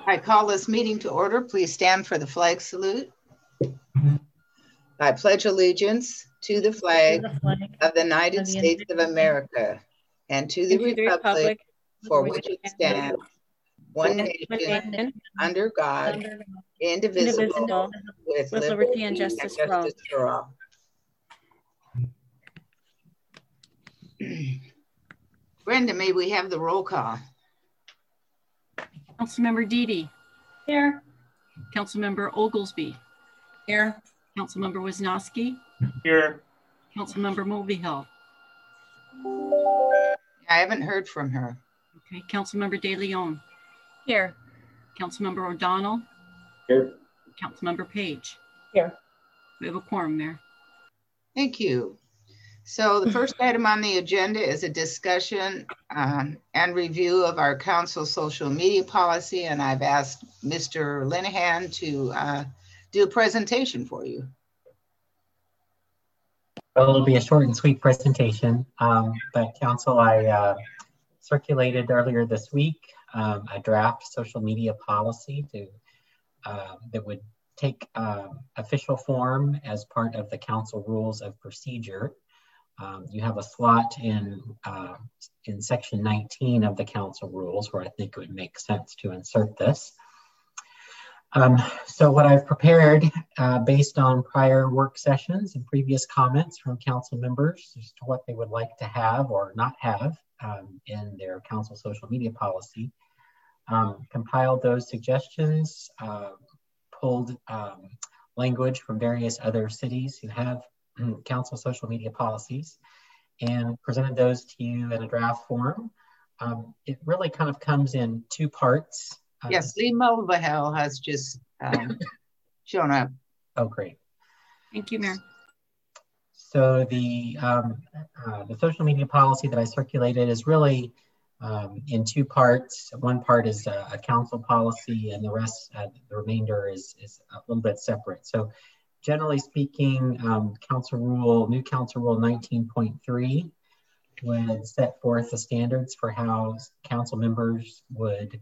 I call this meeting to order. Please stand for the flag salute. I pledge allegiance to the flag of the United States of America and to the republic for which it stands, one nation, under God, indivisible, with liberty and justice for all. Brenda, may we have the roll call? Councilmember Deedy. Here. Councilmember Oglesby. Here. Councilmember Wisnowski. Here. Councilmember Mulvihill. I haven't heard from her. Okay. Councilmember De Leon. Here. Councilmember O'Donnell. Here. Councilmember Page. Here. We have a quorum, Mayor. Thank you. So the first item on the agenda is a discussion and review of our council social media policy. And I've asked Mr. Linehan to do a presentation for you. Well, it'll be a short and sweet presentation, but council, I circulated earlier this week a draft social media policy that would take official form as part of the council rules of procedure. You have a slot in section 19 of the council rules where I think it would make sense to insert this. So what I've prepared based on prior work sessions and previous comments from council members as to what they would like to have or not have in their council social media policy, compiled those suggestions, pulled language from various other cities who have council social media policies and presented those to you in a draft form. It really kind of comes in two parts. Yes, Lee Mulvihill has just shown up. Oh, great. Thank you, Mayor. So the social media policy that I circulated is really in two parts. One part is a council policy, and the remainder is a little bit separate. So generally speaking, new council rule 19.3 would set forth the standards for how council members would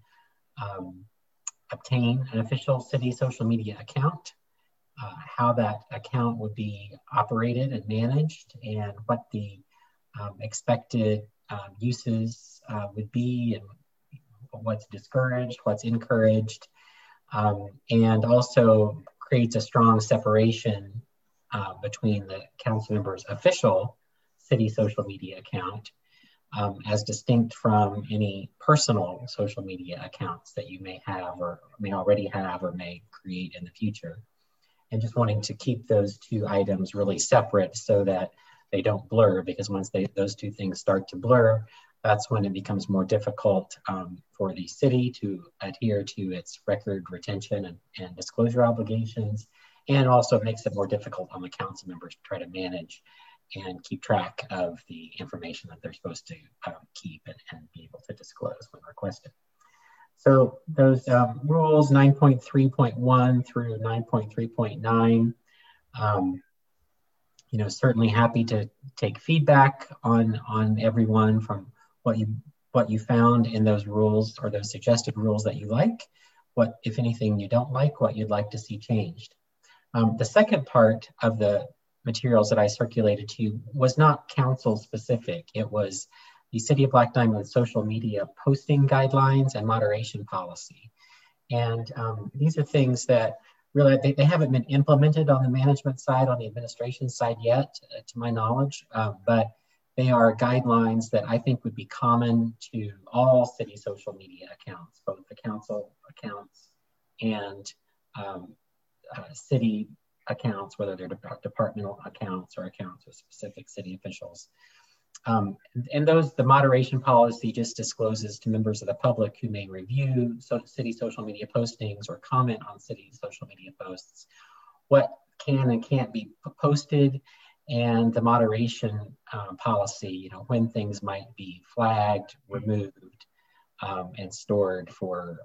obtain an official city social media account, how that account would be operated and managed, and what the expected uses would be, and what's discouraged, what's encouraged, and also creates a strong separation between the council member's official city social media account as distinct from any personal social media accounts that you may have or may already have or may create in the future. And just wanting to keep those two items really separate so that they don't blur, because once those two things start to blur, that's when it becomes more difficult for the city to adhere to its record retention and disclosure obligations. And also makes it more difficult on the council members to try to manage and keep track of the information that they're supposed to keep and be able to disclose when requested. So those rules 9.3.1 through 9.3.9, certainly happy to take feedback on everyone from what you found in those rules or those suggested rules that you like, what, if anything, you don't like, what you'd like to see changed. The second part of the materials that I circulated to you was not council specific. It was the City of Black Diamond social media posting guidelines and moderation policy. And these are things that really, they haven't been implemented on the management side, on the administration side yet, to my knowledge, but they are guidelines that I think would be common to all city social media accounts, both the council accounts and city accounts, whether they're departmental accounts or accounts with specific city officials. And the moderation policy just discloses to members of the public who may review city social media postings or comment on city social media posts what can and can't be posted, and the moderation policy, when things might be flagged, removed, and stored for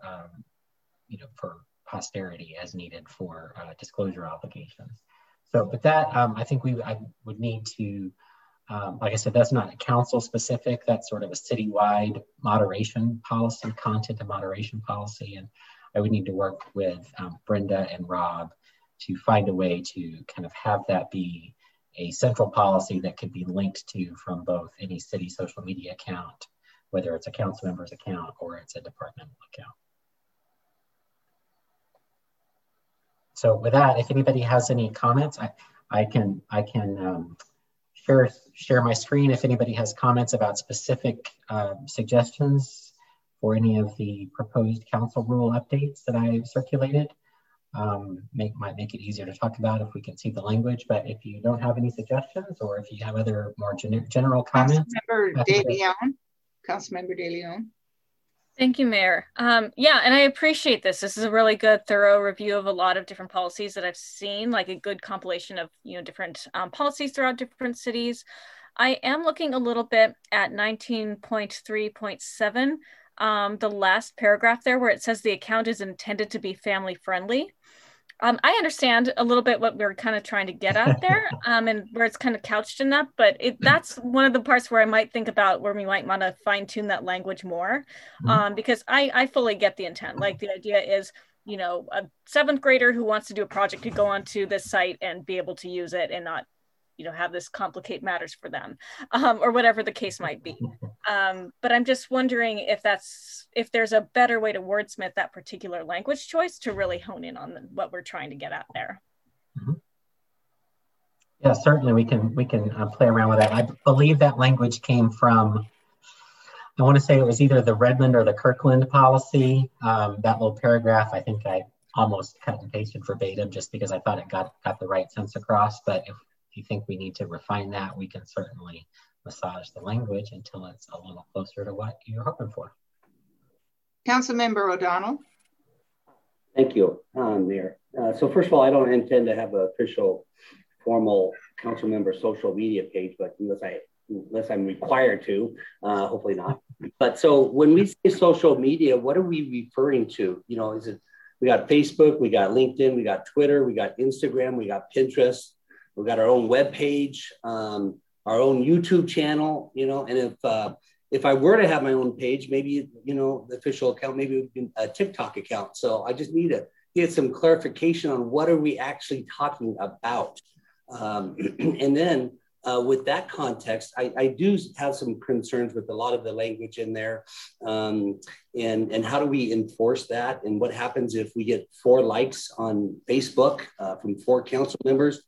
posterity as needed for disclosure obligations. So with that, I think I would need to, like I said, that's not a council specific, that's sort of a citywide moderation policy, content and moderation policy. And I would need to work with Brenda and Rob to find a way to kind of have that be a central policy that could be linked to from both any city social media account, whether it's a council member's account or it's a departmental account. So with that, if anybody has any comments, I can share my screen if anybody has comments about specific suggestions for any of the proposed council rule updates that I circulated. Might make it easier to talk about if we can see the language, but if you don't have any suggestions or if you have other more general comments. Councilmember De Leon. Thank you, Mayor. Yeah, and I appreciate this. This is a really good, thorough review of a lot of different policies that I've seen, like a good compilation of different policies throughout different cities. I am looking a little bit at 19.3.7, the last paragraph there where it says the account is intended to be family friendly. I understand a little bit what we're kind of trying to get at there, and where it's kind of couched in that, but that's one of the parts where I might think about where we might want to fine tune that language more, because I fully get the intent. Like the idea is, a 7th grader who wants to do a project could go onto this site and be able to use it and not, have this complicate matters for them, or whatever the case might be. But I'm just wondering if there's a better way to wordsmith that particular language choice to really hone in on what we're trying to get at there. Yeah, certainly we can play around with that. I believe that language came from, I want to say it was either the Redmond or the Kirkland policy. That little paragraph, I think I almost cut and pasted verbatim just because I thought it got the right sense across. But if you think we need to refine that, we can certainly massage the language until it's a little closer to what you're hoping for. Councilmember O'Donnell. Thank you, Mayor. So first of all, I don't intend to have an official formal council member social media page, but unless I'm required to, hopefully not. But so when we say social media, what are we referring to? Is it, we got Facebook, we got LinkedIn, we got Twitter, we got Instagram, we got Pinterest, we got our own web page, our own YouTube channel, and if I were to have my own page, maybe, the official account, maybe it would be a TikTok account. So I just need to get some clarification on what are we actually talking about. And then with that context, I do have some concerns with a lot of the language in there. And how do we enforce that? And what happens if we get 4 likes on Facebook from 4 council members?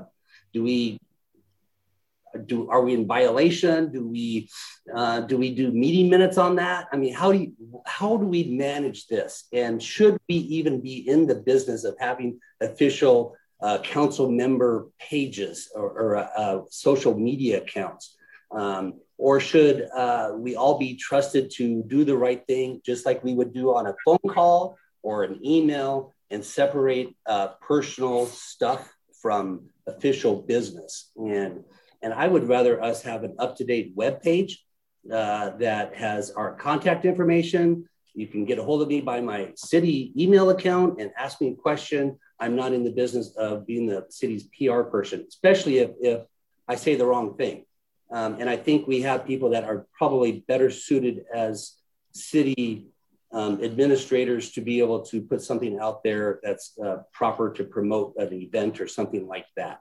Are we in violation? Do we do meeting minutes on that? I mean, how do we manage this? And should we even be in the business of having official council member pages or social media accounts? Or should we all be trusted to do the right thing, just like we would do on a phone call or an email, and separate personal stuff from official business? And I would rather us have an up-to-date web page that has our contact information. You can get a hold of me by my city email account and ask me a question. I'm not in the business of being the city's PR person, especially if I say the wrong thing. And I think we have people that are probably better suited as city administrators to be able to put something out there that's proper to promote an event or something like that.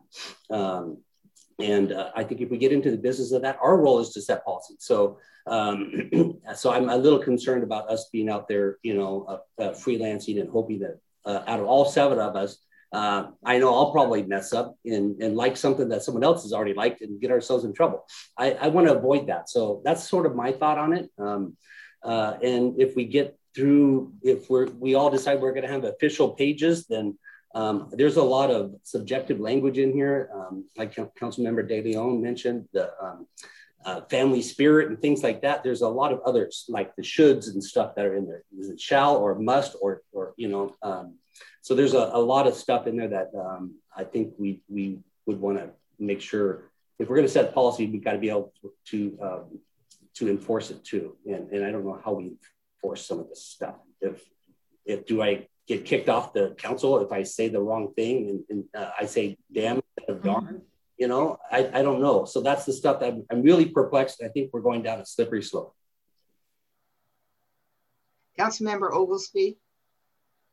And I think if we get into the business of that, our role is to set policy. So, so I'm a little concerned about us being out there, freelancing and hoping that out of all 7 of us, I know I'll probably mess up and like something that someone else has already liked and get ourselves in trouble. I want to avoid that. So that's sort of my thought on it. And if we get through, if we all decide we're going to have official pages, then there's a lot of subjective language in here, like Councilmember De Leon mentioned, the family spirit and things like that. There's a lot of others, like the shoulds and stuff that are in there. Is it shall or must or so there's a lot of stuff in there that I think we would want to make sure, if we're going to set policy, we've got to be able to enforce it too. And I don't know how we enforce some of this stuff. If do I get kicked off the council if I say the wrong thing and I say damn instead of darn? I don't know. So that's the stuff that I'm really perplexed. I think we're going down a slippery slope. Councilmember Oglesby.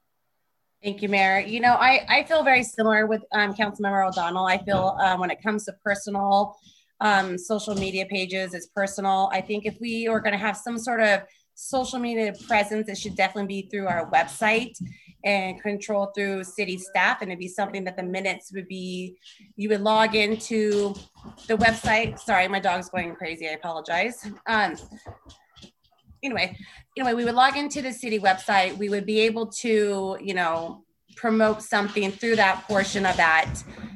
Thank you, Mayor. You know, I feel very similar with Councilmember O'Donnell. I feel when it comes to personal social media pages, it's personal. I think if we are going to have some sort of social media presence, it should definitely be through our website and control through city staff. And it'd be something that the minutes would be, you would log into the website. Sorry, my dog's going crazy. I apologize. Anyway, we would log into the city website. We would be able to, you know, promote something through that portion of that.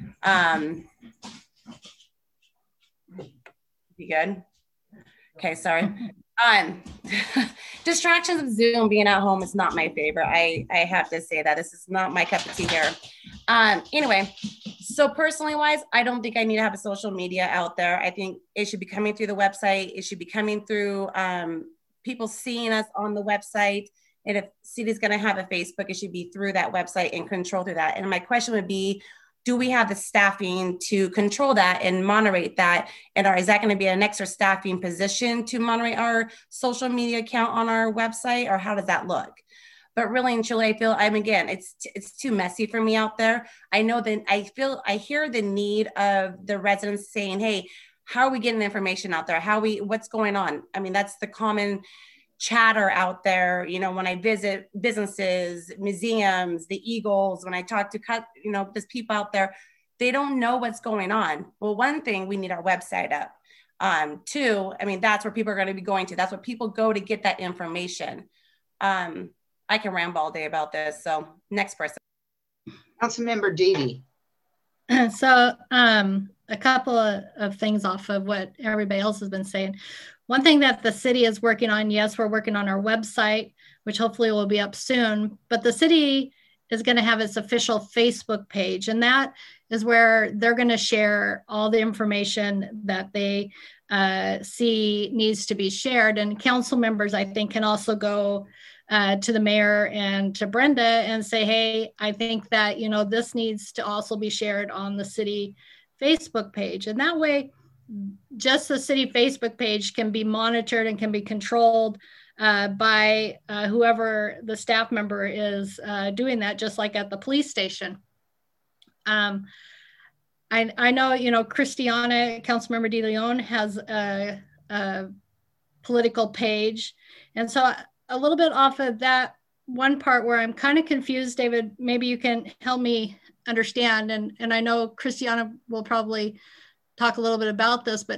You good? Okay, sorry. Distractions of Zoom being at home is not my favorite. I have to say that this is not my cup of tea here. Anyway, so personally wise, I don't think I need to have a social media out there. I think it should be coming through the website. It should be coming through people seeing us on the website. And if city's going to have a Facebook, it should be through that website and control through that. And my question would be, do we have the staffing to control that and moderate that? And is that going to be an extra staffing position to moderate our social media account on our website, or how does that look? But really and truly, I feel, again, it's too messy for me out there. I know that I hear the need of the residents saying, hey, how are we getting information out there? What's going on? I mean, that's the common chatter out there. You know, when I visit businesses, museums, the Eagles, when I talk to, you know, there's people out there, they don't know what's going on. Well, one thing, we need our website up. Two, I mean, that's where people are going to be going to. That's what people go to get that information. I can ramble all day about this. So next person. Councilmember Deedy. So a couple of things off of what everybody else has been saying. One thing that the city is working on, yes, we're working on our website, which hopefully will be up soon, but the city is going to have its official Facebook page, and that is where they're going to share all the information that they see needs to be shared. And council members, I think, can also go to the mayor and to Brenda and say, hey, I think that, you know, this needs to also be shared on the city Facebook page. And that way, just the city Facebook page can be monitored and can be controlled by whoever the staff member is doing that, just like at the police station. I know, you know, Christiana, Councilmember De Leon, has a political page. And so a little bit off of that one part where I'm kind of confused, David, maybe you can help me understand. And I know Christiana will probably talk a little bit about this, but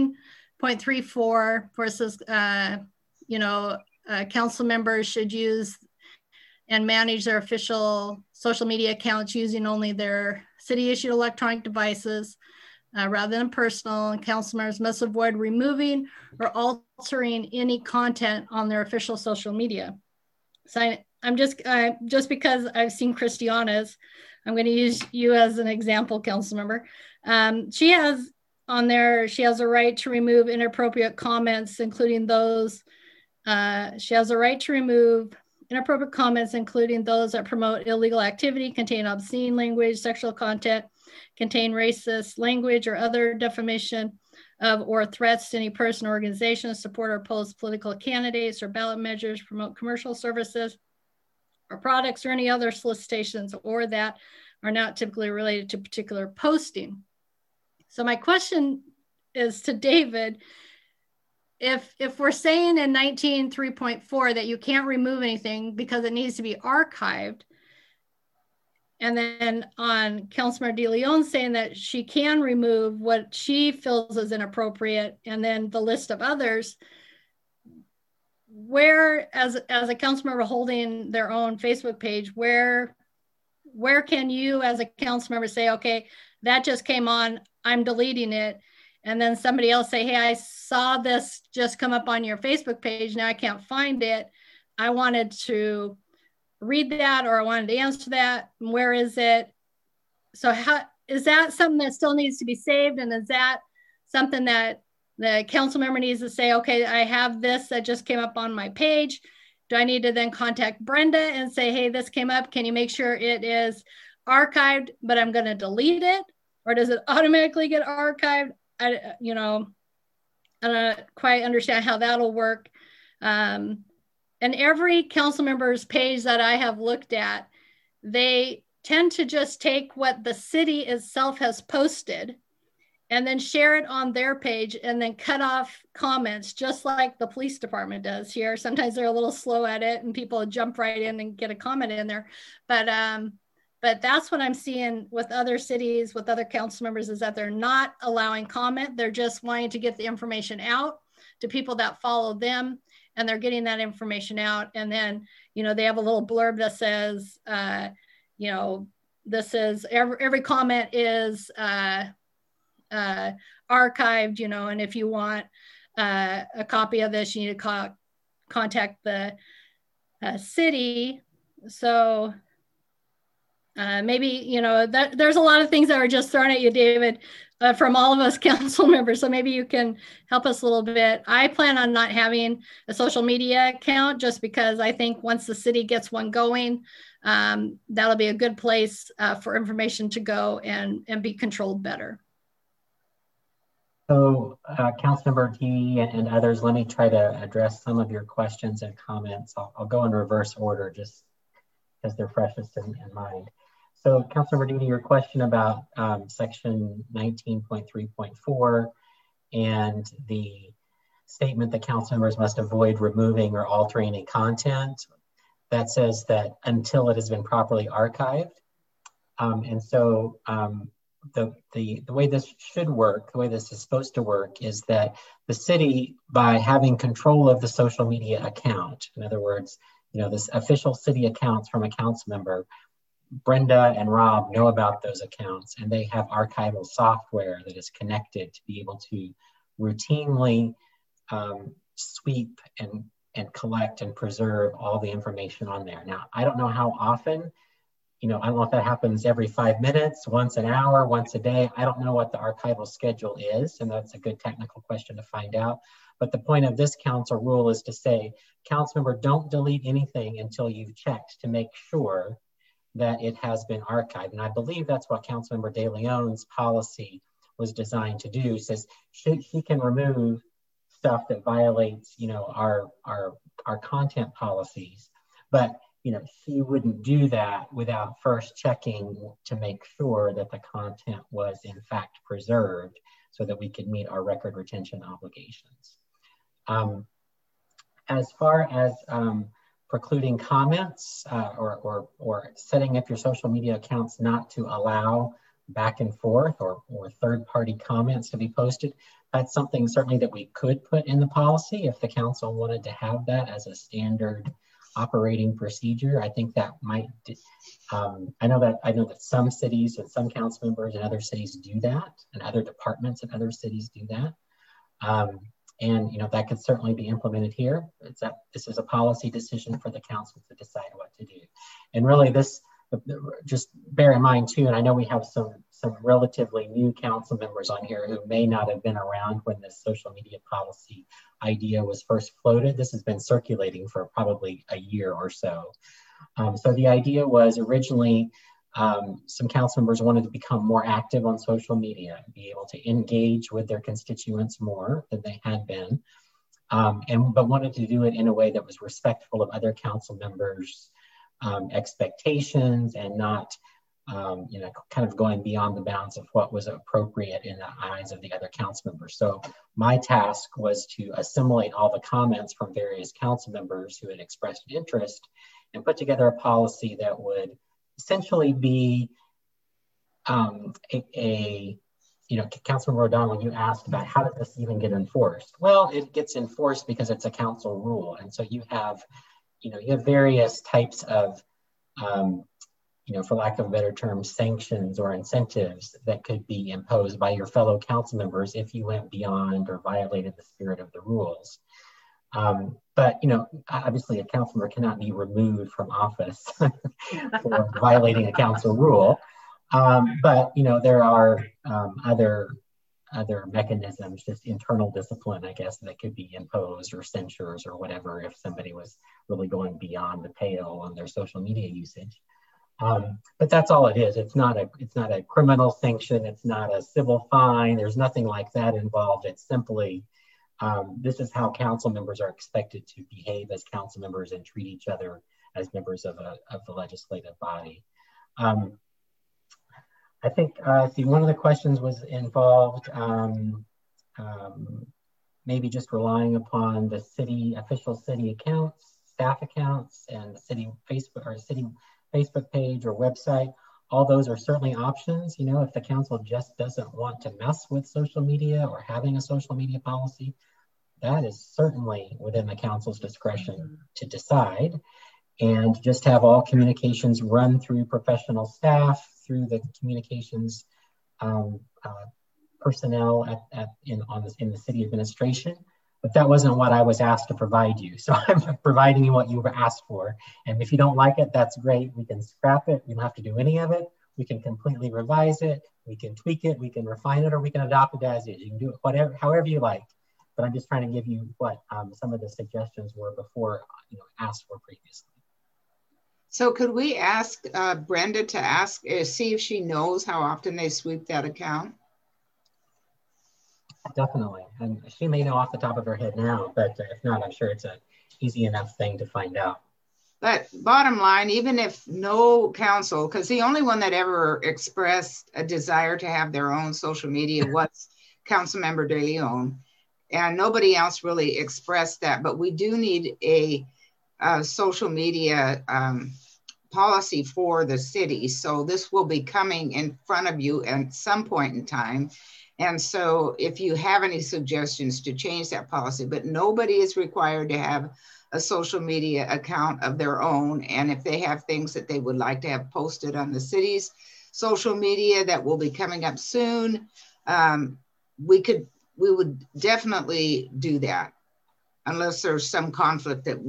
19.34 versus, you know, council members should use and manage their official social media accounts using only their city issued electronic devices rather than personal, and council members must avoid removing or altering any content on their official social media. So I'm just because I've seen Christiana's, I'm going to use you as an example, council member. She has on there, she has a right to remove inappropriate comments, including those, she has a right to remove inappropriate comments, including those that promote illegal activity, contain obscene language, sexual content, contain racist language or other defamation of or threats to any person or organization, support or oppose political candidates or ballot measures, promote commercial services or products or any other solicitations or that are not typically related to particular posting. So my question is to David, if we're saying in 19.3.4 that you can't remove anything because it needs to be archived, and then on Councilmember De Leon saying that she can remove what she feels is inappropriate, and then the list of others, where, as a council member holding their own Facebook page, where can you as a council member say, okay, that just came on, I'm deleting it, and then somebody else say, hey, I saw this just come up on your Facebook page, now I can't find it, I wanted to read that, or I wanted to answer that, where is it? So how is that something that still needs to be saved? And is that something that the council member needs to say, okay, I have this that just came up on my page. Do I need to then contact Brenda and say, hey, this came up, can you make sure it is archived, but I'm gonna delete it? Or does it automatically get archived? I don't quite understand how that'll work. And every council member's page that I have looked at they tend to just take what the city itself has posted and then share it on their page and then cut off comments, just like the police department does here. Sometimes they're a little slow at it and people jump right in and get a comment in there. But that's what I'm seeing with other cities, with other council members, is that they're not allowing comment. They're just wanting to get the information out to people that follow them, and they're getting that information out. And then, you know, they have a little blurb that says, you know, this is every comment is archived, you know, and if you want a copy of this, you need to contact the city. So maybe, you know, there's a lot of things that are just thrown at you, David, from all of us council members. So maybe you can help us a little bit. I plan on not having a social media account just because I think once the city gets one going, that'll be a good place for information to go and be controlled better. So Councilmember D and others, let me try to address some of your questions and comments. I'll go in reverse order just because they're freshest in mind. So Councilmember Dini, your question about section 19.3.4 and the statement that council members must avoid removing or altering any content, that says that until it has been properly archived. And so the way this should work, the way this is supposed to work, is that the city, by having control of the social media account, in other words, you know, this official city accounts from a council member, Brenda and Rob know about those accounts, and they have archival software that is connected to be able to routinely sweep and collect and preserve all the information on there. Now, I don't know how often, you know, I don't know if that happens every 5 minutes, once an hour, once a day. I don't know what the archival schedule is, and that's a good technical question to find out. But the point of this council rule is to say, council member, don't delete anything until you've checked to make sure that it has been archived. And I believe that's what Councilmember De Leon's policy was designed to do. It says she can remove stuff that violates, you know, our content policies, but you know, she wouldn't do that without first checking to make sure that the content was in fact preserved so that we could meet our record retention obligations. As far as precluding comments or setting up your social media accounts not to allow back and forth or third-party comments to be posted, that's something certainly that we could put in the policy if the council wanted to have that as a standard operating procedure. I think that might, I know that some cities and some council members in other cities do that, and other departments in other cities do that. And you know, that could certainly be implemented here. This is a policy decision for the council to decide what to do. And really this, just bear in mind too, and I know we have some relatively new council members on here who may not have been around when this social media policy idea was first floated. This has been circulating for probably a year or so. So the idea was originally, some council members wanted to become more active on social media, be able to engage with their constituents more than they had been, but wanted to do it in a way that was respectful of other council members' expectations and not, you know, kind of going beyond the bounds of what was appropriate in the eyes of the other council members. So my task was to assimilate all the comments from various council members who had expressed interest and put together a policy that would essentially be you know, Councilmember O'Donnell, you asked about how does this even get enforced? Well, it gets enforced because it's a council rule. And so you have, you know, you have various types of, you know, for lack of a better term, sanctions or incentives that could be imposed by your fellow council members if you went beyond or violated the spirit of the rules. But, you know, obviously a council member cannot be removed from office for violating a council rule. But, you know, there are other mechanisms, just internal discipline, I guess, that could be imposed, or censures or whatever, if somebody was really going beyond the pale on their social media usage. But that's all it is. It's not a criminal sanction. It's not a civil fine. There's nothing like that involved. It's simply, this is how council members are expected to behave as council members and treat each other as members of the legislative body. I think one of the questions was involved maybe just relying upon the official city accounts, staff accounts, and the city Facebook page or website. All those are certainly options. You know, if the council just doesn't want to mess with social media or having a social media policy, that is certainly within the council's discretion to decide, and just have all communications run through professional staff, through the communications personnel in the city administration. But that wasn't what I was asked to provide you. So I'm providing you what you were asked for. And if you don't like it, that's great. We can scrap it. We don't have to do any of it. We can completely revise it. We can tweak it. We can refine it, or we can adopt it as is. You can do it however you like. But I'm just trying to give you what some of the suggestions were before, asked for previously. So could we ask Brenda to see if she knows how often they sweep that account? Definitely. And she may know off the top of her head now, but if not, I'm sure it's an easy enough thing to find out. But bottom line, even if no council, because the only one that ever expressed a desire to have their own social media was Councilmember De Leon, and nobody else really expressed that. But we do need a social media policy for the city. So this will be coming in front of you at some point in time. And so if you have any suggestions to change that policy, but nobody is required to have a social media account of their own. And if they have things that they would like to have posted on the city's social media that will be coming up soon, we would definitely do that, unless there's some conflict that,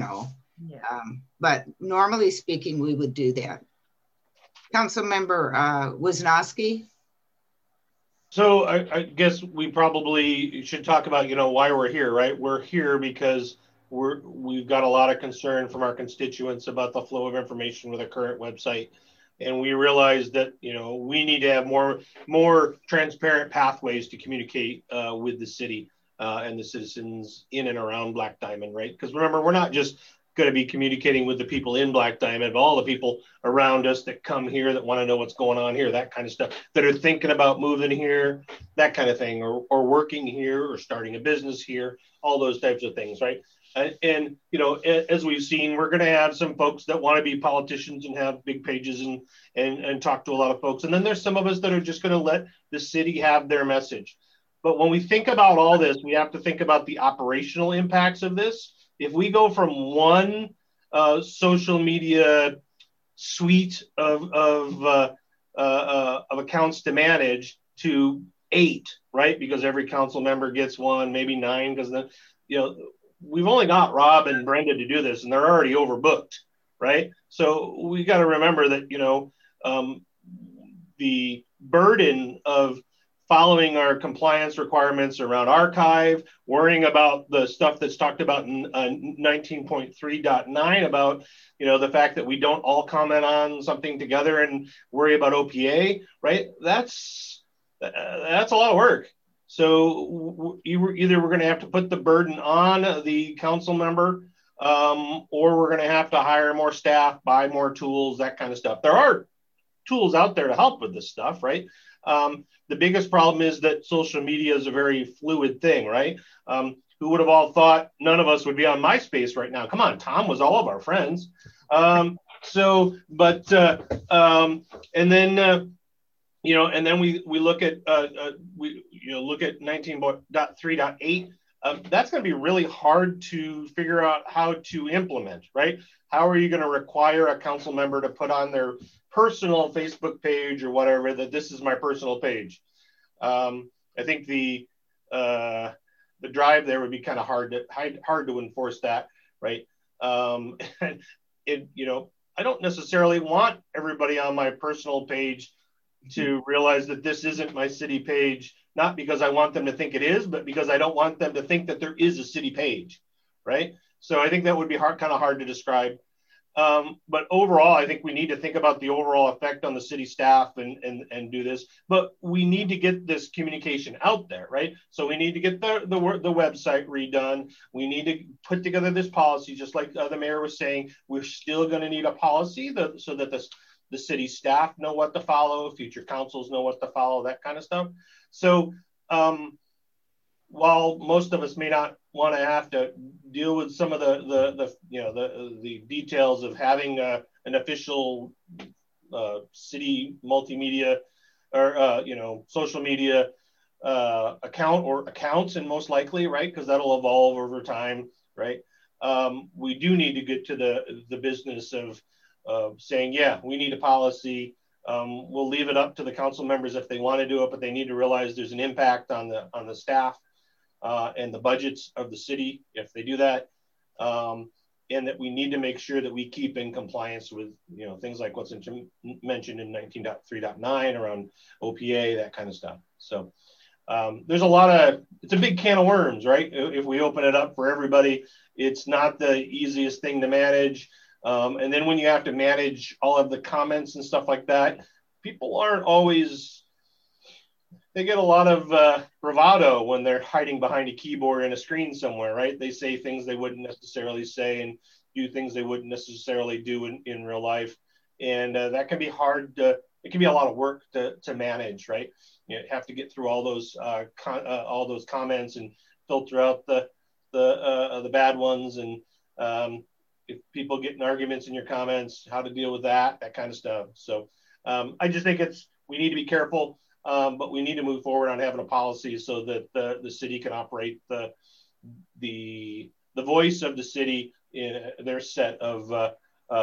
but normally speaking, we would do that. Councilmember Wisnowski. So I guess we probably should talk about, why we're here, right? We're here because we've got a lot of concern from our constituents about the flow of information with the current website. And we realize that, we need to have more transparent pathways to communicate with the city and the citizens in and around Black Diamond, right? Because remember, we're not just going to be communicating with the people in Black Diamond, but all the people around us that come here that want to know what's going on here, that kind of stuff, that are thinking about moving here, that kind of thing, or working here or starting a business here, all those types of things, right? And as we've seen, we're going to have some folks that want to be politicians and have big pages and talk to a lot of folks. And then there's some of us that are just going to let the city have their message. But when we think about all this, we have to think about the operational impacts of this. If we go from one social media suite of accounts to manage to 8, right? Because every council member gets one, maybe 9, because we've only got Rob and Brenda to do this, and they're already overbooked, right? So we got to remember that the burden of following our compliance requirements around archive, worrying about the stuff that's talked about in 19.3.9 about, the fact that we don't all comment on something together and worry about OPA, right? That's a lot of work. So either we're going to have to put the burden on the council member, or we're going to have to hire more staff, buy more tools, that kind of stuff. There are tools out there to help with this stuff, right? The biggest problem is that social media is a very fluid thing, right? Who would have all thought none of us would be on MySpace right now? Come on, Tom was all of our friends. And then we look at look at 19.3.8. That's going to be really hard to figure out how to implement, right? How are you going to require a council member to put on their personal Facebook page or whatever that this is my personal page? I think the drive there would be kind of hard to enforce that, right? I don't necessarily want everybody on my personal page to realize that this isn't my city page, not because I want them to think it is, but because I don't want them to think that there is a city page, right? So I think that would be kind of hard to describe. But overall, I think we need to think about the overall effect on the city staff and do this. But we need to get this communication out there, right? So we need to get the website redone. We need to put together this policy, just like the mayor was saying. We're still going to need a policy so that the city staff know what to follow, future councils know what to follow, that kind of stuff. So while most of us may not want to have to deal with some of the details of having an official city multimedia or social media account or accounts, and most likely, right, because that'll evolve over time, right? We do need to get to the business of saying, yeah, we need a policy. We'll leave it up to the council members if they want to do it, but they need to realize there's an impact on the staff and the budgets of the city if they do that, and that we need to make sure that we keep in compliance with things like what's mentioned in 19.3.9 around OPA, that kind of stuff. So there's it's a big can of worms, right? If we open it up for everybody, it's not the easiest thing to manage. And then when you have to manage all of the comments and stuff like that, people aren't always, they get a lot of bravado when they're hiding behind a keyboard and a screen somewhere, right? They say things they wouldn't necessarily say and do things they wouldn't necessarily do in real life. And that can be hard it can be a lot of work to manage, right? You have to get through all those comments and filter out the bad ones. And if people get in arguments in your comments, how to deal with that kind of stuff. So I just think we need to be careful. But we need to move forward on having a policy so that the city can operate the voice of the city in their set of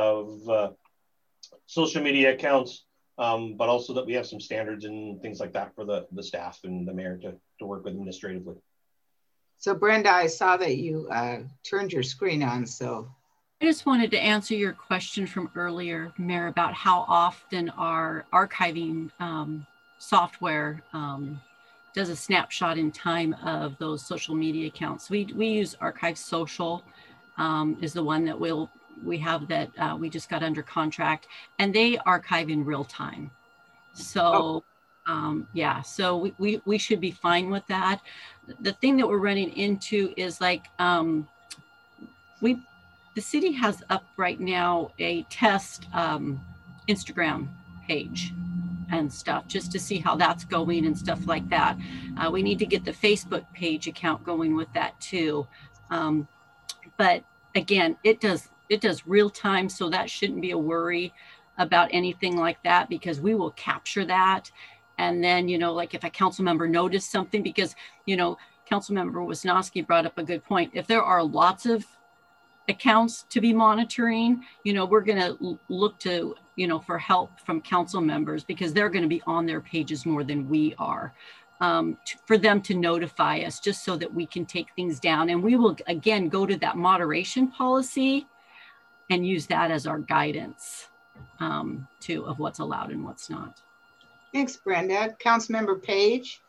social media accounts, but also that we have some standards and things like that for the staff and the mayor to work with administratively. So Brenda, I saw that you turned your screen on, so. I just wanted to answer your question from earlier, Mayor, about how often our archiving software does a snapshot in time of those social media accounts. We use Archive Social is the one that we have that we just got under contract, and they archive in real time. So yeah, so we should be fine with that. The thing that we're running into is like the city has up right now a test Instagram page and stuff, just to see how that's going and stuff like that. We need to get the Facebook page account going with that too. But again, it does real time, so that shouldn't be a worry about anything like that, because we will capture that. And then, like if a council member noticed something, because, Council Member Wisnowski brought up a good point. If there are lots of accounts to be monitoring, we're going to look to, for help from council members, because they're going to be on their pages more than we are, for them to notify us, just so that we can take things down. And we will, again, go to that moderation policy and use that as our guidance too, of what's allowed and what's not. Thanks, Brenda. Councilmember Page.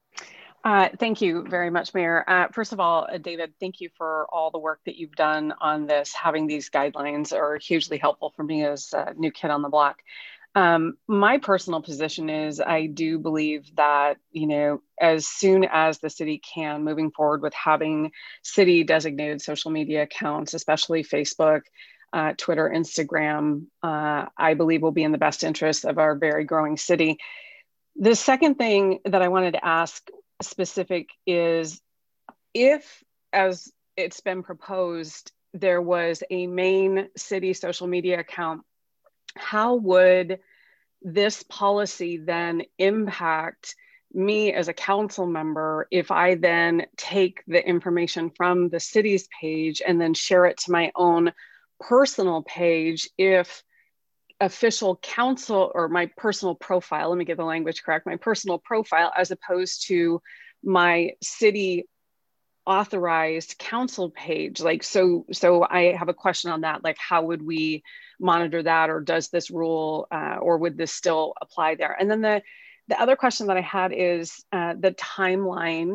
Thank you very much, Mayor. First of all, David, thank you for all the work that you've done on this. Having these guidelines are hugely helpful for me as a new kid on the block. My personal position is I do believe that, as soon as the city can, moving forward with having city designated social media accounts, especially Facebook, Twitter, Instagram, I believe will be in the best interest of our very growing city. The second thing that I wanted to ask specific is, if, as it's been proposed, there was a main city social media account, how would this policy then impact me as a council member if I then take the information from the city's page and then share it to my own personal page? If official council, or my personal profile, let me get the language correct, my personal profile, as opposed to my city authorized council page. So I have a question on that. Like, how would we monitor that, or does this rule, or would this still apply there? And then the other question that I had is the timeline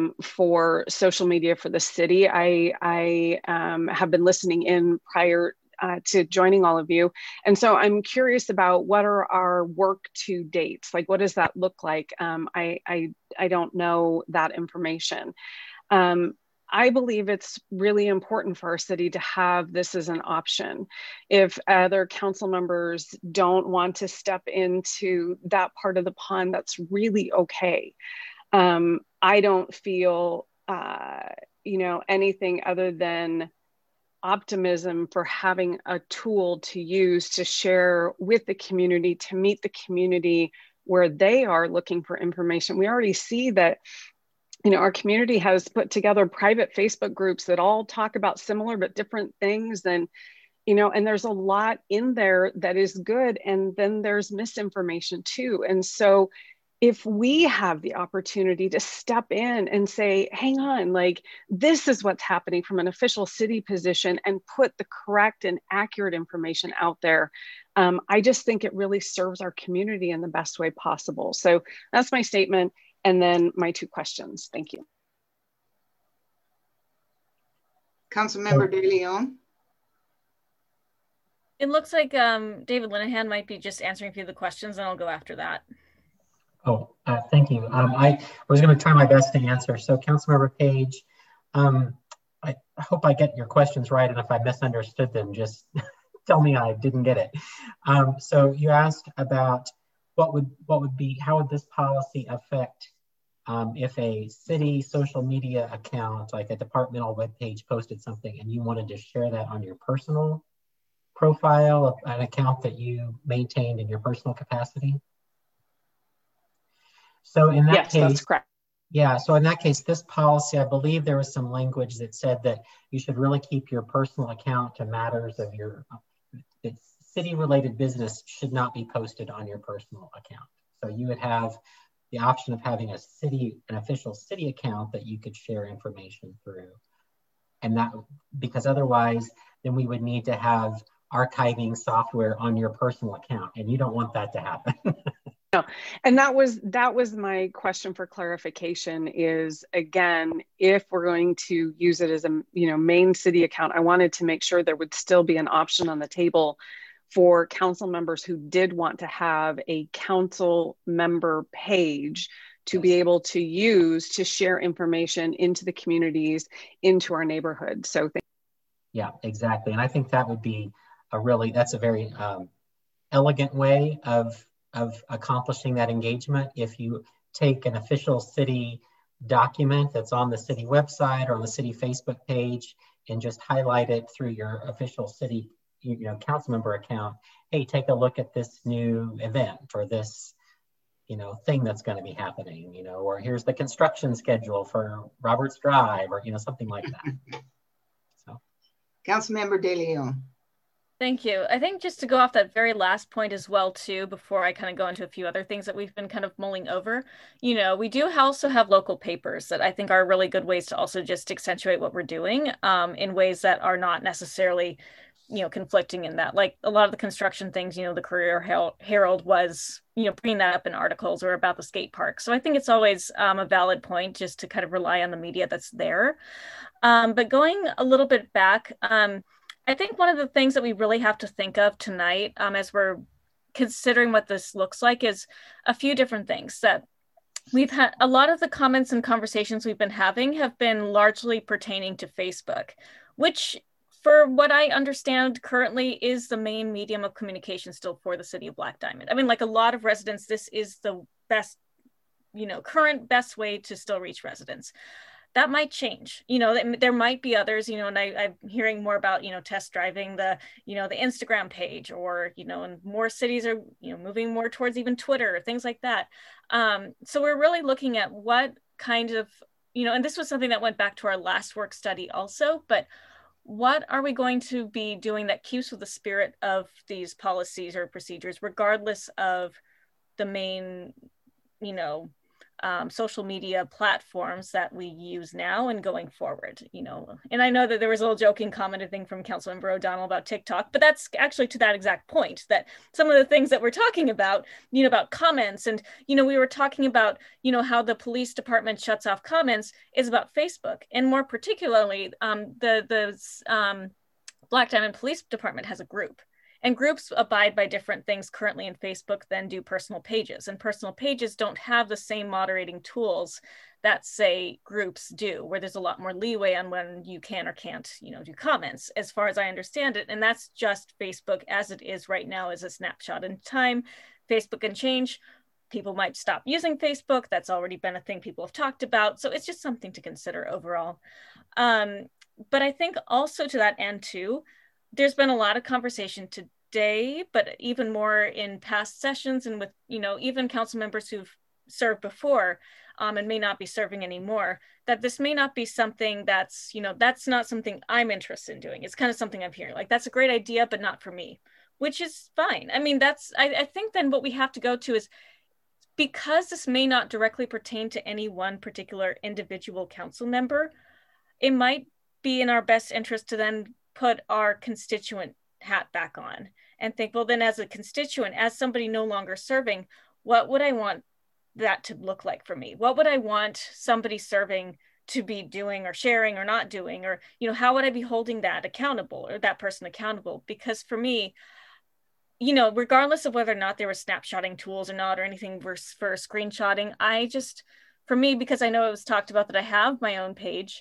for social media for the city. I have been listening in prior to joining all of you. And so I'm curious about what are our work to dates? Like, what does that look like? I don't know that information. I believe it's really important for our city to have this as an option. If other council members don't want to step into that part of the pond, that's really okay. I don't feel, anything other than optimism for having a tool to use to share with the community, to meet the community where they are looking for information. We already see that, our community has put together private Facebook groups that all talk about similar but different things. And, and there's a lot in there that is good. And then there's misinformation too. And so if we have the opportunity to step in and say, hang on, like, this is what's happening from an official city position, and put the correct and accurate information out there, I just think it really serves our community in the best way possible. So that's my statement. And then my two questions. Thank you. Councilmember De Leon. It looks like David Linehan might be just answering a few of the questions, and I'll go after that. Oh, thank you. I was going to try my best to answer. So Councilmember Page, I hope I get your questions right, and if I misunderstood them, just tell me I didn't get it. So you asked about how would this policy affect if a city social media account, like a departmental webpage, posted something and you wanted to share that on your personal profile, an account that you maintained in your personal capacity? So in that case, that's correct. Yeah, so in that case, this policy, I believe there was some language that said that you should really keep your personal account to matters of your city-related business should not be posted on your personal account. So you would have the option of having an official city account that you could share information through. And that, because otherwise, then we would need to have archiving software on your personal account, and you don't want that to happen. No, and that was my question for clarification is, again, if we're going to use it as a main city account, I wanted to make sure there would still be an option on the table for council members who did want to have a council member page to be able to use to share information into the communities, into our neighborhood. So yeah, exactly. And I think that would be that's a very elegant way of accomplishing that engagement. If you take an official city document that's on the city website or on the city Facebook page and just highlight it through your official city council member account, hey, take a look at this new event or this thing that's going to be happening, or here's the construction schedule for Roberts Drive, or something like that. So, Councilmember De Leon. Thank you. I think just to go off that very last point as well, too, before I kind of go into a few other things that we've been kind of mulling over, we do also have local papers that I think are really good ways to also just accentuate what we're doing in ways that are not necessarily, conflicting in that. Like a lot of the construction things, the Courier Herald was, bringing that up in articles or about the skate park. So I think it's always a valid point just to kind of rely on the media that's there. But going a little bit back, I think one of the things that we really have to think of tonight as we're considering what this looks like is a few different things that we've had. A lot of the comments and conversations we've been having have been largely pertaining to Facebook, which for what I understand currently is the main medium of communication still for the city of Black Diamond. I mean, like a lot of residents, this is the best, current best way to still reach residents. That might change, there might be others, and I'm hearing more about, test driving the, the Instagram page, or, and more cities are, moving more towards even Twitter, things like that. So we're really looking at what kind of, and this was something that went back to our last work study also, but what are we going to be doing that keeps with the spirit of these policies or procedures, regardless of the main, social media platforms that we use now and going forward, and I know that there was a little joking comment, I think, from Councilmember O'Donnell about TikTok, but that's actually to that exact point, that some of the things that we're talking about, about comments, and, we were talking about, how the police department shuts off comments is about Facebook, and more particularly, the Black Diamond Police Department has a group, and groups abide by different things currently in Facebook than do personal pages, and personal pages don't have the same moderating tools that, say, groups do, where there's a lot more leeway on when you can or can't, you know, do comments, as far as I understand it. And that's just Facebook as it is right now, as a snapshot in time. Facebook can change. People might stop using Facebook. That's already been a thing people have talked about. So it's just something to consider overall. But I think also to that end too, there's been a lot of conversation today, but even more in past sessions and with, you know, even council members who've served before and may not be serving anymore, that this may not be something that's, you know, that's not something I'm interested in doing. It's kind of something I'm hearing, like, that's a great idea, but not for me, which is fine. I mean, that's, I think then what we have to go to is, because this may not directly pertain to any one particular individual council member, it might be in our best interest to then put our constituent hat back on and think, well, then as a constituent, as somebody no longer serving, what would I want that to look like for me? What would I want somebody serving to be doing or sharing or not doing? Or, you know, how would I be holding that accountable, or that person accountable? Because for me, you know, regardless of whether or not there were snapshotting tools or not, or anything for screenshotting, I just, for me, because I know it was talked about that I have my own page,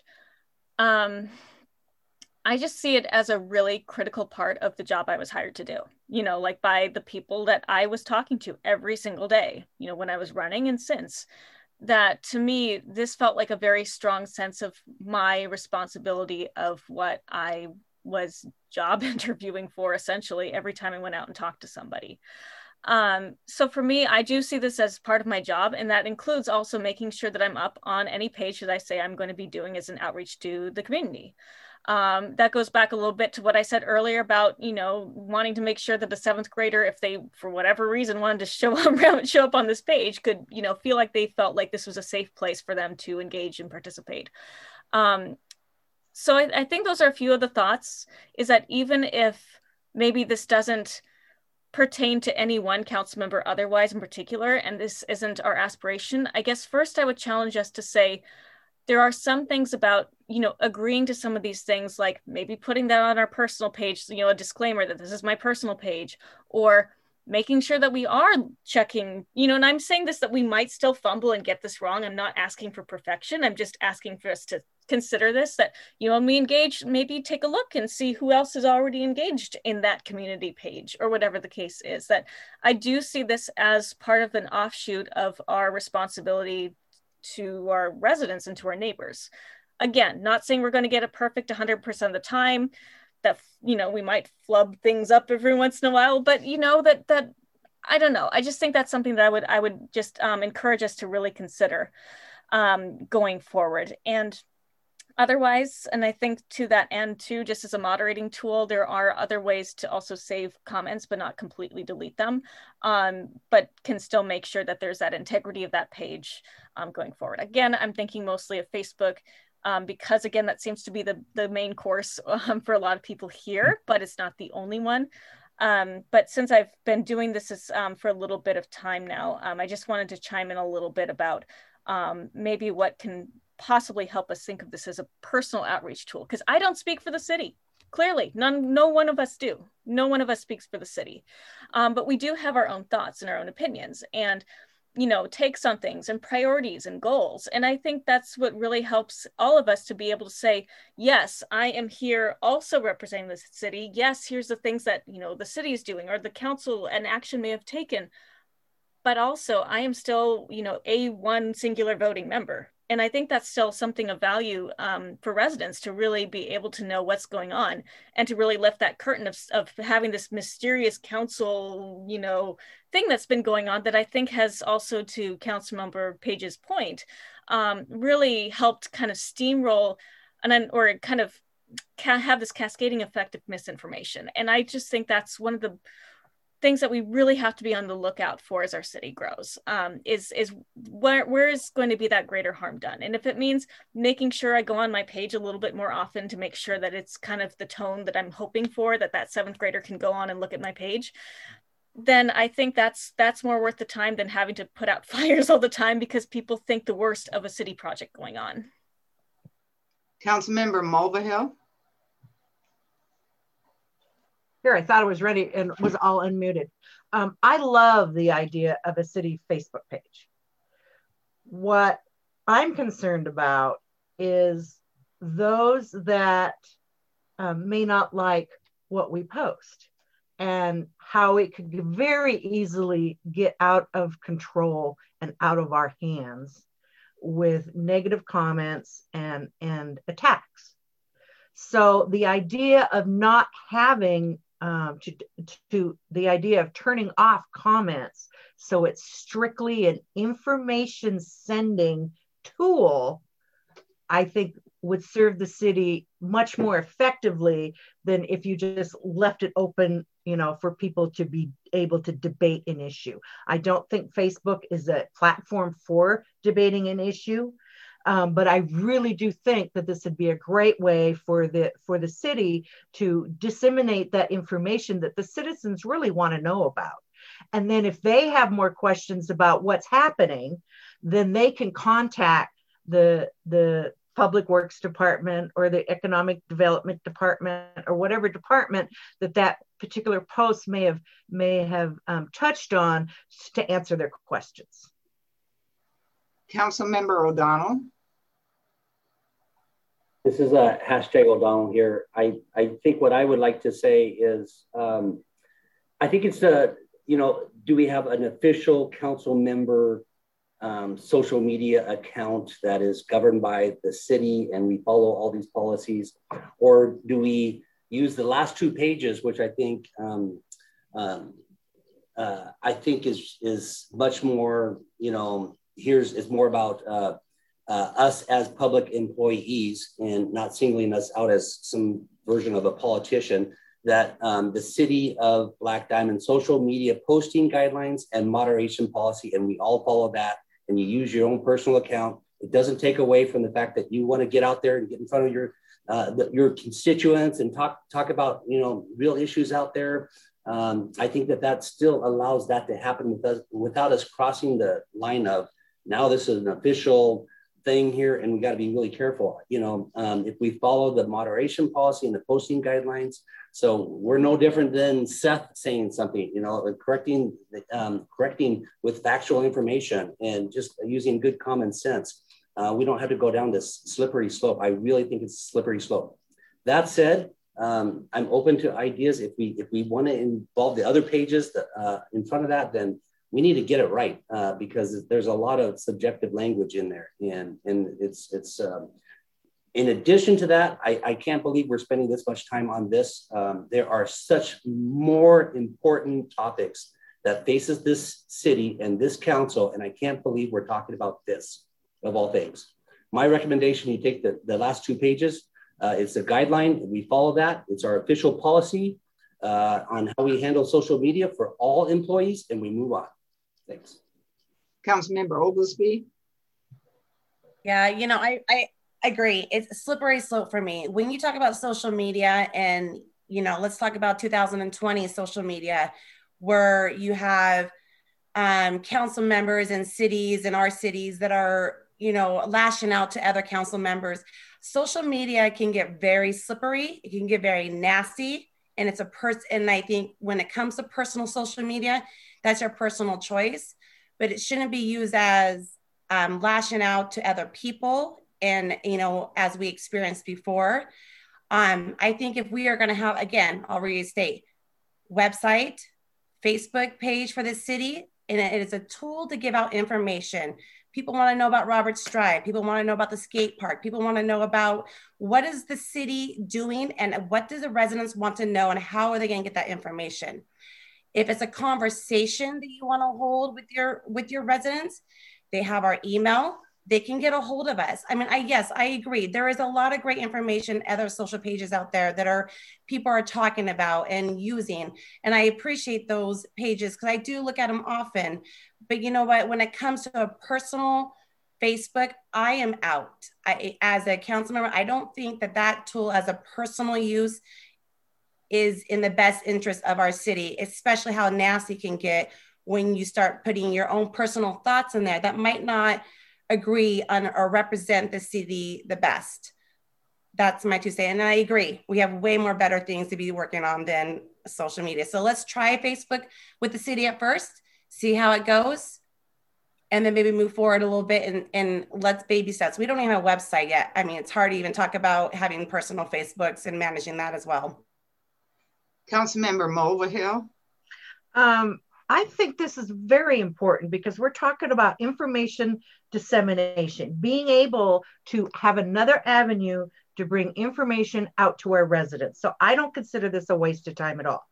I just see it as a really critical part of the job I was hired to do, you know, like by the people that I was talking to every single day, you know, when I was running and since. That to me, this felt like a very strong sense of my responsibility of what I was job interviewing for, essentially, every time I went out and talked to somebody. So for me, I do see this as part of my job, and that includes also making sure that I'm up on any page that I say I'm going to be doing as an outreach to the community. That goes back a little bit to what I said earlier about, you know, wanting to make sure that the 7th grader, if they, for whatever reason, wanted to show up on this page, could, you know, feel like they felt like this was a safe place for them to engage and participate. So I think those are a few of the thoughts, is that even if maybe this doesn't pertain to any one council member otherwise in particular, and this isn't our aspiration, I guess first I would challenge us to say, there are some things about, you know, agreeing to some of these things, like maybe putting that on our personal page, you know, a disclaimer that this is my personal page, or making sure that we are checking, you know, and I'm saying this, that we might still fumble and get this wrong. I'm not asking for perfection. I'm just asking for us to consider this, that, you know, when we engage, maybe take a look and see who else is already engaged in that community page, or whatever the case is. That I do see this as part of an offshoot of our responsibility to our residents and to our neighbors. Again, not saying we're going to get it perfect 100% of the time, that, you know, we might flub things up every once in a while, but, you know, that I don't know. I just think that's something that I would just encourage us to really consider going forward. And otherwise, and I think to that end too, just as a moderating tool, there are other ways to also save comments, but not completely delete them, but can still make sure that there's that integrity of that page going forward. Again, I'm thinking mostly of Facebook, because again, that seems to be the main course for a lot of people here, but it's not the only one. But since I've been doing this for a little bit of time now, I just wanted to chime in a little bit about maybe what can possibly help us think of this as a personal outreach tool, because I don't speak for the city. Clearly, no one of us do. No one of us speaks for the city, but we do have our own thoughts and our own opinions, and, you know, takes on things and priorities and goals. And I think that's what really helps all of us to be able to say, yes, I am here also representing the city. Yes, here's the things that, you know, the city is doing, or the council and action may have taken, but also I am still, you know, a one singular voting member. And I think that's still something of value for residents to really be able to know what's going on, and to really lift that curtain of having this mysterious council, you know, thing that's been going on, that I think has also, to Councilmember Page's point, really helped kind of steamroll or kind of have this cascading effect of misinformation. And I just think that's one of the things that we really have to be on the lookout for as our city grows, is where is going to be that greater harm done. And if it means making sure I go on my page a little bit more often to make sure that it's kind of the tone that I'm hoping for, that 7th grader can go on and look at my page, then I think that's more worth the time than having to put out fires all the time because people think the worst of a city project going on. Councilmember Mulvihill. Here, I thought I was ready and was all unmuted. I love the idea of a city Facebook page. What I'm concerned about is those that may not like what we post and how it could very easily get out of control and out of our hands with negative comments and attacks. So the idea of not having the idea of turning off comments so it's strictly an information sending tool, I think would serve the city much more effectively than if you just left it open, you know, for people to be able to debate an issue. I don't think Facebook is a platform for debating an issue. But I really do think that this would be a great way for the city to disseminate that information that the citizens really want to know about. And then if they have more questions about what's happening, then they can contact the Public Works Department or the Economic Development Department or whatever department that particular post may have touched on to answer their questions. Councilmember O'Donnell. This is a hashtag O'Donnell here. I think what I would like to say is, I think it's do we have an official council member social media account that is governed by the city and we follow all these policies, or do we use the last 2 pages, which I think is much more, is more about us as public employees and not singling us out as some version of a politician, that the city of Black Diamond social media posting guidelines and moderation policy, and we all follow that, and you use your own personal account. It doesn't take away from the fact that you want to get out there and get in front of your constituents and talk about, real issues out there. I think that still allows that to happen without us crossing the line of, now this is an official thing here and we got to be really careful, if we follow the moderation policy and the posting guidelines. So we're no different than Seth saying something, correcting with factual information and just using good common sense. We don't have to go down this slippery slope. I really think it's a slippery slope. That said, I'm open to ideas. If we want to involve the other pages in front of that, then we need to get it right because there's a lot of subjective language in there, and it's in addition to that, I can't believe we're spending this much time on this. There are such more important topics that faces this city and this council, and I can't believe we're talking about this of all things. My recommendation: you take the last 2 pages. It's a guideline, and we follow that. It's our official policy on how we handle social media for all employees, and we move on. Thanks. Councilmember Oglesby. Yeah, I agree. It's a slippery slope for me. When you talk about social media and, let's talk about 2020 social media, where you have council members in cities and our cities that are, lashing out to other council members. Social media can get very slippery. It can get very nasty. And and I think when it comes to personal social media, that's your personal choice, but it shouldn't be used as lashing out to other people. And, as we experienced before, I think if we are going to have, again, I'll restate, website, Facebook page for the city, and it is a tool to give out information. People want to know about Roberts Drive. People want to know about the skate park. People want to know about what is the city doing and what do the residents want to know and how are they going to get that information. If it's a conversation that you want to hold with your residents, they have our email. They can get a hold of us. I mean, yes, I agree. There is a lot of great information, other social pages out there that people are talking about and using. And I appreciate those pages because I do look at them often. But you know what? When it comes to a personal Facebook, I am out. As a council member, I don't think that tool as a personal use is in the best interest of our city, especially how nasty it can get when you start putting your own personal thoughts in there that might not agree on or represent the city the best. That's my 2 cents. And I agree. We have way more better things to be working on than social media. So let's try Facebook with the city at first, see how it goes, and then maybe move forward a little bit and let's baby steps. We don't even have a website yet. I mean, it's hard to even talk about having personal Facebooks and managing that as well. Councilmember Mulvihill. I think this is very important because we're talking about information dissemination, being able to have another avenue to bring information out to our residents. So I don't consider this a waste of time at all.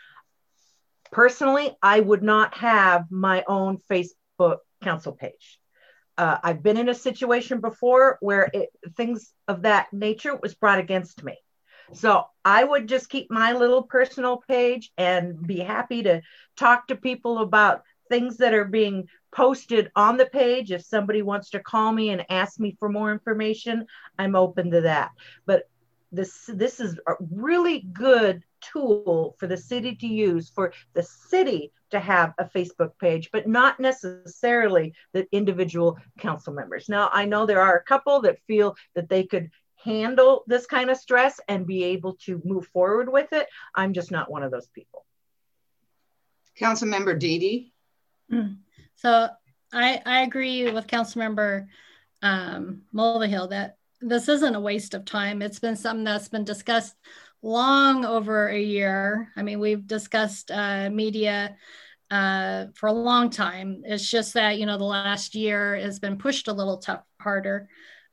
Personally, I would not have my own Facebook council page. I've been in a situation before where things of that nature was brought against me. So I would just keep my little personal page and be happy to talk to people about things that are being posted on the page. If somebody wants to call me and ask me for more information, I'm open to that. But this is a really good tool for the city to use, for the city to have a Facebook page, but not necessarily the individual council members. Now, I know there are a couple that feel that they could handle this kind of stress and be able to move forward with it. I'm just not one of those people. Councilmember Dede. So I agree with Councilmember Mulvihill that this isn't a waste of time. It's been something that's been discussed long over a year. I mean, we've discussed media for a long time. It's just that, you know, the last year has been pushed a little harder.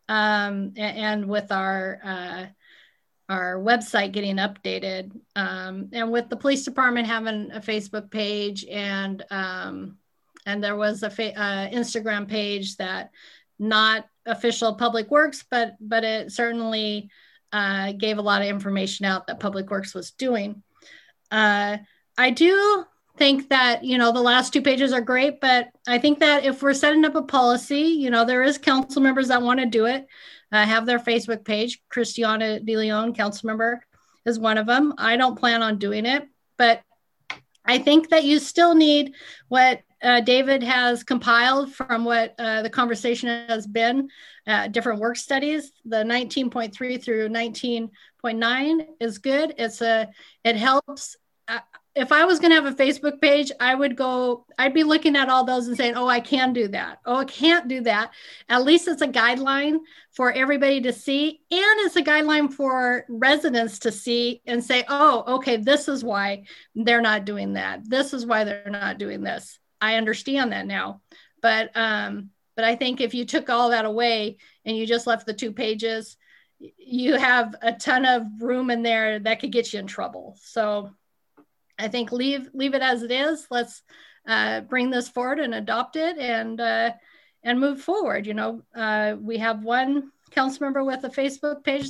And with our website getting updated, and with the police department having a Facebook page, and there was a Instagram page that not official Public Works, but it certainly gave a lot of information out that Public Works was doing. I do think that, you know, the last 2 pages are great, but I think that if we're setting up a policy, you know, there is council members that want to do it, have their Facebook page. Christiana De Leon, council member, is one of them. I don't plan on doing it, but I think that you still need what David has compiled from what the conversation has been, different work studies. The 19.3 through 19.9 is good. It helps. If I was going to have a Facebook page, I'd be looking at all those and saying, oh, I can do that. Oh, I can't do that. At least it's a guideline for everybody to see. And it's a guideline for residents to see and say, oh, okay, this is why they're not doing that. This is why they're not doing this. I understand that now. But I think if you took all that away and you just left the 2 pages, you have a ton of room in there that could get you in trouble. So I think leave it as it is. Let's bring this forward and adopt it and move forward. You know, we have one council member with a Facebook page,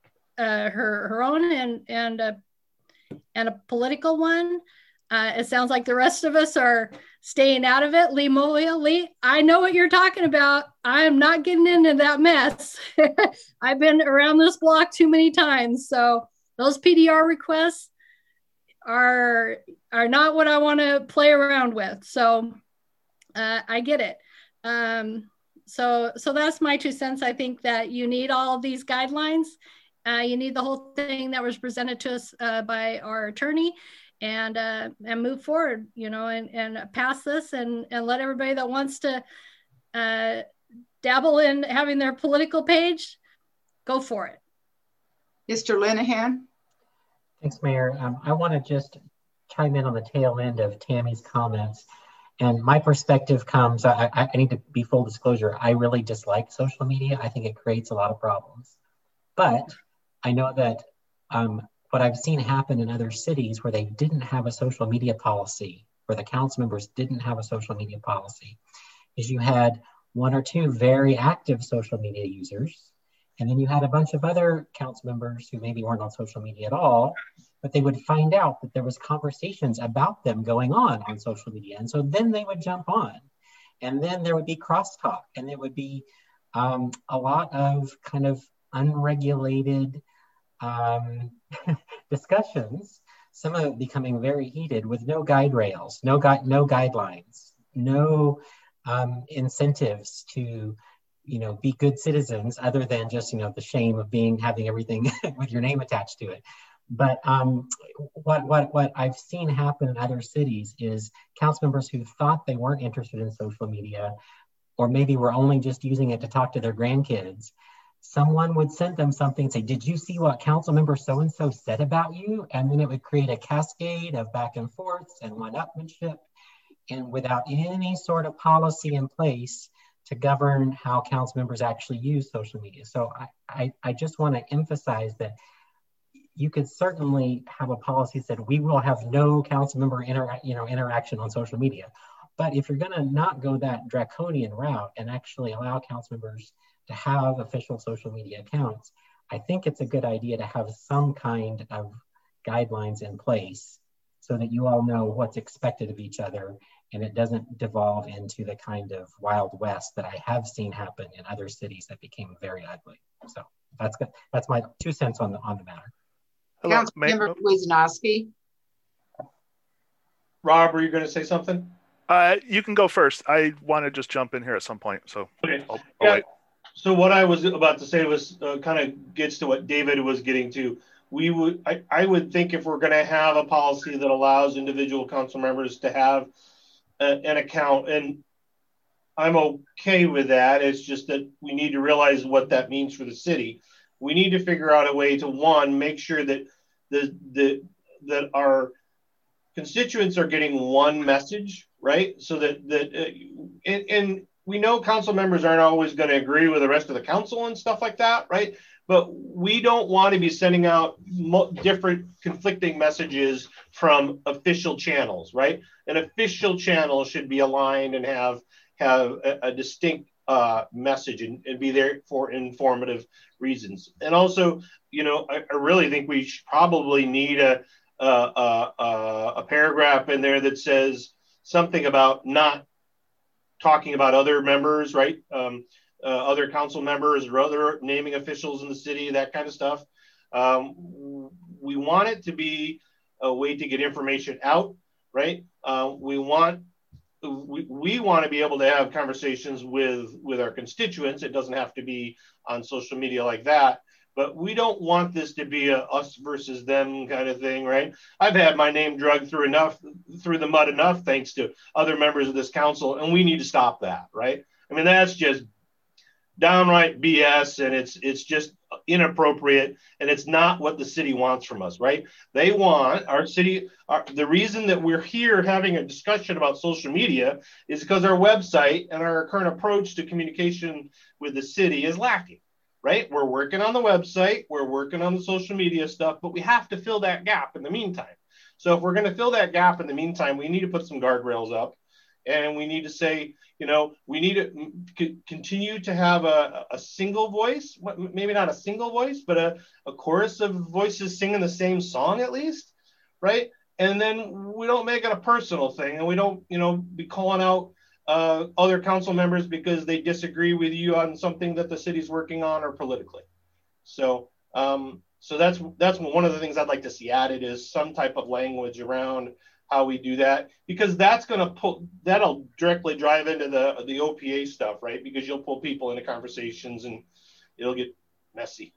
her own, and a political one. It sounds like the rest of us are staying out of it. Lee Mulvihill, Lee, I know what you're talking about. I am not getting into that mess. I've been around this block too many times. So those PDR requests are not what I want to play around with. So I get it. So that's my 2 cents. I think that you need all of these guidelines. You need the whole thing that was presented to us by our attorney, and move forward, you know, and pass this and let everybody that wants to dabble in having their political page, go for it. Mr. Linehan. Thanks, Mayor. I want to just chime in on the tail end of Tammy's comments. And my perspective comes, I need to be full disclosure, I really dislike social media. I think it creates a lot of problems. But I know that what I've seen happen in other cities where they didn't have a social media policy, where the council members didn't have a social media policy, is you had 1 or 2 very active social media users. And then you had a bunch of other council members who maybe weren't on social media at all, but they would find out that there was conversations about them going on social media. And so then they would jump on, and then there would be crosstalk, and there would be a lot of kind of unregulated discussions, some of it becoming very heated with no guide rails, no guidelines, no incentives to be good citizens, other than just, the shame of having everything with your name attached to it. But what I've seen happen in other cities is council members who thought they weren't interested in social media, or maybe were only just using it to talk to their grandkids, someone would send them something and say, did you see what council member so-and-so said about you? And then it would create a cascade of back and forths and one-upmanship, and without any sort of policy in place to govern how council members actually use social media. So I just want to emphasize that you could certainly have a policy that said we will have no council member interaction on social media. But if you're going to not go that draconian route and actually allow council members to have official social media accounts, I think it's a good idea to have some kind of guidelines in place so that you all know what's expected of each other, and it doesn't devolve into the kind of Wild West that I have seen happen in other cities that became very ugly. So that's good. That's my 2 cents on the matter. Councilmember Wisnowski. Rob, are you going to say something? You can go first. I want to just jump in here at some point, so okay. I'll wait. So what I was about to say was kind of gets to what David was getting to. I would think if we're going to have a policy that allows individual council members to have an account, and I'm okay with that. It's just that we need to realize what that means for the city. We need to figure out a way to, one, make sure that that our constituents are getting one message, right? So and we know council members aren't always going to agree with the rest of the council and stuff like that, right? But we don't want to be sending out different conflicting messages from official channels, right? An official channel should be aligned and have a distinct message and be there for informative reasons. And also, I really think we probably need a paragraph in there that says something about not talking about other members, right? Other council members or other naming officials in the city, that kind of stuff. We want it to be a way to get information out, right? We want to be able to have conversations with our constituents. It doesn't have to be on social media like that, but we don't want this to be a us versus them kind of thing, right? I've had my name dragged through the mud enough, thanks to other members of this council, and we need to stop that, right? I mean, that's just downright BS, and it's just inappropriate, and it's not what the city wants from us, right? They want our city. The reason that we're here having a discussion about social media is because our website and our current approach to communication with the city is lacking, right? We're working on the website, we're working on the social media stuff, but we have to fill that gap in the meantime. So if we're going to fill that gap in the meantime, we need to put some guardrails up, and we need to say, we need to continue to have a single voice, maybe not a single voice, but a chorus of voices singing the same song at least, right? And then we don't make it a personal thing, and we don't, be calling out other council members because they disagree with you on something that the city's working on or politically. So, so that's one of the things I'd like to see added, is some type of language around how we do that, because that'll directly drive into the OPA stuff, right? Because you'll pull people into conversations and it'll get messy.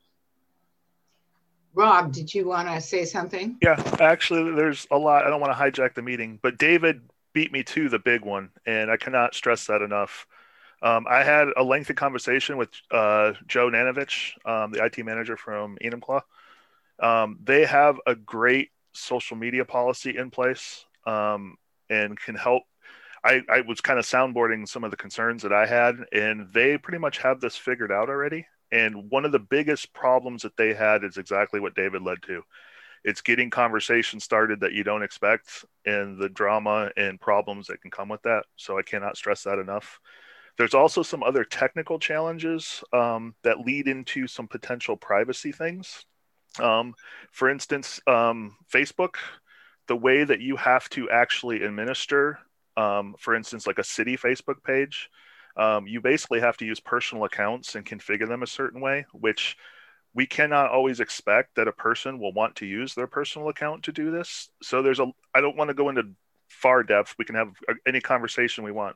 Rob, did you want to say something? Yeah, actually, there's a lot. I don't want to hijack the meeting, but David beat me to the big one, and I cannot stress that enough. I had a lengthy conversation with Joe Nanovich, the IT manager from Enumclaw. They have a great social media policy in place, and can help. I was kind of soundboarding some of the concerns that I had, and they pretty much have this figured out already. And one of the biggest problems that they had is exactly what David led to. It's getting conversations started that you don't expect, and the drama and problems that can come with that. So I cannot stress that enough. There's also some other technical challenges that lead into some potential privacy things. For instance, Facebook, the way that you have to actually administer, for instance, like a city Facebook page, you basically have to use personal accounts and configure them a certain way, which we cannot always expect that a person will want to use their personal account to do this. So I don't want to go into far depth. We can have any conversation we want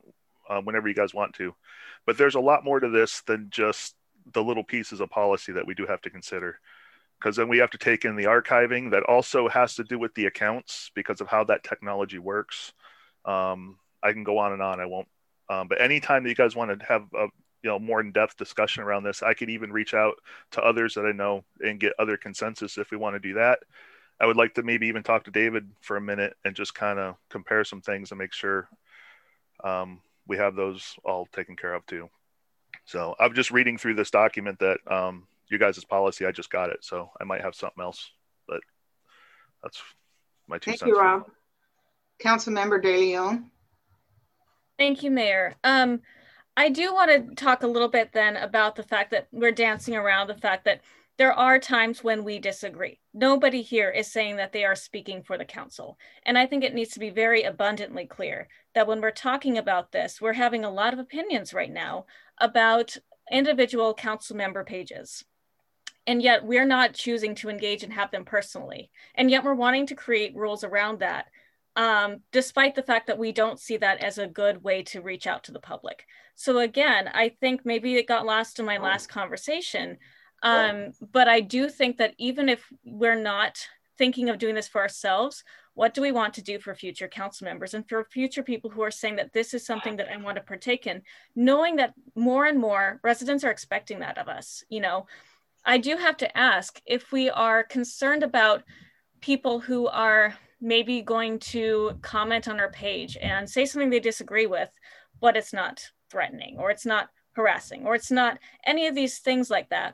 whenever you guys want to. But there's a lot more to this than just the little pieces of policy that we do have to consider, because then we have to take in the archiving that also has to do with the accounts because of how that technology works. I can go on and on. I won't. But anytime that you guys want to have a more in-depth discussion around this, I could even reach out to others that I know and get other consensus if we want to do that. I would like to maybe even talk to David for a minute and just kind of compare some things and make sure we have those all taken care of too. So I'm just reading through this document that you guys' policy, I just got it. So I might have something else, but that's my 2 cents. Thank you, Rob. Councilmember De Leon. Thank you, Mayor. I do want to talk a little bit then about the fact that we're dancing around the fact that there are times when we disagree. Nobody here is saying that they are speaking for the council. And I think it needs to be very abundantly clear that when we're talking about this, we're having a lot of opinions right now about individual council member pages. And yet we're not choosing to engage and have them personally. And yet we're wanting to create rules around that, despite the fact that we don't see that as a good way to reach out to the public. So again, I think maybe it got lost in my last conversation, but I do think that even if we're not thinking of doing this for ourselves, what do we want to do for future council members and for future people who are saying that this is something that I want to partake in, knowing that more and more residents are expecting that of us. I do have to ask if we are concerned about people who are maybe going to comment on our page and say something they disagree with, but it's not threatening or it's not harassing or it's not any of these things like that.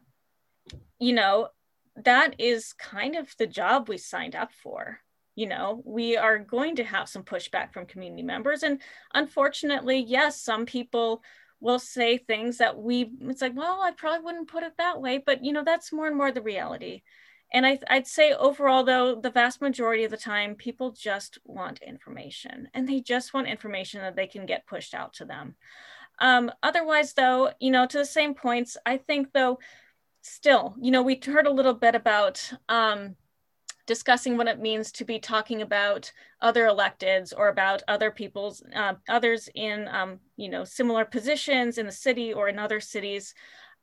That is kind of the job we signed up for. We are going to have some pushback from community members. And unfortunately, yes, some people will say things that it's like, well, I probably wouldn't put it that way, but that's more and more the reality. And I'd say overall, though, the vast majority of the time, people just want information and they just want information that they can get pushed out to them. Otherwise, though, to the same points, I think, though, still, we heard a little bit about discussing what it means to be talking about other electeds or about other people's, others in, similar positions in the city or in other cities.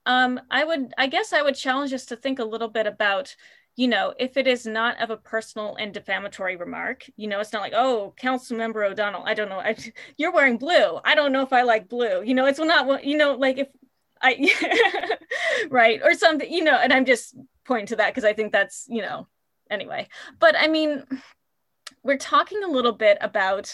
I guess I would challenge us to think a little bit about, if it is not of a personal and defamatory remark, it's not like, oh, Councilmember O'Donnell, I don't know, you're wearing blue. I don't know if I like blue. It's not, like if I, right, or something, and I'm just pointing to that because I think that's, anyway. But I mean, we're talking a little bit about,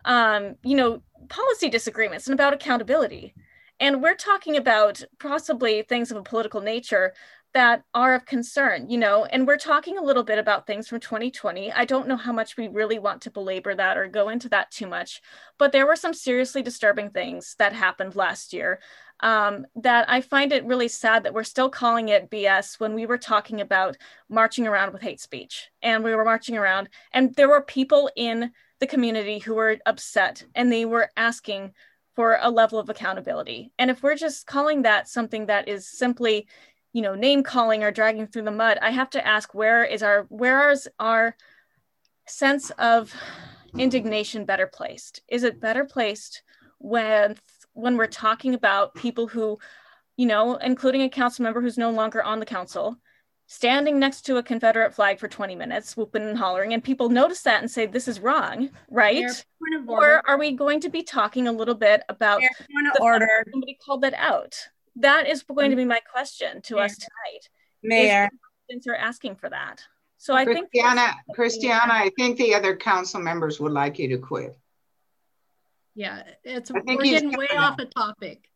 policy disagreements and about accountability. And we're talking about possibly things of a political nature that are of concern, and we're talking a little bit about things from 2020. I don't know how much we really want to belabor that or go into that too much, but there were some seriously disturbing things that happened last year that I find it really sad that we're still calling it BS when we were talking about marching around with hate speech. And we were marching around and there were people in the community who were upset and they were asking for a level of accountability. And if we're just calling that something that is simply, name calling or dragging through the mud, I have to ask, where is our sense of indignation better placed? Is it better placed when we're talking about people who, including a council member who's no longer on the council, standing next to a Confederate flag for 20 minutes, whooping and hollering, and people notice that and say, this is wrong, right? Or are we going to be talking a little bit about somebody called that out? That is going to be my question to us tonight. Mayor. Are asking for that. So I think Christiana, I think the other council members would like you to quit. Yeah, we're getting way off a topic.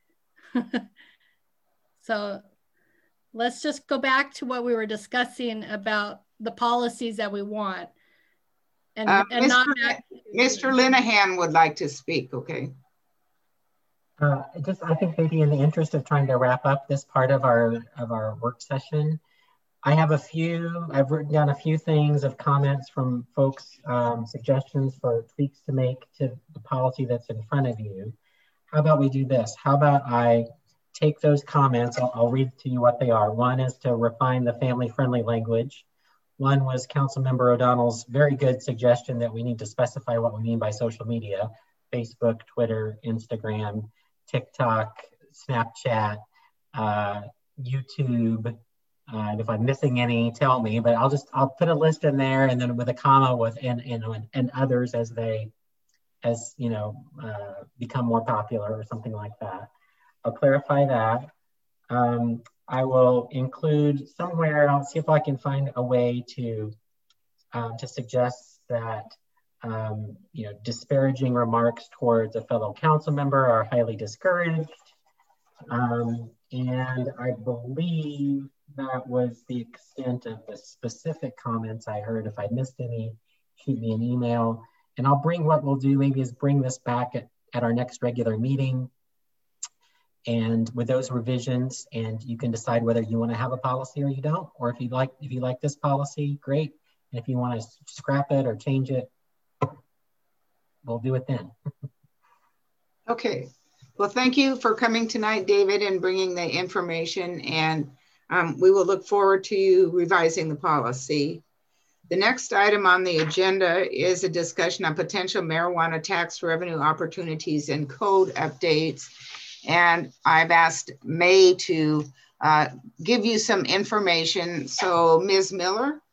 So let's just go back to what we were discussing about the policies that we want. And Mr. Linehan would like to speak, okay? I think maybe in the interest of trying to wrap up this part of our work session, I've written down a few things of comments from folks, suggestions for tweaks to make to the policy that's in front of you. How about we do this? How about I take those comments, I'll read to you what they are. One is to refine the family-friendly language. One was Councilmember O'Donnell's very good suggestion that we need to specify what we mean by social media. Facebook, Twitter, Instagram, TikTok, Snapchat, YouTube. And if I'm missing any, tell me, but I'll put a list in there, and then with a comma with and others as become more popular or something like that. I'll clarify that. I will include somewhere, I'll see if I can find a way to suggest that disparaging remarks towards a fellow council member are highly discouraged. And I believe that was the extent of the specific comments I heard. If I missed any, shoot me an email. And I'll bring, what we'll do maybe is bring this back at our next regular meeting, and with those revisions, and you can decide whether you want to have a policy or you don't, or if you like this policy, great. And if you want to scrap it or change it, we'll do it then. Okay. Well, thank you for coming tonight, David, and bringing the information, and we will look forward to you revising the policy. The next item on the agenda is a discussion on potential marijuana tax revenue opportunities and code updates. And I've asked May to give you some information. So Ms. Miller.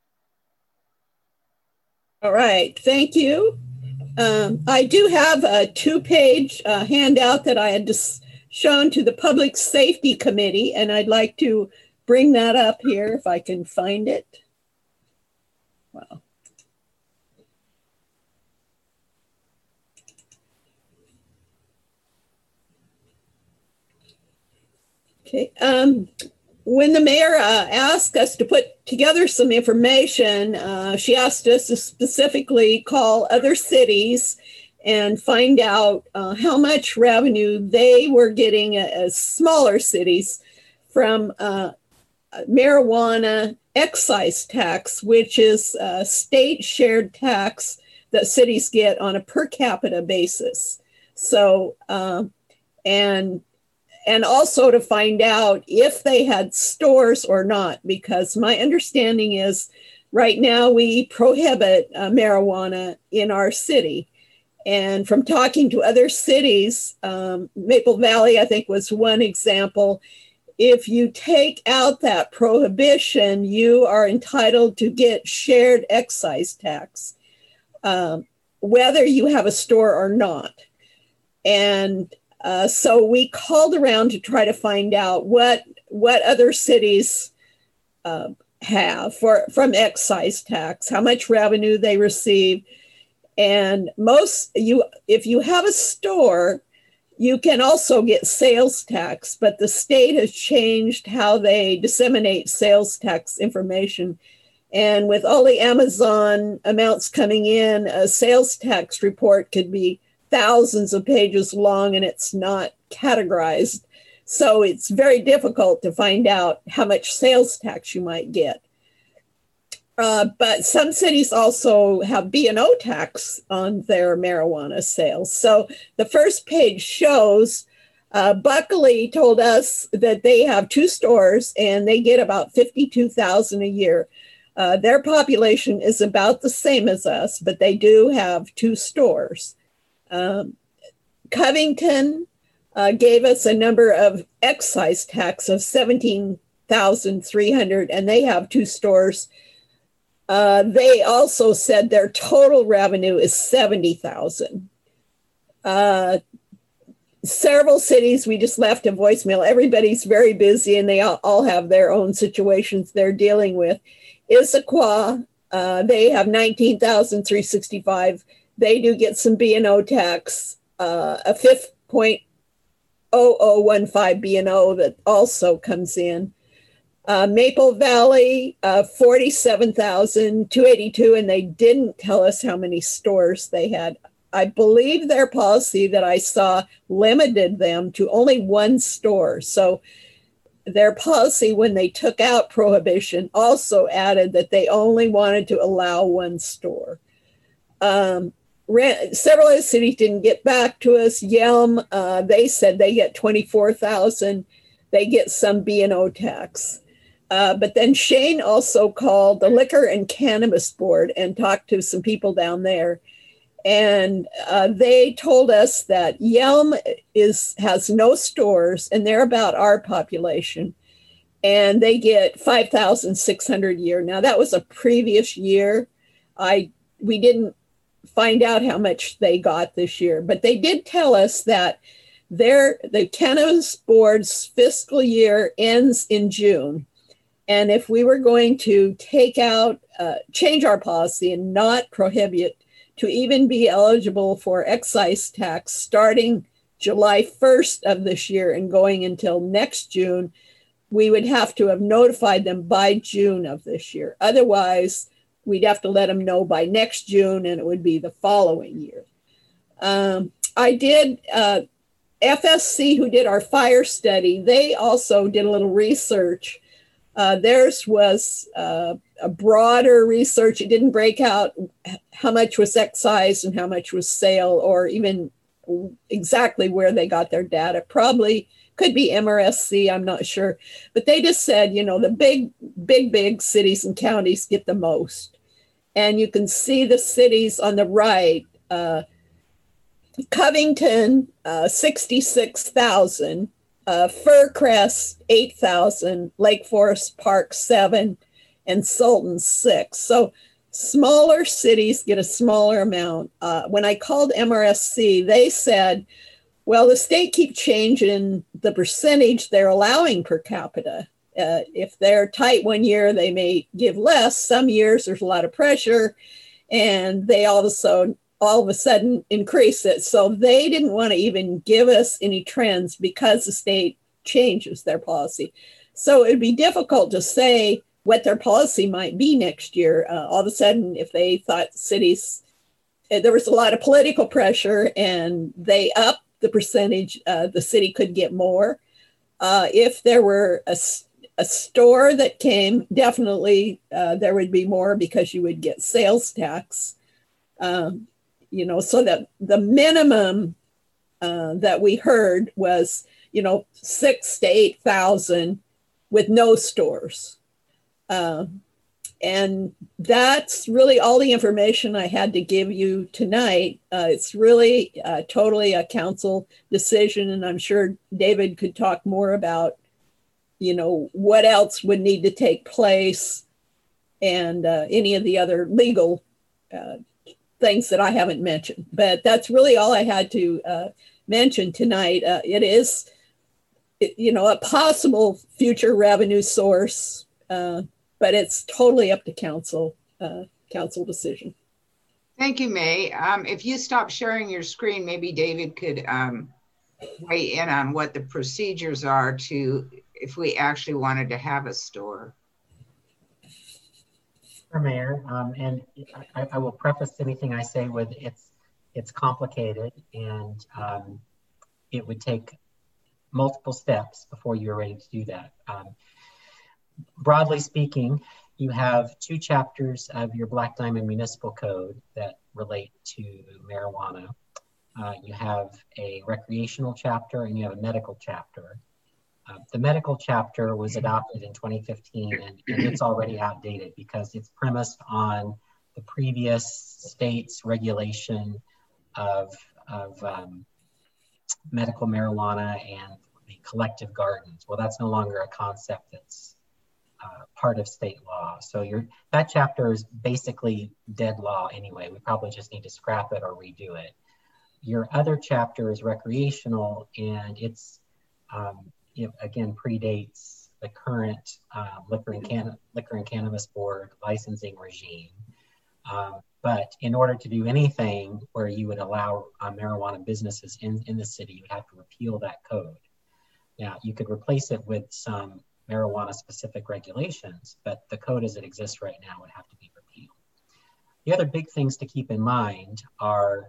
All right, thank you. I do have a 2-page handout that I had just shown to the Public Safety Committee, and I'd like to bring that up here if I can find it. Wow. Okay. When the mayor asked us to put together some information, she asked us to specifically call other cities and find out how much revenue they were getting as smaller cities from marijuana excise tax, which is a state shared tax that cities get on a per capita basis. So, and also to find out if they had stores or not, because my understanding is right now we prohibit marijuana in our city. And from talking to other cities, Maple Valley, I think, was one example. If you take out that prohibition, you are entitled to get shared excise tax, whether you have a store or not. And so we called around to try to find out what other cities have from excise tax, how much revenue they receive. And if you have a store, you can also get sales tax, but the state has changed how they disseminate sales tax information. And with all the Amazon amounts coming in, a sales tax report could be thousands of pages long and it's not categorized. So it's very difficult to find out how much sales tax you might get. But some cities also have B&O tax on their marijuana sales. So the first page shows Buckley told us that they have 2 stores and they get about $52,000 a year. Their population is about the same as us, but they do have 2 stores. Covington gave us a number of excise tax of $17,300, and they have 2 stores. They also said their total revenue is $70,000. Several cities, we just left a voicemail. Everybody's very busy and they all have their own situations they're dealing with. Issaquah, they have $19,365. They do get some B&O tax, a 5.0015 B&O that also comes in. Maple Valley, $47,282, and they didn't tell us how many stores they had. I believe their policy that I saw limited them to only 1 store. So their policy, when they took out prohibition, also added that they only wanted to allow 1 store. Several of the cities didn't get back to us. Yelm, they said they get $24,000. They get some B&O tax. But then Shane also called the Liquor and Cannabis Board and talked to some people down there. And they told us that Yelm has no stores, and they're about our population, and they get 5,600 a year. Now that was a previous year. We didn't find out how much they got this year, but they did tell us that the cannabis board's fiscal year ends in June. And if we were going to change our policy and not prohibit to even be eligible for excise tax starting July 1st of this year and going until next June, we would have to have notified them by June of this year. Otherwise, we'd have to let them know by next June, and it would be the following year. I did, FSC, who did our fire study, they also did a little research. Theirs was a broader research. It didn't break out how much was excise and how much was sale, or even exactly where they got their data. Probably could be MRSC, I'm not sure. But they just said, the big cities and counties get the most. And you can see the cities on the right. Covington, 66,000. Faircrest, 8,000. Lake Forest Park, 7. And Sultan, 6. So smaller cities get a smaller amount. When I called MRSC, they said, well, the state keeps changing the percentage they're allowing per capita. If they're tight one year, they may give less. Some years there's a lot of pressure, and they all of a sudden increase it. So they didn't want to even give us any trends because the state changes their policy. So it'd be difficult to say what their policy might be next year. All of a sudden, if they thought cities, there was a lot of political pressure and they upped the percentage, the city could get more. If there were a store that came, definitely there would be more because you would get sales tax. So that the minimum that we heard was, 6,000 to 8,000 with no stores. And that's really all the information I had to give you tonight. It's really totally a council decision, and I'm sure David could talk more about, what else would need to take place and any of the other legal things that I haven't mentioned. But that's really all I had to mention tonight. It is, a possible future revenue source, but it's totally up to council decision. Thank you, May. If you stop sharing your screen, maybe David could weigh in on what the procedures are if we actually wanted to have a store. Sure, Mayor, and I will preface anything I say with it's complicated, and it would take multiple steps before you're ready to do that. Broadly speaking, you have 2 chapters of your Black Diamond Municipal Code that relate to marijuana. You have a recreational chapter and you have a medical chapter. The medical chapter was adopted in 2015 and it's already outdated because it's premised on the previous state's regulation of medical marijuana and the collective gardens. Well, that's no longer a concept that's part of state law. So that chapter is basically dead law anyway. We probably just need to scrap it or redo it. Your other chapter is recreational, and it's again predates the current liquor and cannabis board licensing regime. But in order to do anything where you would allow marijuana businesses in the city, you would have to repeal that code. Now, you could replace it with some marijuana specific regulations, but the code as it exists right now would have to be repealed. The other big things to keep in mind are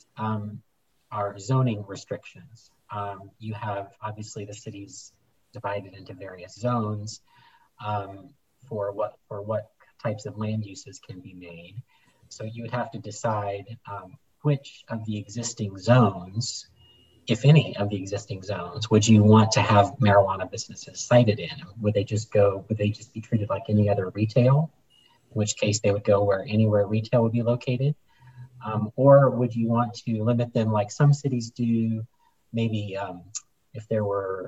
zoning restrictions. You have obviously the city's divided into various zones for what types of land uses can be made. So you would have to decide which of the existing zones, if any of the existing zones, would you want to have marijuana businesses sited in? Would they just be treated like any other retail? In which case they would go anywhere retail would be located. Or would you want to limit them like some cities do? Maybe if there were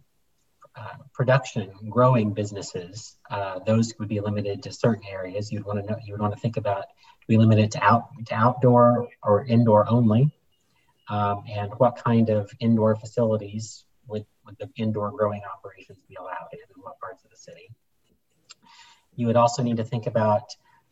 production, growing businesses, those would be limited to certain areas. You would want to think about, do we limit it to outdoor or indoor only? And what kind of indoor facilities would the indoor growing operations be allowed in what parts of the city? You would also need to think about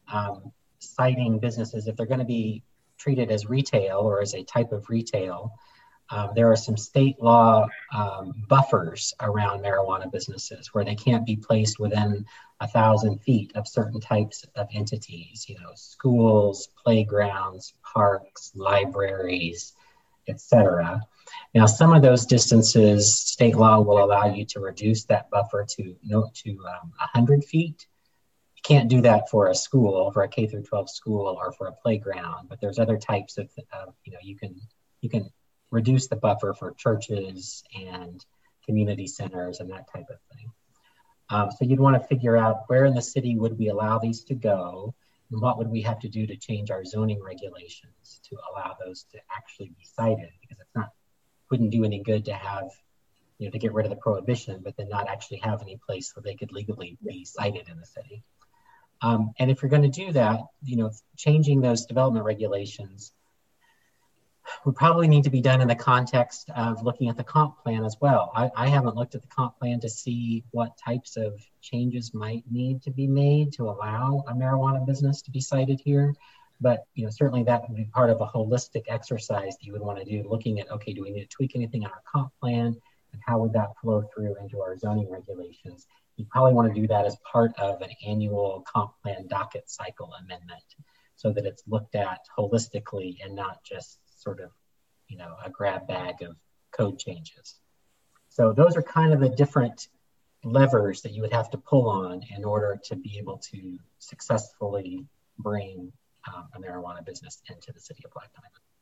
citing businesses if they're going to be treated as retail or as a type of retail. There are some state law buffers around marijuana businesses where they can't be placed within 1,000 feet of certain types of entities, schools, playgrounds, parks, libraries, etc. Now, some of those distances, state law will allow you to reduce that buffer to 100 feet. You can't do that for a school, for a K through 12 school, or for a playground. But there's other types of, you can reduce the buffer for churches and community centers and that type of thing. So you'd want to figure out where in the city would we allow these to go, and what would we have to do to change our zoning regulations to allow those to actually be cited, because wouldn't do any good to have, to get rid of the prohibition, but then not actually have any place where they could legally be cited in the city. And if you're going to do that, changing those development regulations would probably need to be done in the context of looking at the comp plan as well. I haven't looked at the comp plan to see what types of changes might need to be made to allow a marijuana business to be cited here. But certainly that would be part of a holistic exercise that you would want to do, looking at, okay, do we need to tweak anything on our comp plan, and how would that flow through into our zoning regulations? You probably want to do that as part of an annual comp plan docket cycle amendment, so that it's looked at holistically and not just sort of, a grab bag of code changes. So those are kind of the different levers that you would have to pull on in order to be able to successfully bring a marijuana business into the city of Black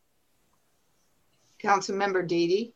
Diamond. Councilmember Deedy.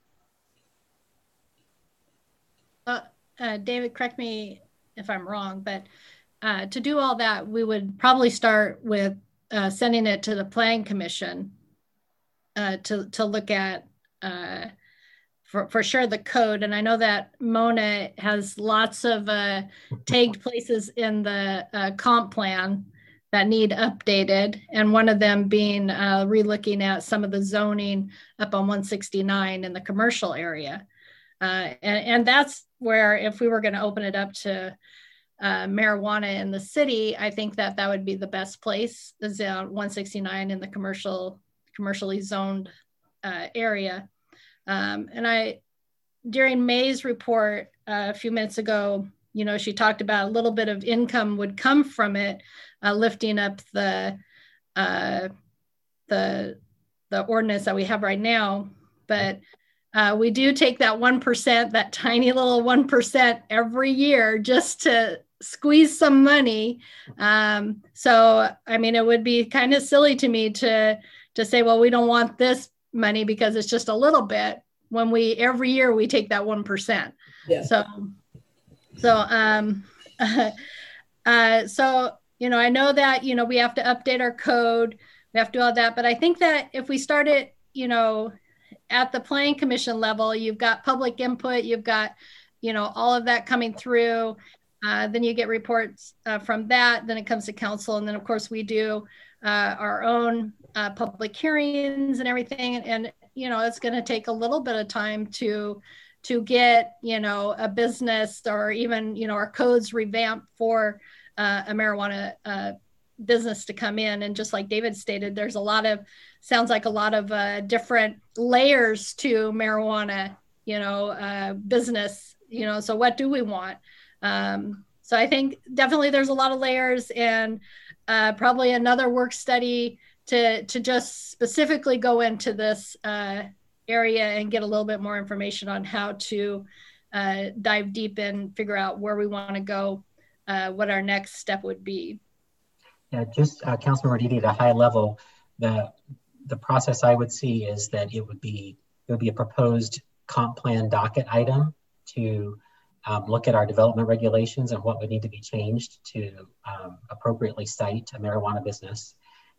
David, correct me if I'm wrong, but to do all that, we would probably start with sending it to the Planning Commission to look at, for sure, the code. And I know that Mona has lots of tagged places in the comp plan that need updated, and one of them being re-looking at some of the zoning up on 169 in the commercial area. And that's where, if we were going to open it up to marijuana in the city, I think that would be the best place, is 169 in the commercially zoned area. And during May's report a few minutes ago, she talked about a little bit of income would come from it, lifting up the ordinance that we have right now. But we do take that 1%, that tiny little 1% every year, just to squeeze some money. So, I mean, it would be kind of silly to me to say, well, we don't want this money because it's just a little bit, when every year we take that 1%. Yeah. So, I know that, we have to update our code, we have to do all that, but I think that if we start it, at the Planning Commission level, you've got public input, you've got, all of that coming through, then you get reports from that, then it comes to council, and then of course we do our own public hearings and everything, and it's going to take a little bit of time to get, a business, or even, our codes revamped for a marijuana business to come in. And just like David stated, there's sounds like a lot of different layers to marijuana, business, so what do we want? So I think definitely there's a lot of layers, and probably another work study to just specifically go into this area and get a little bit more information on how to dive deep and figure out where we want to go, what our next step would be. Yeah, just Councilmember Deedy, at a high level, the process I would see is that there would be a proposed comp plan docket item to look at our development regulations and what would need to be changed to appropriately cite a marijuana business.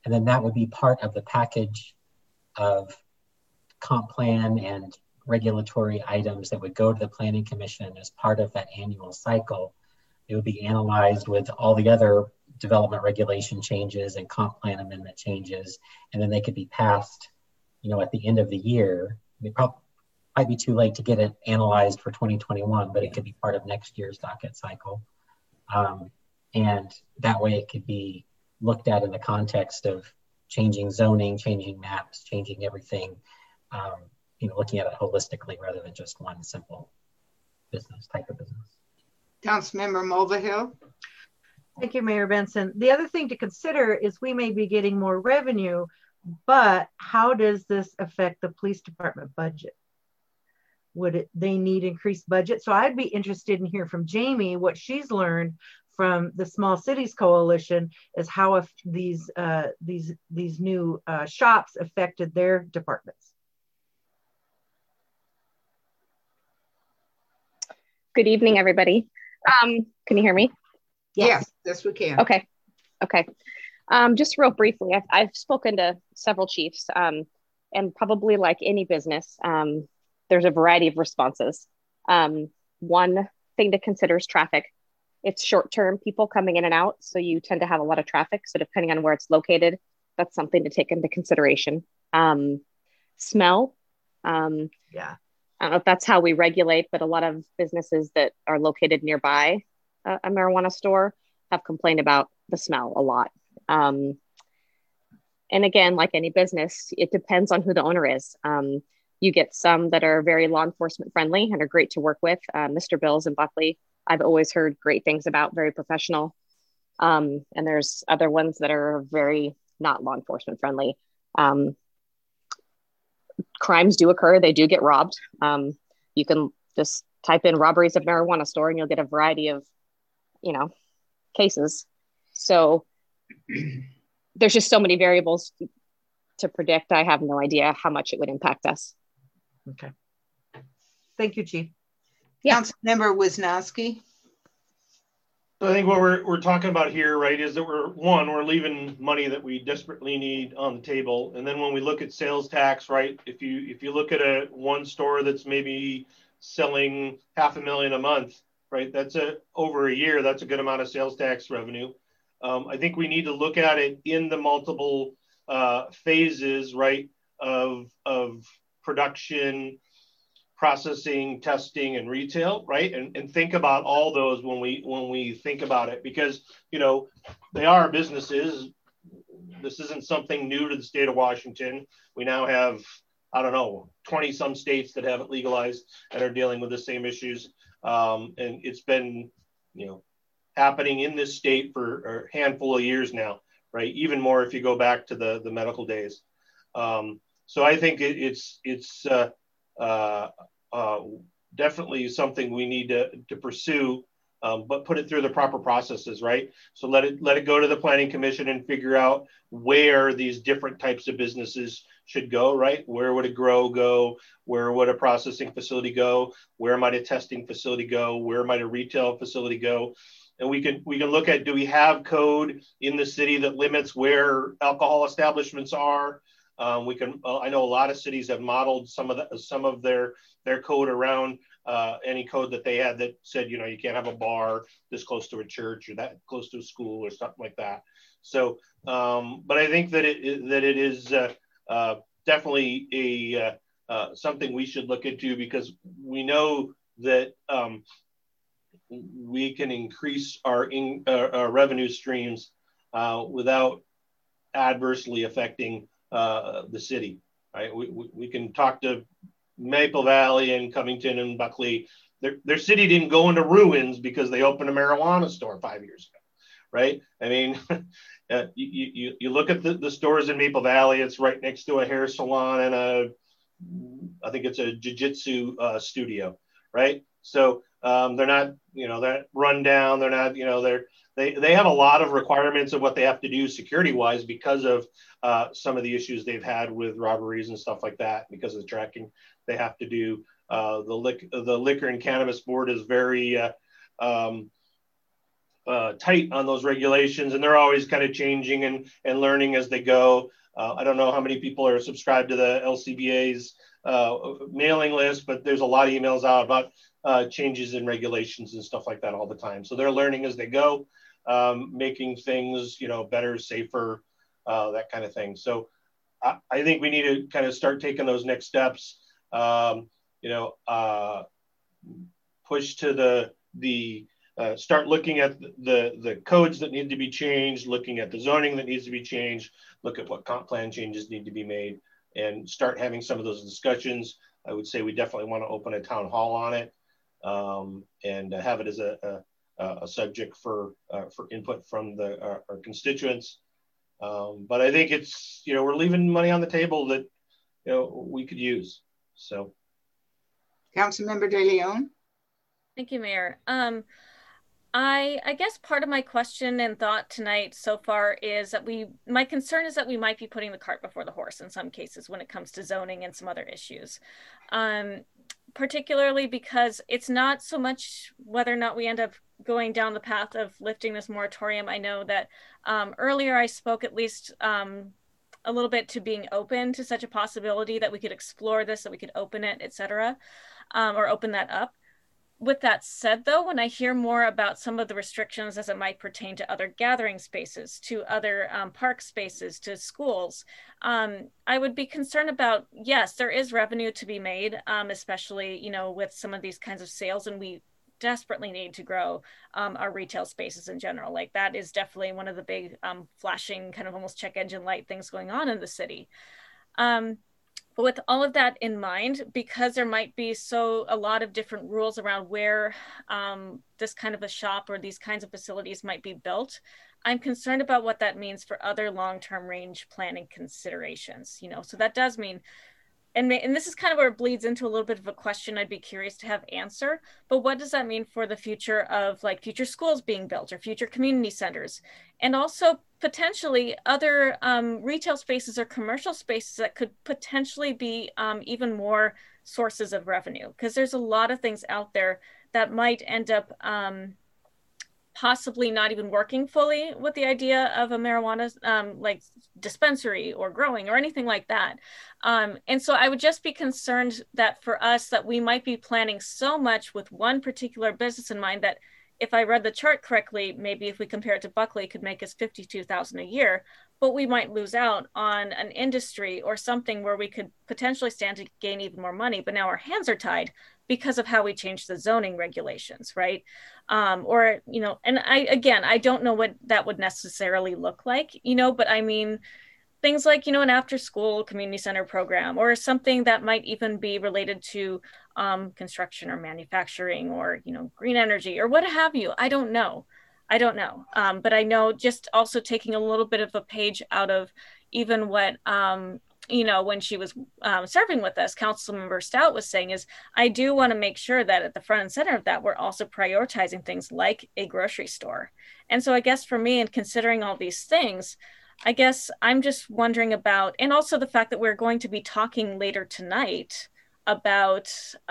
And then that would be part of the package of comp plan and regulatory items that would go to the Planning Commission as part of that annual cycle. It would be analyzed with all the other development regulation changes and comp plan amendment changes, and then they could be passed, at the end of the year. It probably might be too late to get it analyzed for 2021, but it could be part of next year's docket cycle. And that way it could be looked at in the context of changing zoning, changing maps, changing everything, looking at it holistically rather than just one simple type of business. Councilmember Mulvihill. Thank you, Mayor Benson. The other thing to consider is we may be getting more revenue, but how does this affect the police department budget? Would they need increased budget? So I'd be interested in hearing from Jamie what she's learned from the Small Cities Coalition is how if these new shops affected their departments. Good evening, everybody. Can you hear me? Yes, yes, we can. Okay. Just real briefly, I've spoken to several chiefs, and probably like any business, there's a variety of responses. One thing to consider is traffic. It's short-term people coming in and out, so you tend to have a lot of traffic. So depending on where it's located, that's something to take into consideration. Smell. Yeah. I don't know if that's how we regulate, but a lot of businesses that are located nearby a marijuana store have complained about the smell a lot. And again, like any business, it depends on who the owner is. You get some that are very law enforcement friendly and are great to work with. Mr. Bills in Buckley, I've always heard great things about, very professional. And there's other ones that are very not law enforcement friendly. Crimes do occur, they do get robbed. You can just type in robberies of marijuana store and you'll get a variety of, cases. So there's just so many variables to predict. I have no idea how much it would impact us. Okay. Thank you, Chief. Yeah. Councilmember Wisnowski. So I think what we're talking about here, right, is that we're leaving money that we desperately need on the table. And then when we look at sales tax, right, if you look at one store that's maybe selling $500,000 a month, right, that's over a year, that's a good amount of sales tax revenue. I think we need to look at it in the multiple phases, right, of production, processing, testing, and retail, right? And think about all those when we think about it, because they are businesses. This isn't something new to the state of Washington. We now have, 20 some states that have it legalized and are dealing with the same issues. And it's been, happening in this state for a handful of years now, right? Even more if you go back to the medical days. So I think it's definitely something we need to pursue, but put it through the proper processes, right? So let it go to the Planning Commission and figure out where these different types of businesses should go, right? Where would a grow go? Where would a processing facility go? Where might a testing facility go? Where might a retail facility go? And we can look at, do we have code in the city that limits where alcohol establishments are? I know a lot of cities have modeled some of their code around any code that they had that said, you can't have a bar this close to a church or that close to a school or something like that. So, but I think that it is definitely something we should look into, because we know that we can increase our revenue streams without adversely affecting the city, right? We can talk to Maple Valley and Covington and Buckley. Their city didn't go into ruins because they opened a marijuana store 5 years ago, right? I mean, you look at the stores in Maple Valley, it's right next to a hair salon and I think it's a jiu-jitsu studio, right? So they're not, they're run down. They're not, they have a lot of requirements of what they have to do security-wise because of some of the issues they've had with robberies and stuff like that, because of the tracking they have to do. The Liquor and Cannabis Board is very tight on those regulations, and they're always kind of changing and learning as they go. I don't know how many people are subscribed to the LCBA's mailing list, but there's a lot of emails out about changes in regulations and stuff like that all the time. So they're learning as they go, making things, better, safer, that kind of thing. So I think we need to kind of start taking those next steps, push to start looking at the codes that need to be changed, looking at the zoning that needs to be changed, look at what comp plan changes need to be made, and start having some of those discussions. I would say we definitely want to open a town hall on it, and have it as a subject for input from our constituents. But I think it's, we're leaving money on the table that, we could use. So. Councilmember De Leon. Thank you, Mayor. I guess part of my question and thought tonight so far is that my concern is that we might be putting the cart before the horse in some cases when it comes to zoning and some other issues. Particularly because it's not so much whether or not we end up going down the path of lifting this moratorium. I know that earlier I spoke at least a little bit to being open to such a possibility that we could explore this, that we could open it, et cetera, or open that up. With that said, though, when I hear more about some of the restrictions as it might pertain to other gathering spaces, to other park spaces, to schools, I would be concerned about, yes, there is revenue to be made, especially, with some of these kinds of sales, and we desperately need to grow our retail spaces in general. Like that is definitely one of the big flashing kind of almost check engine light things going on in the city. But with all of that in mind, because there might be a lot of different rules around where this kind of a shop or these kinds of facilities might be built, I'm concerned about what that means for other long-term range planning considerations. So that does mean, and this is kind of where it bleeds into a little bit of a question I'd be curious to have answer, but what does that mean for the future of future schools being built or future community centers? And also potentially other retail spaces or commercial spaces that could potentially be even more sources of revenue, because there's a lot of things out there that might end up possibly not even working fully with the idea of a marijuana dispensary or growing or anything like that. And so I would just be concerned that for us that we might be planning so much with one particular business in mind that if I read the chart correctly, maybe if we compare it to Buckley, it could make us $52,000 a year, but we might lose out on an industry or something where we could potentially stand to gain even more money, but now our hands are tied because of how we changed the zoning regulations, right? And I don't know what that would necessarily look like, but I mean, things like, an after school community center program or something that might even be related to construction or manufacturing or, green energy or what have you. I don't know. But I know just also taking a little bit of a page out of even what, when she was serving with us, Councilmember Stout was saying is, I do want to make sure that at the front and center of that, we're also prioritizing things like a grocery store. And so I guess for me, and considering all these things, I guess I'm just wondering about, and also the fact that we're going to be talking later tonight about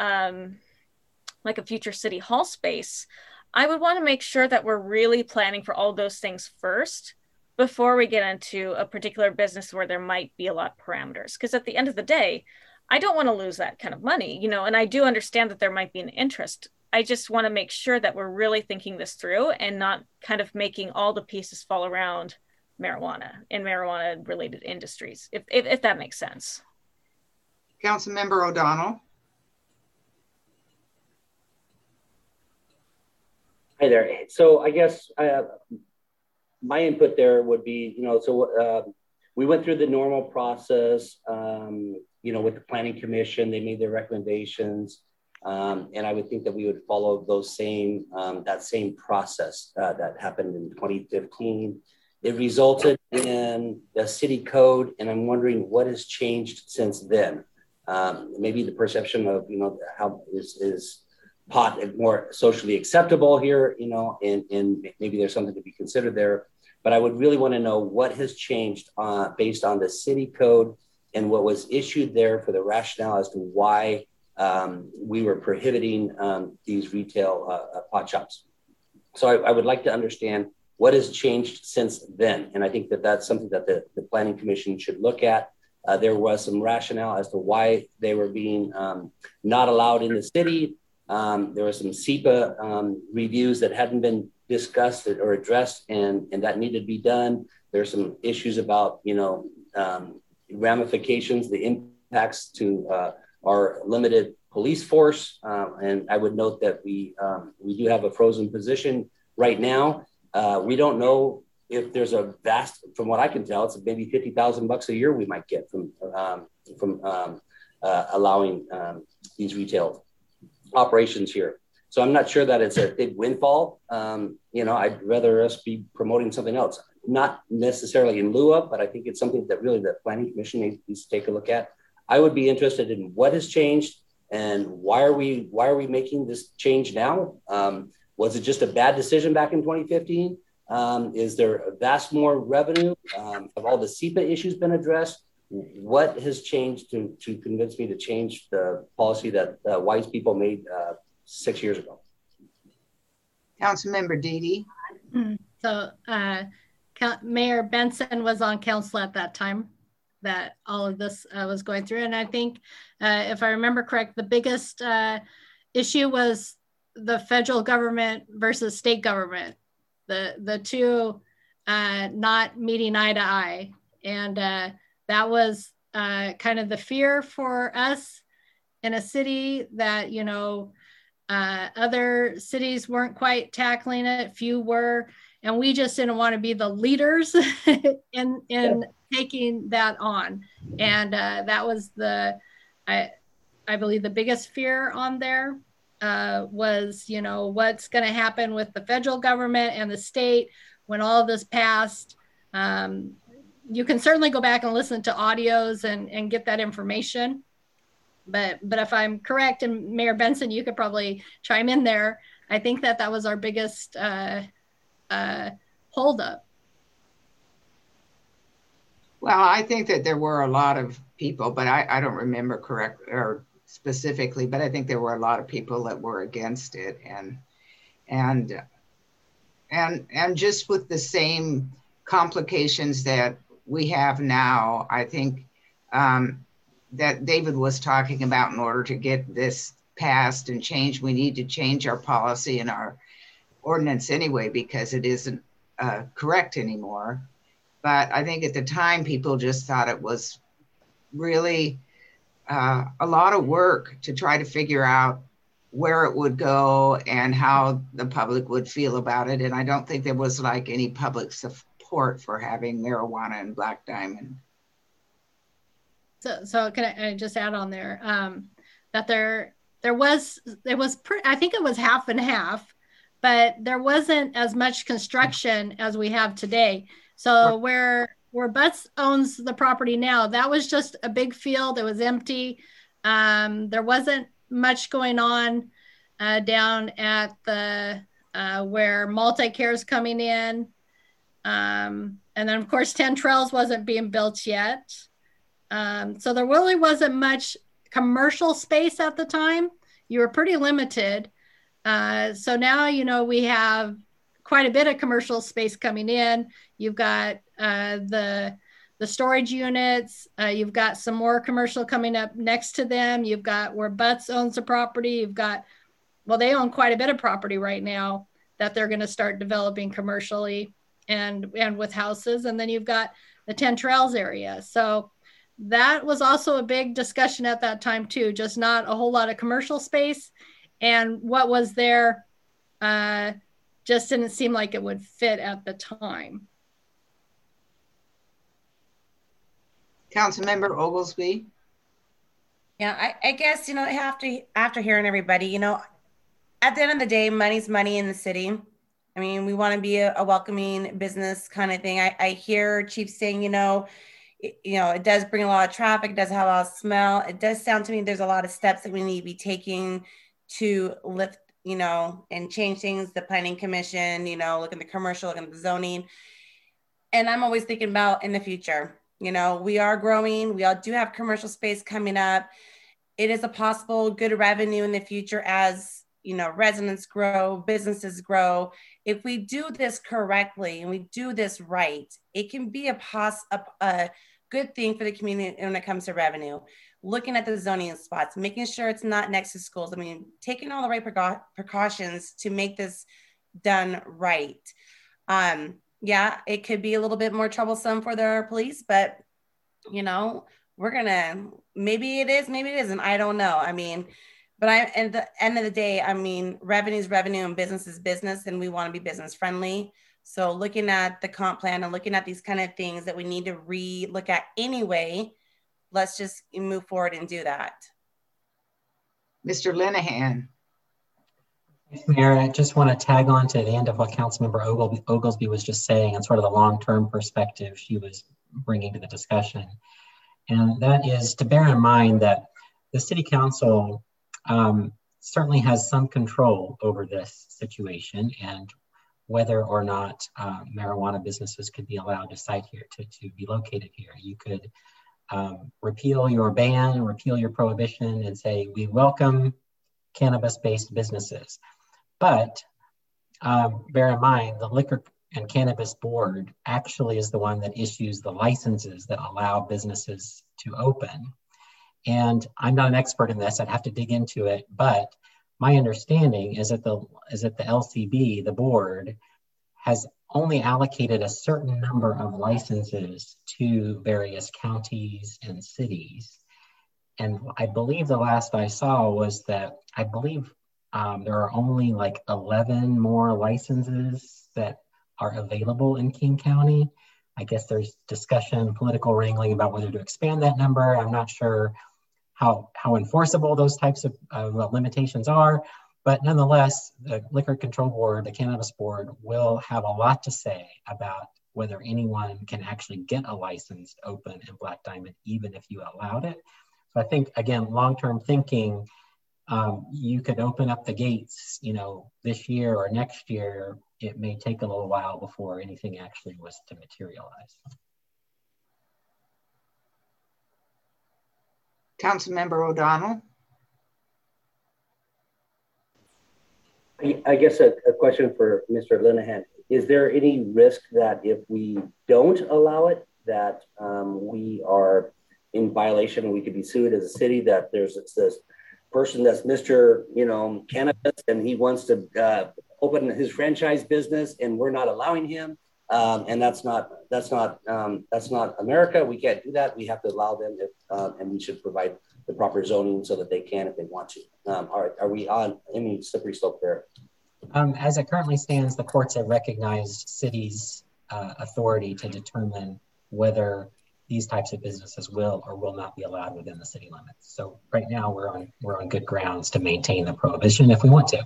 a future city hall space, I would want to make sure that we're really planning for all those things first before we get into a particular business where there might be a lot of parameters. Because at the end of the day, I don't want to lose that kind of money, and I do understand that there might be an interest. I just want to make sure that we're really thinking this through and not kind of making all the pieces fall around marijuana and marijuana related industries, if that makes sense. Councilmember O'Donnell. Hi there. So I guess my input there would be, we went through the normal process, with the Planning Commission. They made their recommendations, and I would think that we would follow those that same process that happened in 2015. It resulted in the city code, and I'm wondering what has changed since then. Maybe the perception of, how is pot more socially acceptable here, and maybe there's something to be considered there. But I would really want to know what has changed based on the city code and what was issued there for the rationale as to why we were prohibiting these retail pot shops. So I would like to understand what has changed since then. And I think that that's something that the Planning Commission should look at. There was some rationale as to why they were being not allowed in the city. There were some SEPA reviews that hadn't been discussed or addressed, and that needed to be done. There's some issues about, ramifications, the impacts to our limited police force. And I would note that we do have a frozen position right now. We don't know if there's a vast, from what I can tell, it's maybe $50,000 a year we might get from allowing these retail operations here. So I'm not sure that it's a big windfall. I'd rather us be promoting something else, not necessarily in lieu of, but I think it's something that really the Planning Commission needs to take a look at. I would be interested in what has changed and why are we making this change now? Was it just a bad decision back in 2015? Is there a vast more revenue? Have all the SEPA issues been addressed? What has changed to convince me to change the policy that wise people made 6 years ago? Councilmember Dede. So Mayor Benson was on council at that time that all of this was going through. And I think if I remember correct, the biggest issue was the federal government versus state government, the two not meeting eye to eye. And that was kind of the fear for us in a city that, other cities weren't quite tackling it, few were, and we just didn't want to be the leaders in taking that on. And that was I believe the biggest fear on there was, what's going to happen with the federal government and the state when all of this passed. You can certainly go back and listen to audios and get that information. But if I'm correct, and Mayor Benson, you could probably chime in there, I think that was our biggest holdup. Well, I think that there were a lot of people, but I don't remember correct or specifically, but I think there were a lot of people that were against it, and just with the same complications that we have now, I think that David was talking about, in order to get this passed and changed, we need to change our policy and our ordinance anyway, because it isn't correct anymore. But I think at the time, people just thought it was really a lot of work to try to figure out where it would go and how the public would feel about it. And I don't think there was like any public support for having marijuana and Black Diamond. So can I just add on there that there was I think it was half and half, but there wasn't as much construction as we have today. So where Butts owns the property now, that was just a big field. It was empty. There wasn't much going on down at the where Multi-Care is coming in. And then of course 10 Trails wasn't being built yet. So there really wasn't much commercial space at the time. You were pretty limited. So now, we have quite a bit of commercial space coming in. You've got the storage units. You've got some more commercial coming up next to them. You've got where Butts owns the property. You've got, they own quite a bit of property right now that they're going to start developing commercially and with houses. And then you've got the 10 Trails area. So that was also a big discussion at that time too, just not a whole lot of commercial space. And what was there just didn't seem like it would fit at the time. Councilmember Oglesby. Yeah, I guess, after hearing everybody, at the end of the day, money's money in the city. I mean, we want to be a welcoming business kind of thing. I hear Chief saying, it does bring a lot of traffic, it does have a lot of smell. It does sound to me there's a lot of steps that we need to be taking to lift, and change things. The Planning Commission, look at the commercial, look at the zoning. And I'm always thinking about in the future, we are growing. We all do have commercial space coming up. It is a possible good revenue in the future as you know, residents grow, businesses grow. If we do this correctly and we do this right, it can be a good thing for the community when it comes to revenue. Looking at the zoning spots, making sure it's not next to schools. I mean, taking all the right precautions to make this done right. Yeah, it could be a little bit more troublesome for the police, but you know, maybe it is, maybe it isn't. I don't know. I mean, but at the end of the day, I mean, revenue is revenue and business is business, and we want to be business friendly. So looking at the comp plan and looking at these kind of things that we need to re-look at anyway, let's just move forward and do that. Mr. Linehan. Thanks, Mayor. I just want to tag on to the end of what Councilmember Oglesby was just saying and sort of the long-term perspective she was bringing to the discussion. And that is to bear in mind that the City Council certainly has some control over this situation and whether or not marijuana businesses could be allowed to site here, to be located here. You could repeal your ban, repeal your prohibition and say, we welcome cannabis-based businesses. But bear in mind, the Liquor and Cannabis Board actually is the one that issues the licenses that allow businesses to open. And I'm not an expert in this, I'd have to dig into it, but my understanding is that the LCB, the board, has only allocated a certain number of licenses to various counties and cities. And I believe the last I saw was that I believe there are only like 11 more licenses that are available in King County. I guess there's discussion, political wrangling about whether to expand that number. I'm not sure how enforceable those types of limitations are, but nonetheless, the Liquor Control Board, the Cannabis Board, will have a lot to say about whether anyone can actually get a license to open in Black Diamond, even if you allowed it. So I think, again, long-term thinking, you could open up the gates, you know, this year or next year. It may take a little while before anything actually was to materialize. Councilmember O'Donnell. I guess a question for Mr. Linehan. Is there any risk that if we don't allow it, that we are in violation, we could be sued as a city, that there's this person that's Mr. Cannabis and he wants to open his franchise business and we're not allowing him? And that's not America. We can't do that. We have to allow them, and we should provide the proper zoning so that they can if they want to. Are we on any slippery slope there? As it currently stands, the courts have recognized cities' authority to determine whether these types of businesses will or will not be allowed within the city limits. So right now we're on good grounds to maintain the prohibition if we want to.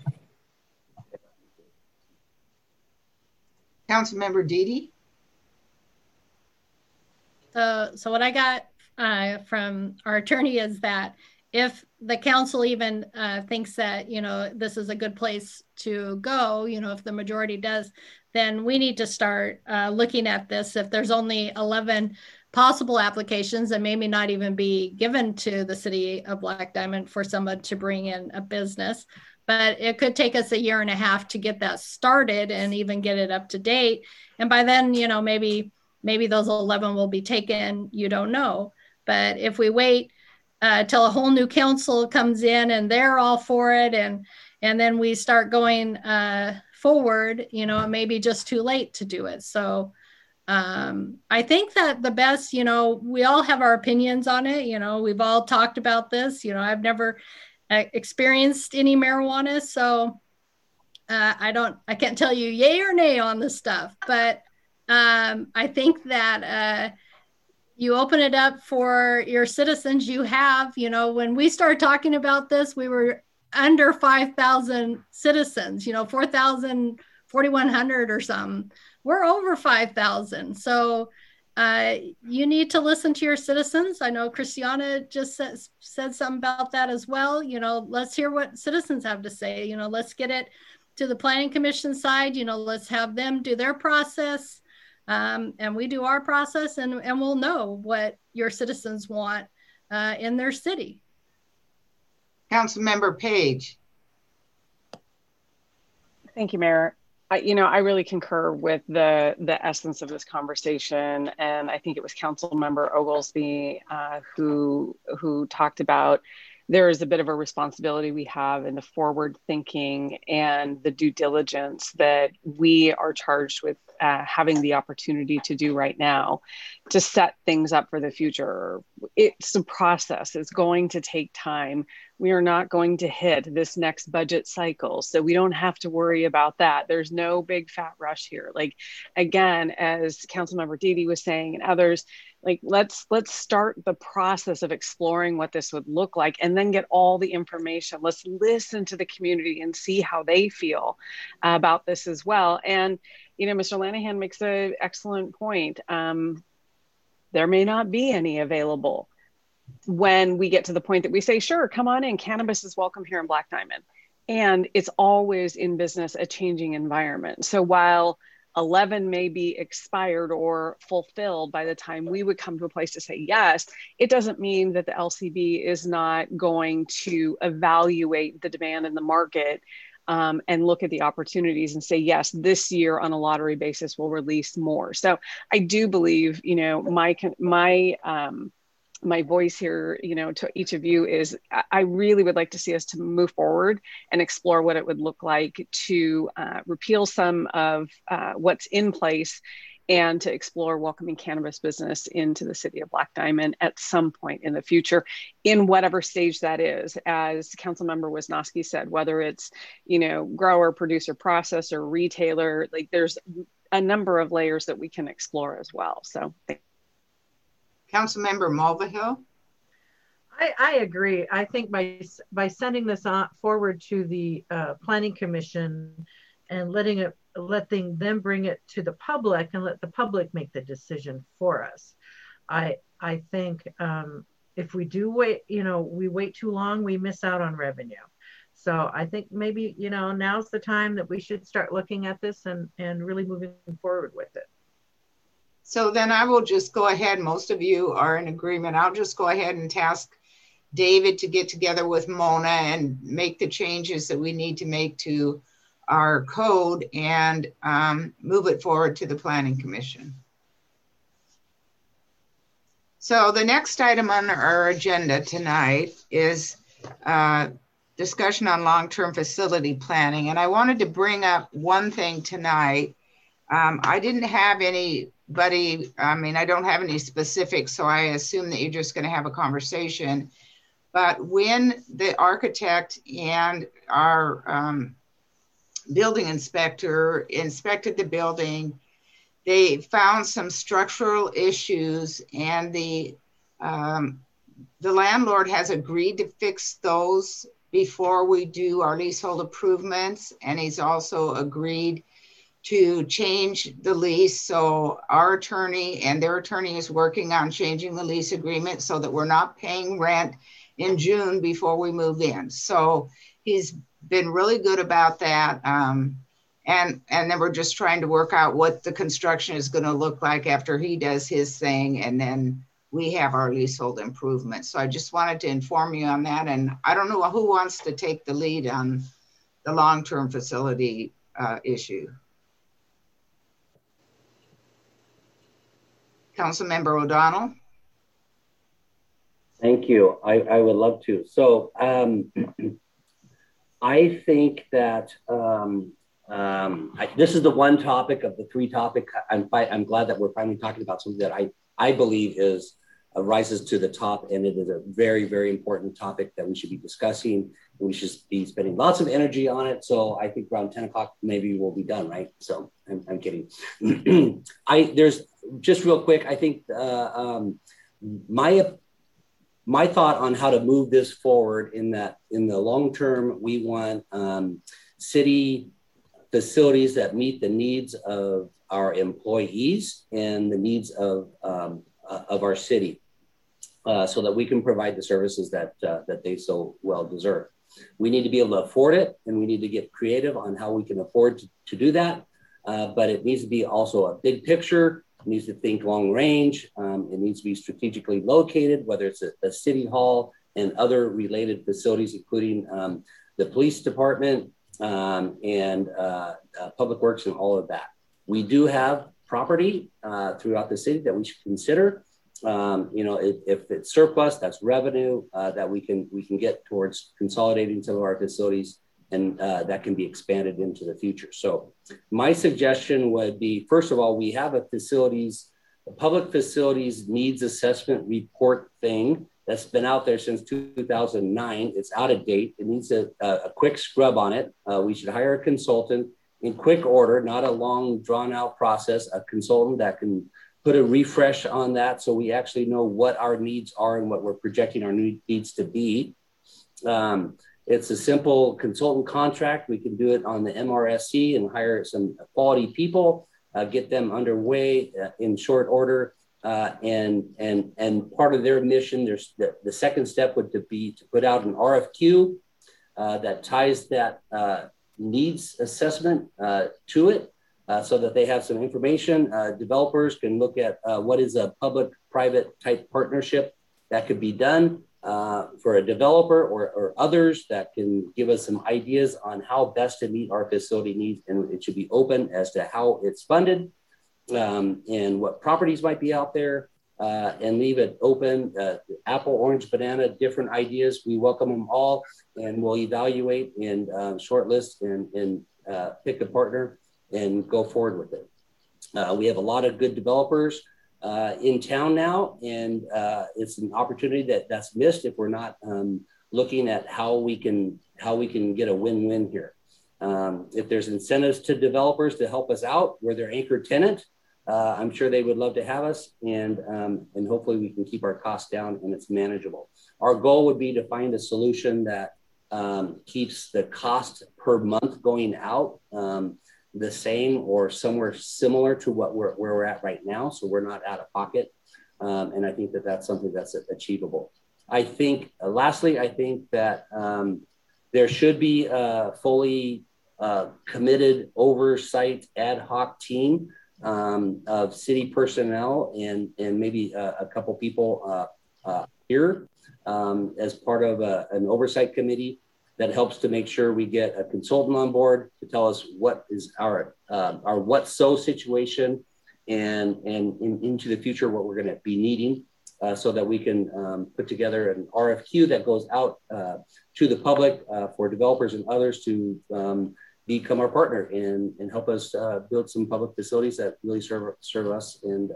Councilmember Dede. So what I got from our attorney is that if the council even thinks that, this is a good place to go, if the majority does, then we need to start looking at this. If there's only 11 possible applications that maybe not even be given to the city of Black Diamond for someone to bring in a business, but it could take us 1.5 years to get that started and even get it up to date. And by then, maybe those 11 will be taken, you don't know. But if we wait till a whole new council comes in and they're all for it, and then we start going forward, it may be just too late to do it. So I think that the best, we all have our opinions on it. We've all talked about this. I've never experienced any marijuana, so I can't tell you yay or nay on this stuff, but I think that you open it up for your citizens. You have, when we started talking about this, we were under 5,000 citizens, 4,000, 4,100 or something. We're over 5,000. So you need to listen to your citizens. I know Christiana just said something about that as well. Let's hear what citizens have to say. Let's get it to the Planning Commission side. Let's have them do their process. And we do our process, and we'll know what your citizens want in their city. Councilmember Page. Thank you, Mayor. I really concur with the essence of this conversation, and I think it was Council Member Oglesby who talked about there is a bit of a responsibility we have in the forward thinking and the due diligence that we are charged with having the opportunity to do right now to set things up for the future. It's a process. It's going to take time. We are not going to hit this next budget cycle, so we don't have to worry about that. There's no big fat rush here. Like, again, as Councilmember Dede was saying and others, like let's start the process of exploring what this would look like and then get all the information. Let's listen to the community and see how they feel about this as well. And Mr. Lanahan makes an excellent point. There may not be any available when we get to the point that we say, sure, come on in, cannabis is welcome here in Black Diamond. And it's always in business a changing environment. So while 11 may be expired or fulfilled by the time we would come to a place to say yes, it doesn't mean that the LCB is not going to evaluate the demand in the market and look at the opportunities and say, yes, this year on a lottery basis, we'll release more. So I do believe, my voice here, to each of you is I really would like to see us to move forward and explore what it would look like to repeal some of what's in place and to explore welcoming cannabis business into the city of Black Diamond at some point in the future, in whatever stage that is. As Councilmember Wisnowski said, whether it's, grower, producer, processor, retailer, like there's a number of layers that we can explore as well. So Councilmember Mulvihill. I agree. I think by sending this on forward to the Planning Commission and letting them bring it to the public and let the public make the decision for us. I think if we do wait, we wait too long, we miss out on revenue. So I think maybe, now's the time that we should start looking at this and really moving forward with it. So then I will just go ahead. Most of you are in agreement. I'll just go ahead and task David to get together with Mona and make the changes that we need to make to our code and move it forward to the Planning Commission. So the next item on our agenda tonight is discussion on long-term facility planning. And I wanted to bring up one thing tonight. I didn't have anybody, I don't have any specifics, so I assume that you're just going to have a conversation. But when the architect and our building inspector inspected the building, they found some structural issues, and the landlord has agreed to fix those before we do our leasehold improvements, and he's also agreed to change the lease. So our attorney and their attorney is working on changing the lease agreement so that we're not paying rent in June before we move in. So he's been really good about that. And then we're just trying to work out what the construction is going to look like after he does his thing. And then we have our leasehold improvements. So I just wanted to inform you on that. And I don't know who wants to take the lead on the long-term facility issue. Councilmember O'Donnell. Thank you. I would love to. So I think that this is the one topic of the three topics. I'm glad that we're finally talking about something that I believe rises to the top, and it is a very, very important topic that we should be discussing. We should be spending lots of energy on it. So I think around 10 o'clock, maybe we'll be done, right? So I'm kidding. There's just real quick, I think my thought on how to move this forward in the long term, we want city facilities that meet the needs of our employees and the needs of our city, so that we can provide the services that they so well deserve. We need to be able to afford it, and we need to get creative on how we can afford to do that. But it needs to be also a big picture. It needs to think long range. It needs to be strategically located, whether it's a city hall and other related facilities, including the police department, and public works and all of that. We do have property throughout the city that we should consider. If it's surplus, that's revenue that we can get towards consolidating some of our facilities, and that can be expanded into the future. So my suggestion would be, first of all, we have a public facilities needs assessment report thing that's been out there since 2009. It's out of date. It needs a quick scrub on it. We should hire a consultant in quick order, not a long drawn out process, a consultant that can put a refresh on that so we actually know what our needs are and what we're projecting our needs to be. It's a simple consultant contract. We can do it on the MRSC and hire some quality people, get them underway in short order. And part of their mission, the second step would be to put out an RFQ that ties that needs assessment to it so that they have some information. Developers can look at what is a public-private type partnership that could be done for a developer or others that can give us some ideas on how best to meet our facility needs. And it should be open as to how it's funded and what properties might be out there, and leave it open. Apple, orange, banana, different ideas. We welcome them all, and we'll evaluate and shortlist and pick a partner and go forward with it. We have a lot of good developers in town now, and it's an opportunity that's missed if we're not looking at how we can get a win-win here. If there's incentives to developers to help us out, we're their anchor tenant. I'm sure they would love to have us, and hopefully we can keep our costs down and it's manageable. Our goal would be to find a solution that keeps the cost per month going out the same or somewhere similar to where we're at right now, so we're not out of pocket. And I think that's something that's achievable. I think, lastly, I think that there should be a fully committed oversight ad hoc team of city personnel and maybe a couple people here as part of an oversight committee that helps to make sure we get a consultant on board to tell us what is our what so situation and into the future what we're going to be needing so that we can put together an RFQ that goes out to the public for developers and others to become our partner and help us build some public facilities that really serve us and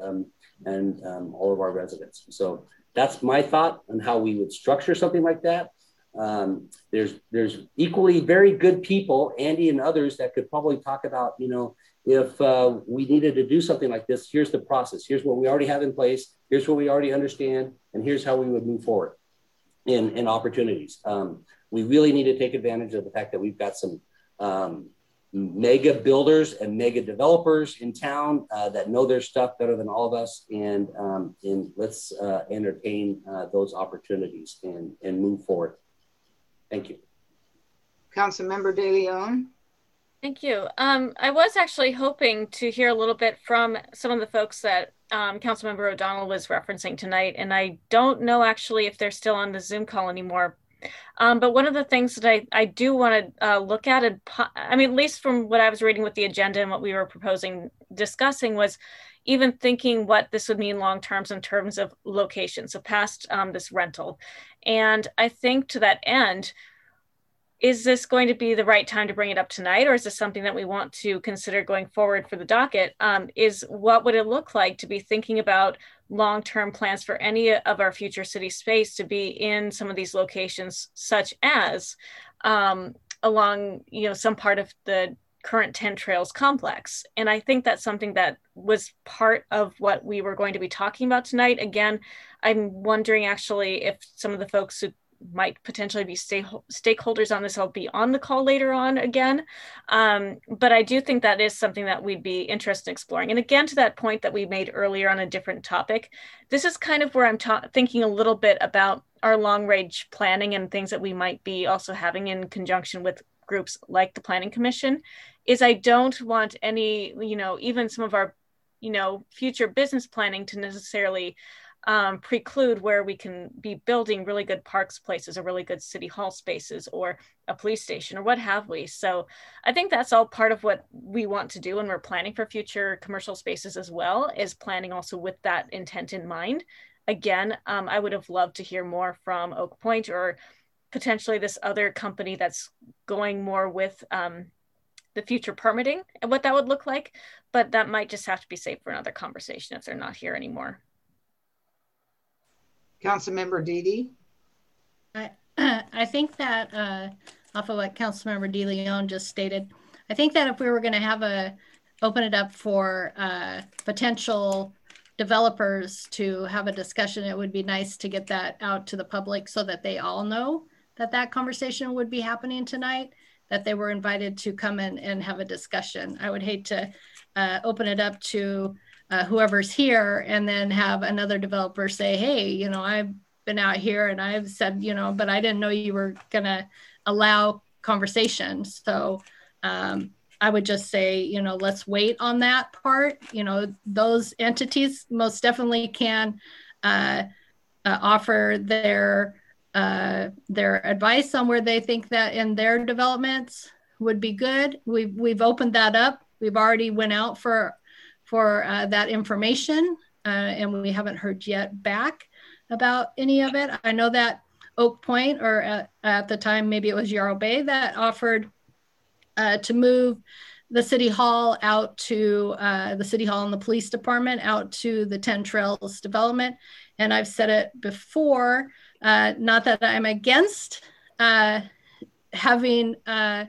all of our residents. So that's my thought on how we would structure something like that. There's equally very good people, Andy and others, that could probably talk about, if we needed to do something like this, here's the process, here's what we already have in place, here's what we already understand, and here's how we would move forward in opportunities. We really need to take advantage of the fact that we've got some mega builders and mega developers in town that know their stuff better than all of us, and let's entertain those opportunities and move forward. Thank you. Councilmember De Leon. Thank you. I was actually hoping to hear a little bit from some of the folks that Councilmember O'Donnell was referencing tonight, and I don't know actually if they're still on the Zoom call anymore. But one of the things that I do want to look at, and I mean, at least from what I was reading with the agenda and what we were discussing was even thinking what this would mean long term in terms of location, so past this rental. And I think to that end, is this going to be the right time to bring it up tonight, or is this something that we want to consider going forward for the docket? Is what would it look like to be thinking about long-term plans for any of our future city space to be in some of these locations, such as along some part of the current 10 Trails complex? And I think that's something that was part of what we were going to be talking about tonight. Again, I'm wondering actually if some of the folks who might potentially be stakeholders on this will be on the call later on again. But I do think that is something that we'd be interested in exploring. And again, to that point that we made earlier on a different topic, this is kind of where I'm thinking a little bit about our long range planning and things that we might be also having in conjunction with groups like the Planning Commission. Is I don't want any, even some of our, future business planning to necessarily preclude where we can be building really good parks places or really good city hall spaces or a police station or what have we. So I think that's all part of what we want to do when we're planning for future commercial spaces as well, is planning also with that intent in mind. Again, I would have loved to hear more from Oak Point or potentially this other company that's going more with the future permitting and what that would look like, but that might just have to be saved for another conversation if they're not here anymore. Councilmember Dede. I think that off of what Councilmember De Leon just stated, I think that if we were going to have open it up for potential developers to have a discussion, it would be nice to get that out to the public so that they all know that that conversation would be happening tonight, that they were invited to come in and have a discussion. I would hate to open it up to whoever's here and then have another developer say, hey, you know, I've been out here and I've said, you know, but I didn't know you were gonna allow conversation. So I would just say, you know, let's wait on that part. You know, those entities most definitely can offer their advice on where they think that in their developments would be good. We've opened that up. We've already went out for that information and we haven't heard yet back about any of it. I know that Oak Point, or at the time, maybe it was Yarrow Bay, that offered to move the city hall out to the city hall and the police department out to the 10 Trails development. And I've said it before, not that I'm against having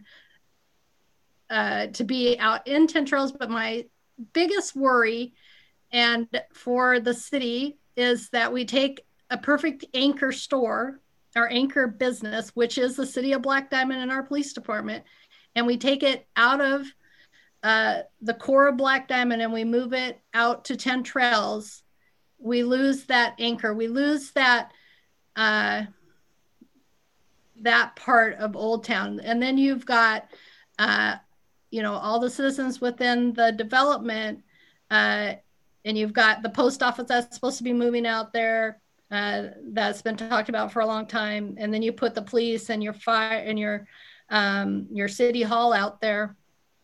to be out in 10 Trails, but my biggest worry and for the city is that we take a perfect anchor store, our anchor business, which is the city of Black Diamond and our police department, and we take it out of the core of Black Diamond and we move it out to 10 Trails. We lose that anchor. We lose that that part of Old Town. And then you've got, you know, all the citizens within the development, and you've got the post office that's supposed to be moving out there. That's been talked about for a long time. And then you put the police and your fire and your city hall out there.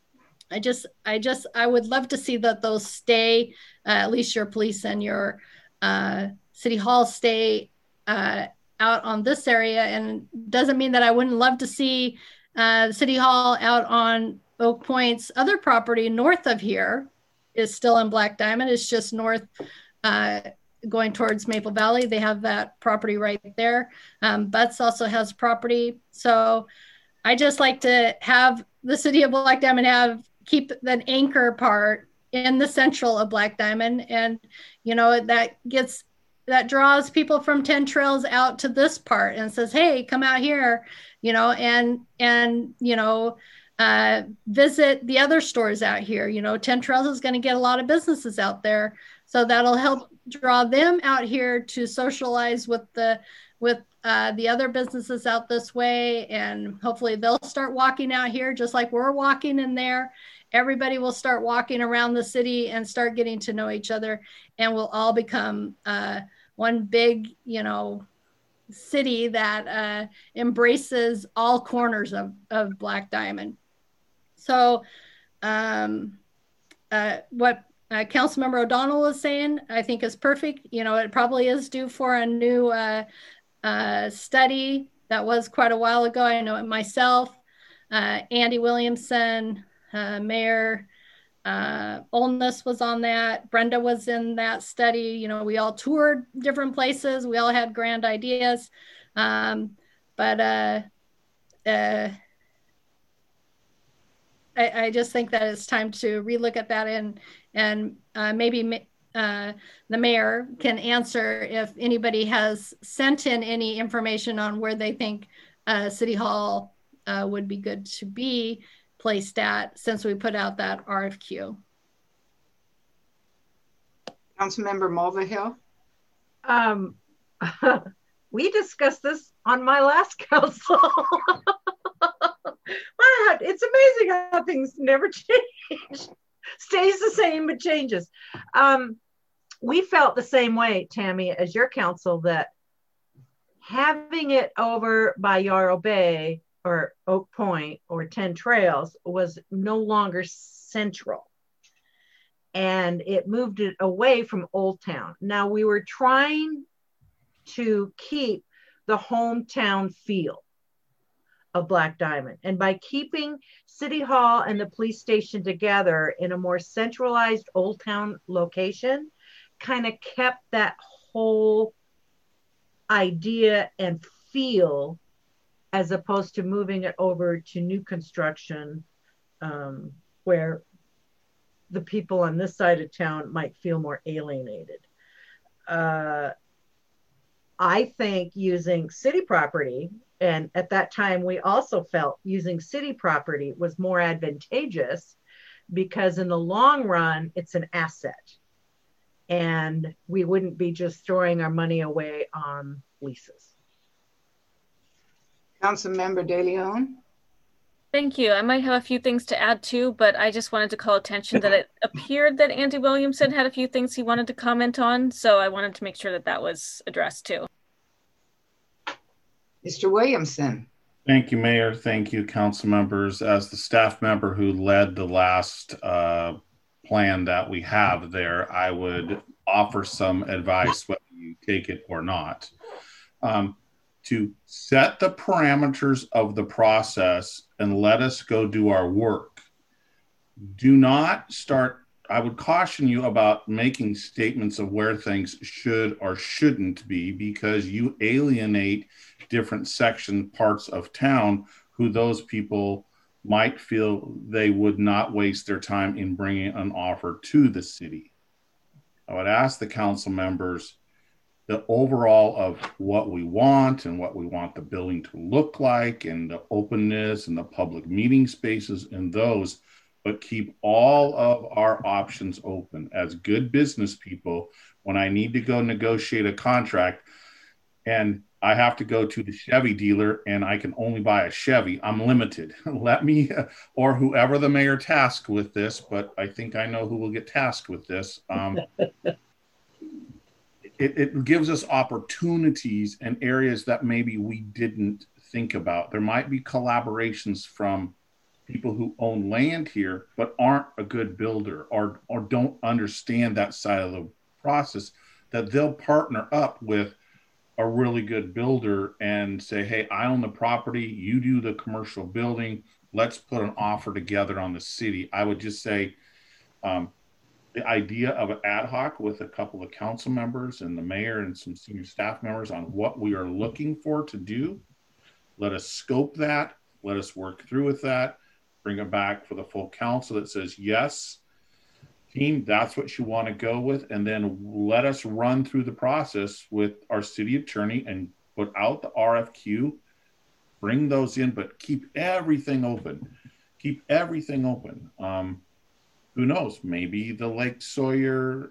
I would love to see that those stay, at least your police and your city hall stay out on this area. And doesn't mean that I wouldn't love to see city hall out on Oak Point's other property north of here is still in Black Diamond. It's just north, going towards Maple Valley. They have that property right there. Butts also has property. So I just like to have the city of Black Diamond keep that anchor part in the central of Black Diamond. And, you know, that draws people from 10 Trails out to this part and says, hey, come out here, you know, and you know, visit the other stores out here. You know, 10 Trails is going to get a lot of businesses out there. So that'll help draw them out here to socialize with the other businesses out this way. And hopefully they'll start walking out here just like we're walking in there. Everybody will start walking around the city and start getting to know each other. And we'll all become one big, you know, city that embraces all corners of Black Diamond. So what Councilmember O'Donnell was saying, I think is perfect. You know, it probably is due for a new study that was quite a while ago. I know it myself, Andy Williamson, Mayor Olness was on that. Brenda was in that study. You know, we all toured different places. We all had grand ideas. But I just think that it's time to relook at that and maybe the mayor can answer if anybody has sent in any information on where they think City Hall would be good to be placed at since we put out that RFQ. Councilmember Mulvihill. We discussed this on my last council. It's amazing how things never change. Stays the same, but changes. we felt the same way, Tammy, as your council, that having it over by Yarrow Bay or Oak Point or 10 Trails was no longer central. And it moved it away from Old Town. Now we were trying to keep the hometown feel of Black Diamond. And by keeping City Hall and the police station together in a more centralized Old Town location, kind of kept that whole idea and feel, as opposed to moving it over to new construction, where the people on this side of town might feel more alienated. I think using city property, and at that time we also felt using city property was more advantageous, because in the long run it's an asset and we wouldn't be just throwing our money away on leases. Councilmember De Leon. Thank you. I might have a few things to add too, but I just wanted to call attention that it appeared that Andy Williamson had a few things he wanted to comment on. So I wanted to make sure that that was addressed too. Mr. Williamson. Thank you, Mayor. Thank you, council members. As the staff member who led the last plan that we have there, I would offer some advice, whether you take it or not, to set the parameters of the process and let us go do our work. Do not start, I would caution you about making statements of where things should or shouldn't be, because you alienate different parts of town who those people might feel they would not waste their time in bringing an offer to the city. I would ask the council members the overall of what we want and what we want the building to look like, and the openness and the public meeting spaces and those, but keep all of our options open. As good business people, when I need to go negotiate a contract and I have to go to the Chevy dealer and I can only buy a Chevy, I'm limited. Let me, or whoever the mayor tasked with this, but I think I know who will get tasked with this. It gives us opportunities and areas that maybe we didn't think about. There might be collaborations from people who own land here, but aren't a good builder or don't understand that side of the process, that they'll partner up with a really good builder and say, hey, I own the property, you do the commercial building, let's put an offer together on the city. I would just say the idea of an ad hoc with a couple of council members and the mayor and some senior staff members on what we are looking for to do. Let us scope that, let us work through with that, bring it back for the full council that says, yes, team, that's what you want to go with. And then let us run through the process with our city attorney and put out the RFQ, bring those in, but keep everything open. Keep everything open. Who knows? Maybe the Lake Sawyer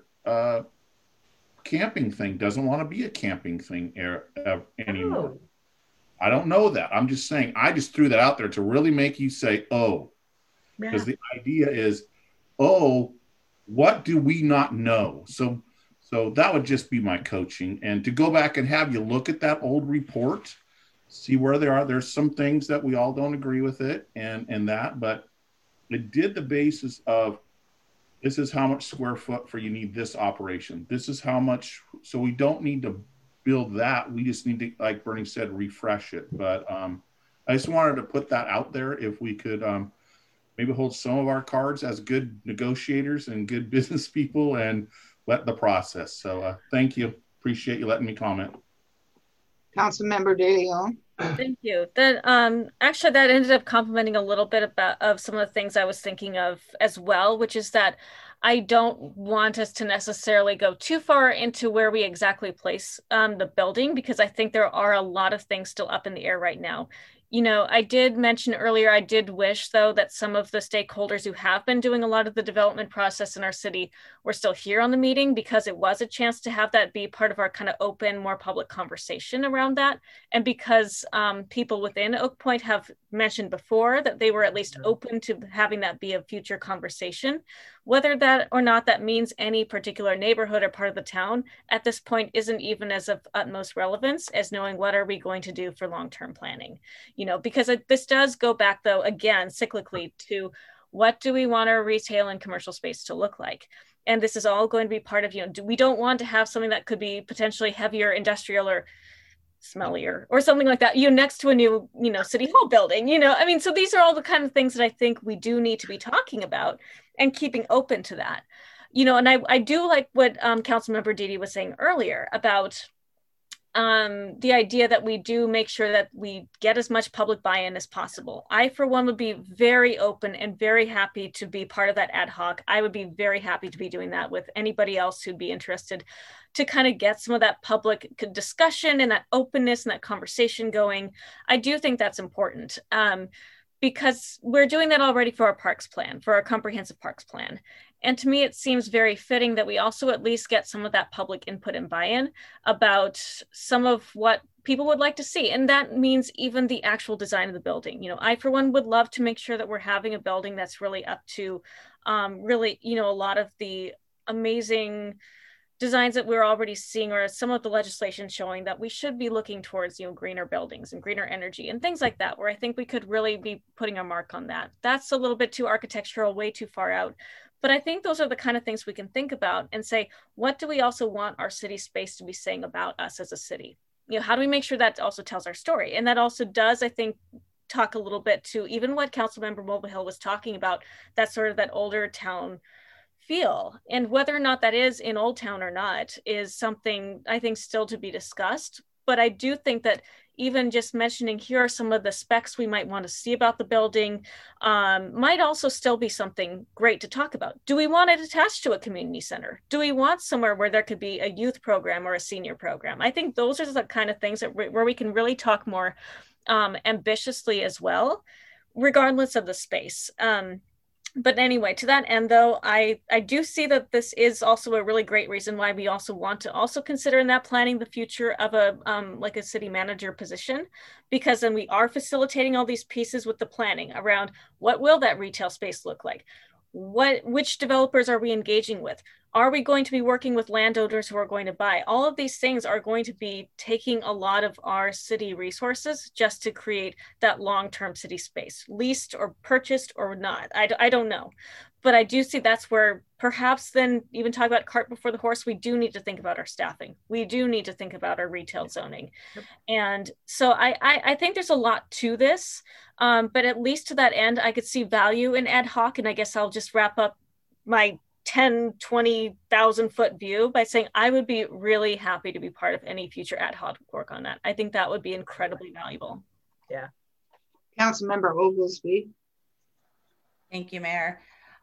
camping thing doesn't want to be a camping thing anymore. Oh. I don't know that. I'm just saying, I just threw that out there to really make you say, oh, because the idea is, oh, what do we not know? So that would just be my coaching. And to go back and have you look at that old report, see where they are. There's some things that we all don't agree with it and that, but it did the basis of, this is how much square foot for you need this operation. This is how much, so we don't need to build that. We just need to, like Bernie said, refresh it. But I just wanted to put that out there. If we could maybe hold some of our cards as good negotiators and good business people and let the process. So thank you. Appreciate you letting me comment. Councilmember De Leon. Thank you. That actually that ended up complementing a little bit of some of the things I was thinking of as well, which is that I don't want us to necessarily go too far into where we exactly place the building, because I think there are a lot of things still up in the air right now. You know, I did mention earlier, I did wish, though, that some of the stakeholders who have been doing a lot of the development process in our city were still here on the meeting, because it was a chance to have that be part of our kind of open, more public conversation around that. And because people within Oak Point have mentioned before that they were at least open to having that be a future conversation, Whether that or not that means any particular neighborhood or part of the town at this point isn't even as of utmost relevance as knowing what are we going to do for long-term planning, because this does go back though, again, cyclically to what do we want our retail and commercial space to look like? And this is all going to be part of, we don't want to have something that could be potentially heavier industrial or smellier or something like that, next to a new, city hall building, so these are all the kind of things that I think we do need to be talking about and keeping open to that, and I do like what Councilmember Didi was saying earlier about the idea that we do make sure that we get as much public buy-in as possible. I, for one, would be very open and very happy to be part of that ad hoc. I would be very happy to be doing that with anybody else who'd be interested to kind of get some of that public discussion and that openness and that conversation going. I do think that's important because we're doing that already for our parks plan, for our comprehensive parks plan. And to me, it seems very fitting that we also at least get some of that public input and buy-in about some of what people would like to see. And that means even the actual design of the building. I, for one, would love to make sure that we're having a building that's really up to really, a lot of the amazing designs that we're already seeing, or some of the legislation showing that we should be looking towards, greener buildings and greener energy and things like that, where I think we could really be putting a mark on that. That's a little bit too architectural, way too far out. But I think those are the kind of things we can think about and say, what do we also want our city space to be saying about us as a city? How do we make sure that also tells our story? And that also does, I think, talk a little bit to even what Councilmember Mulvihill was talking about, that sort of that older town feel. And whether or not that is in Old Town or not is something I think still to be discussed. But I do think that even just mentioning here are some of the specs we might want to see about the building might also still be something great to talk about. Do we want it attached to a community center? Do we want somewhere where there could be a youth program or a senior program? I think those are the kind of things that where we can really talk more ambitiously as well, regardless of the space. But anyway, to that end, though, I do see that this is also a really great reason why we also want to also consider in that planning the future of a like a city manager position, because then we are facilitating all these pieces with the planning around what will that retail space look like? Which developers are we engaging with? Are we going to be working with landowners who are going to buy? All of these things are going to be taking a lot of our city resources just to create that long-term city space, leased or purchased or not. I don't know. But I do see that's where perhaps then even talk about cart before the horse, we do need to think about our staffing. We do need to think about our retail zoning. And so I think there's a lot to this, but at least to that end, I could see value in ad hoc. And I guess I'll just wrap up my 10, 20,000 foot view by saying I would be really happy to be part of any future ad hoc work on that. I think that would be incredibly valuable. Yeah. Councilmember Oglesby. Thank you, Mayor.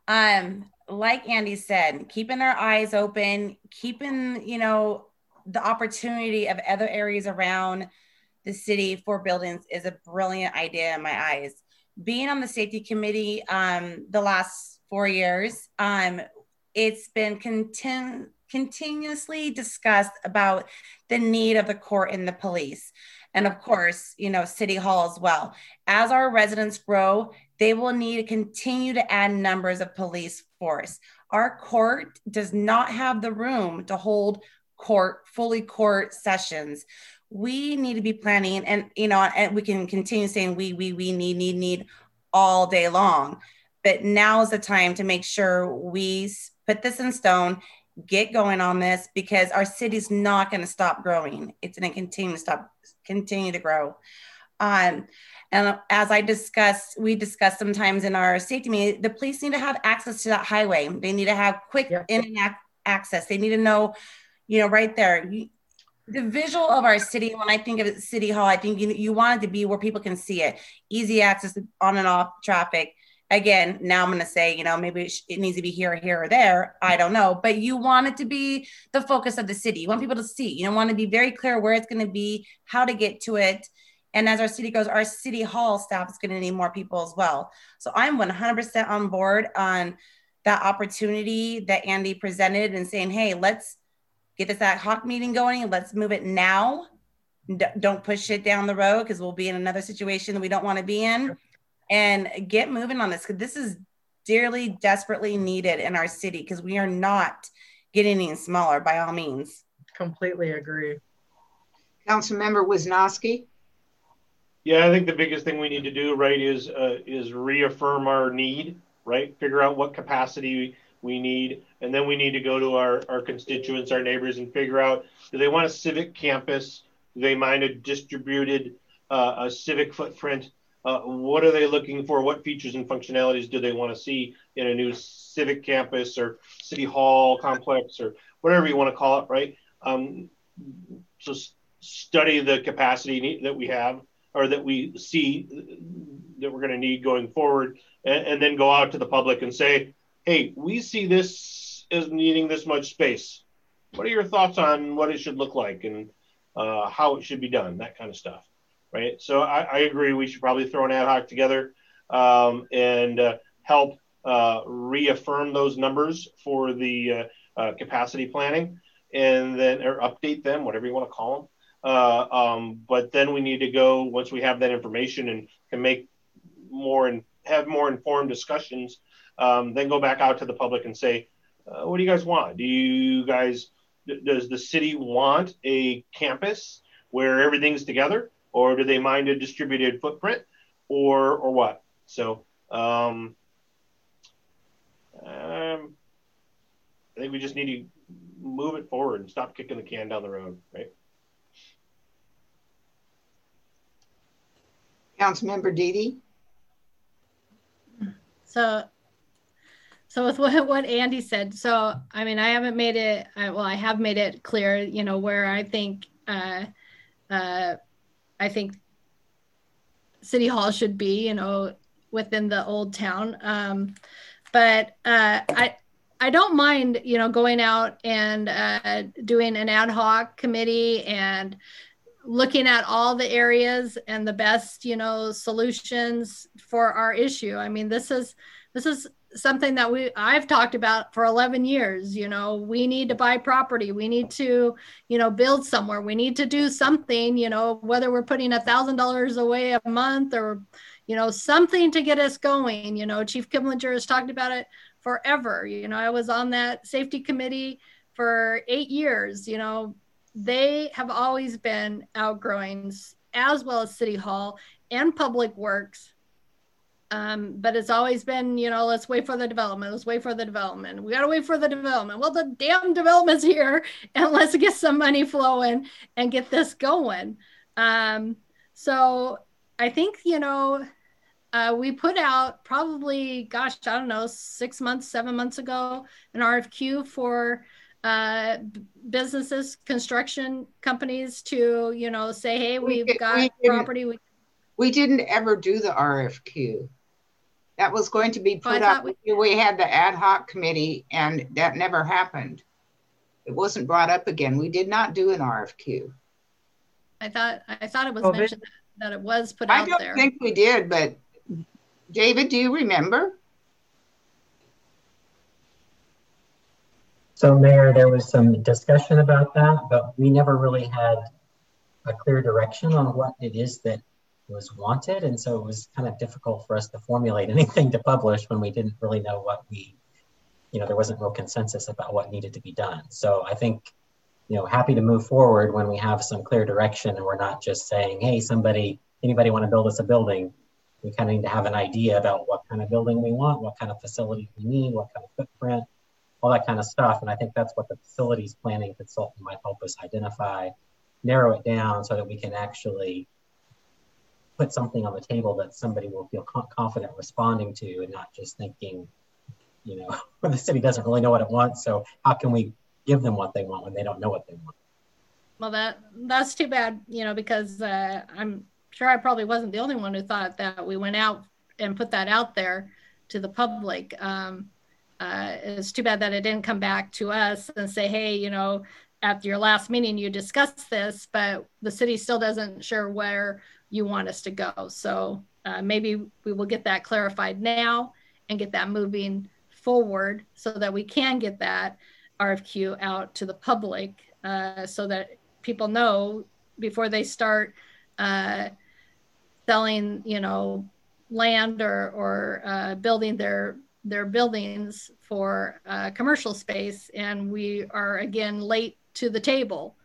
Like Andy said, keeping our eyes open, keeping, the opportunity of other areas around the city for buildings is a brilliant idea in my eyes. Being on the safety committee the last 4 years, it's been continuously discussed about the need of the court and the police. And of course, City Hall as well. As our residents grow, they will need to continue to add numbers of police force. Our court does not have the room to hold fully court sessions. We need to be planning, and and we can continue saying we need all day long. But now is the time to make sure we put this in stone, get going on this, because our city's not going to stop growing. It's going to continue to grow. And as we discussed sometimes in our safety meeting, the police need to have access to that highway. They need to have quick internet access. They need to know, right there. The visual of our city, when I think of it, City Hall, I think you want it to be where people can see it. Easy access on and off traffic. Again, now I'm going to say, maybe it needs to be here, or there. I don't know. But you want it to be the focus of the city. You want people to see. You want to be very clear where it's going to be, how to get to it. And as our city goes, our City Hall staff is going to need more people as well. So I'm 100% on board on that opportunity that Andy presented and saying, hey, let's get this ad hoc meeting going. Let's move it now. Don't push it down the road because we'll be in another situation that we don't want to be in. And get moving on this, because dearly, desperately needed in our city because we are not getting any smaller by all means. Completely agree. Councilmember Wisniewski. Yeah, I think the biggest thing we need to do, right, is reaffirm our need, right? Figure out what capacity we need, and then we need to go to our constituents, our neighbors, and figure out, do they want a civic campus? Do they mind a distributed a civic footprint? What are they looking for? What features and functionalities do they want to see in a new civic campus or city hall complex or whatever you want to call it, right? So study the capacity that we have, or that we see that we're going to need going forward, and then go out to the public and say, hey, we see this as needing this much space. What are your thoughts on what it should look like and how it should be done, that kind of stuff, right? So I agree, we should probably throw an ad hoc together and help reaffirm those numbers for the capacity planning, and then, or update them, whatever you want to call them. But then we need to go, once we have that information and can make more and have more informed discussions, then go back out to the public and say, what do you guys want? Does the city want a campus where everything's together, or do they mind a distributed footprint, or what? So I think we just need to move it forward and stop kicking the can down the road, right? Councilmember Deedy. So with what Andy said, so I mean, I haven't made it, I have made it clear, you know, where I think City Hall should be, you know, within the old town. But I don't mind, you know, going out and doing an ad hoc committee and looking at all the areas and the best, you know, solutions for our issue. I mean, this is something that I've talked about for 11 years. You know, we need to buy property. We need to, you know, build somewhere. We need to do something, you know, whether we're putting $1,000 away a month or, you know, something to get us going. You know, Chief Kimlinger has talked about it forever. You know, I was on that safety committee for 8 years. You know, they have always been outgrowings, as well as City Hall and Public Works. But it's always been, you know, let's wait for the development. Let's wait for the development. We got to wait for the development. Well, the damn development's here, and let's get some money flowing and get this going. So I think, you know, we put out probably, gosh, I don't know, 6 months, 7 months ago, an RFQ for businesses, construction companies to, you know, say, hey, we've got property. We didn't ever do the RFQ. That was going to be put up. We had the ad hoc committee, and that never happened. It wasn't brought up again. We did not do an RFQ. I thought it was mentioned that it was put out there. I don't think we did, but David, do you remember? So, Mayor, there was some discussion about that, but we never really had a clear direction on what it is that was wanted. And so it was kind of difficult for us to formulate anything to publish when we didn't really know what there wasn't real consensus about what needed to be done. So I think, you know, happy to move forward when we have some clear direction and we're not just saying, hey, anybody want to build us a building? We kind of need to have an idea about what kind of building we want, what kind of facility we need, what kind of footprint, all that kind of stuff. And I think that's what the facilities planning consultant might help us identify, narrow it down so that we can actually put something on the table that somebody will feel confident responding to, and not just thinking, you know, the city doesn't really know what it wants. So how can we give them what they want when they don't know what they want? Well, that's too bad, you know, because I'm sure I probably wasn't the only one who thought that we went out and put that out there to the public. It's too bad that it didn't come back to us and say, hey, you know, at your last meeting, you discussed this, but the city still doesn't sure where you want us to go. So maybe we will get that clarified now and get that moving forward so that we can get that RFQ out to the public so that people know before they start selling, you know, land or building their their buildings for commercial space, and we are again late to the table.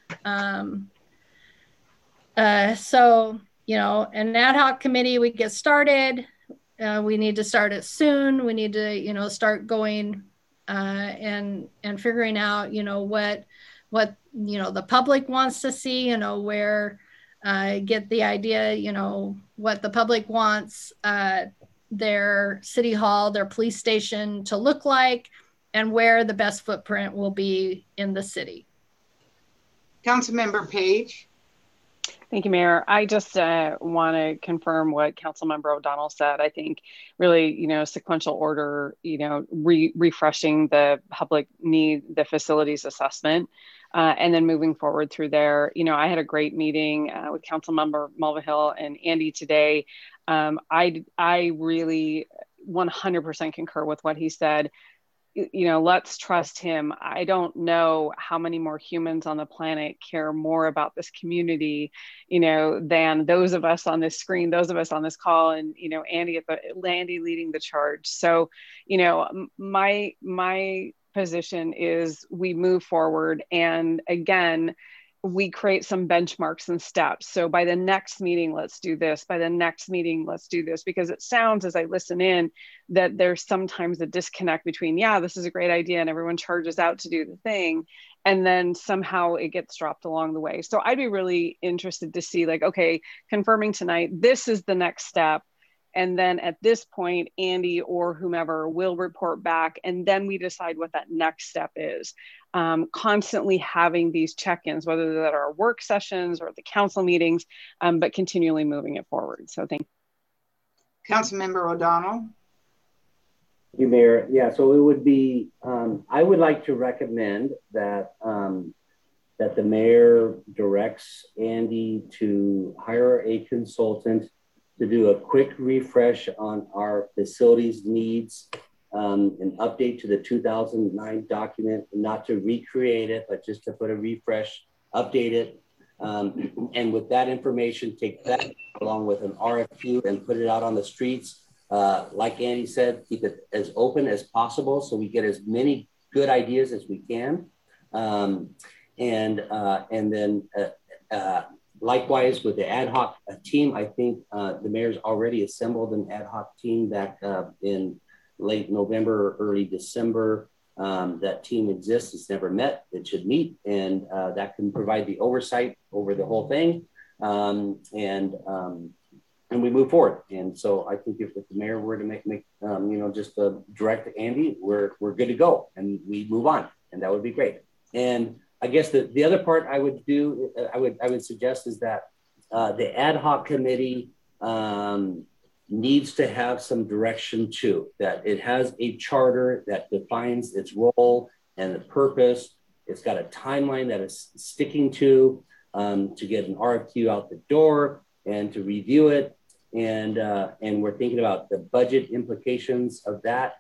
So, you know, an ad hoc committee, we get started. We need to start it soon. We need to, you know, start going and figuring out, you know, what you know the public wants to see, you know, where get the idea, you know, what the public wants their city hall, their police station to look like, and where the best footprint will be in the city. Councilmember Page. Thank you, Mayor. I just want to confirm what Councilmember O'Donnell said. I think really, you know, sequential order, you know, refreshing the public need, the facilities assessment, and then moving forward through there. You know, I had a great meeting with Councilmember Mulvihill and Andy today. I really 100% concur with what he said. You know, let's trust him. I don't know how many more humans on the planet care more about this community, you know, than those of us on this screen, those of us on this call, and, you know, Andy leading the charge. So, you know, my position is we move forward, and again, we create some benchmarks and steps. So by the next meeting, let's do this. By the next meeting, let's do this. Because it sounds, as I listen in, that there's sometimes a disconnect between, yeah, this is a great idea, and everyone charges out to do the thing, and then somehow it gets dropped along the way. So I'd be really interested to see, like, okay, confirming tonight, this is the next step. And then at this point, Andy or whomever will report back, and then we decide what that next step is. Constantly having these check-ins, whether that are work sessions or the council meetings, but continually moving it forward. So thank you. Councilmember O'Donnell. Thank you, Mayor. Yeah, so it would be, I would like to recommend that that the mayor directs Andy to hire a consultant to do a quick refresh on our facilities needs, an update to the 2009 document, not to recreate it, but just to put a refresh, update it. And with that information, take that along with an RFQ and put it out on the streets. Like Andy said, keep it as open as possible so we get as many good ideas as we can. And then likewise, with the ad hoc team, I think the mayor's already assembled an ad hoc team that in late November or early December. That team exists. It's never met. It should meet, and that can provide the oversight over the whole thing. And we move forward. And so I think if the mayor were to make you know, just direct Andy, we're good to go, and we move on, and that would be great. And I guess the other part I would do, I would suggest is that the ad hoc committee needs to have some direction too, that it has a charter that defines its role and the purpose. It's got a timeline that it's sticking to get an RFQ out the door and to review it. And we're thinking about the budget implications of that,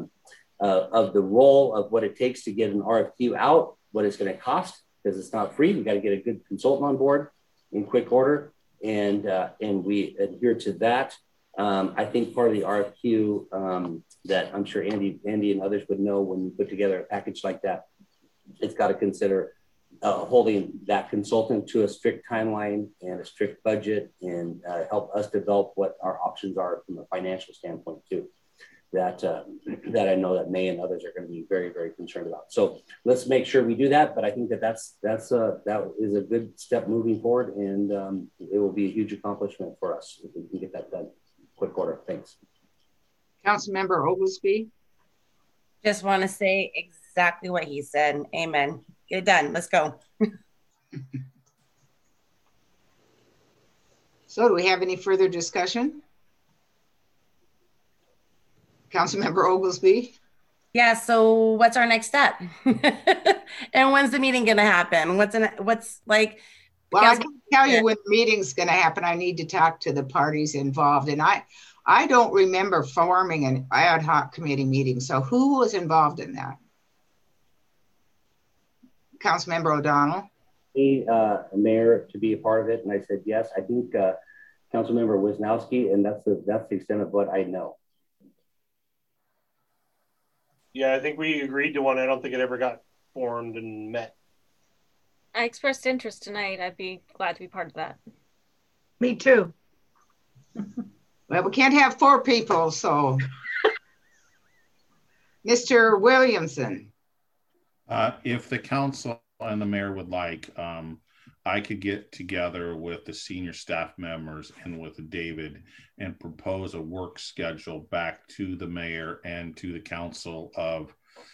of the role of what it takes to get an RFQ out, what it's going to cost, because it's not free. We got to get a good consultant on board in quick order, and we adhere to that. I think part of the RFQ that I'm sure Andy and others would know, when you put together a package like that, it's got to consider holding that consultant to a strict timeline and a strict budget, and help us develop what our options are from a financial standpoint too. That I know that May and others are going to be very, very concerned about. So let's make sure we do that. But I think that that is a good step moving forward, and it will be a huge accomplishment for us if we can get that done. Quick order. Thanks. Councilmember Oglesby. Just want to say exactly what he said. Amen. Get it done. Let's go. So do we have any further discussion? Councilmember Oglesby. Yeah, so what's our next step? And when's the meeting going to happen? What's like? Well, I can tell you when the meeting's going to happen. I need to talk to the parties involved. And I don't remember forming an ad hoc committee meeting. So who was involved in that? Councilmember O'Donnell. Mayor, to be a part of it. And I said, yes. I think Councilmember Wisnowski, and that's the extent of what I know. Yeah, I think we agreed to one. I don't think it ever got formed and met. I expressed interest tonight. I'd be glad to be part of that. Me too. Well, we can't have 4 people, so. Mr. Williamson. If the council and the mayor would like, I could get together with the senior staff members and with David and propose a work schedule back to the mayor and to the council of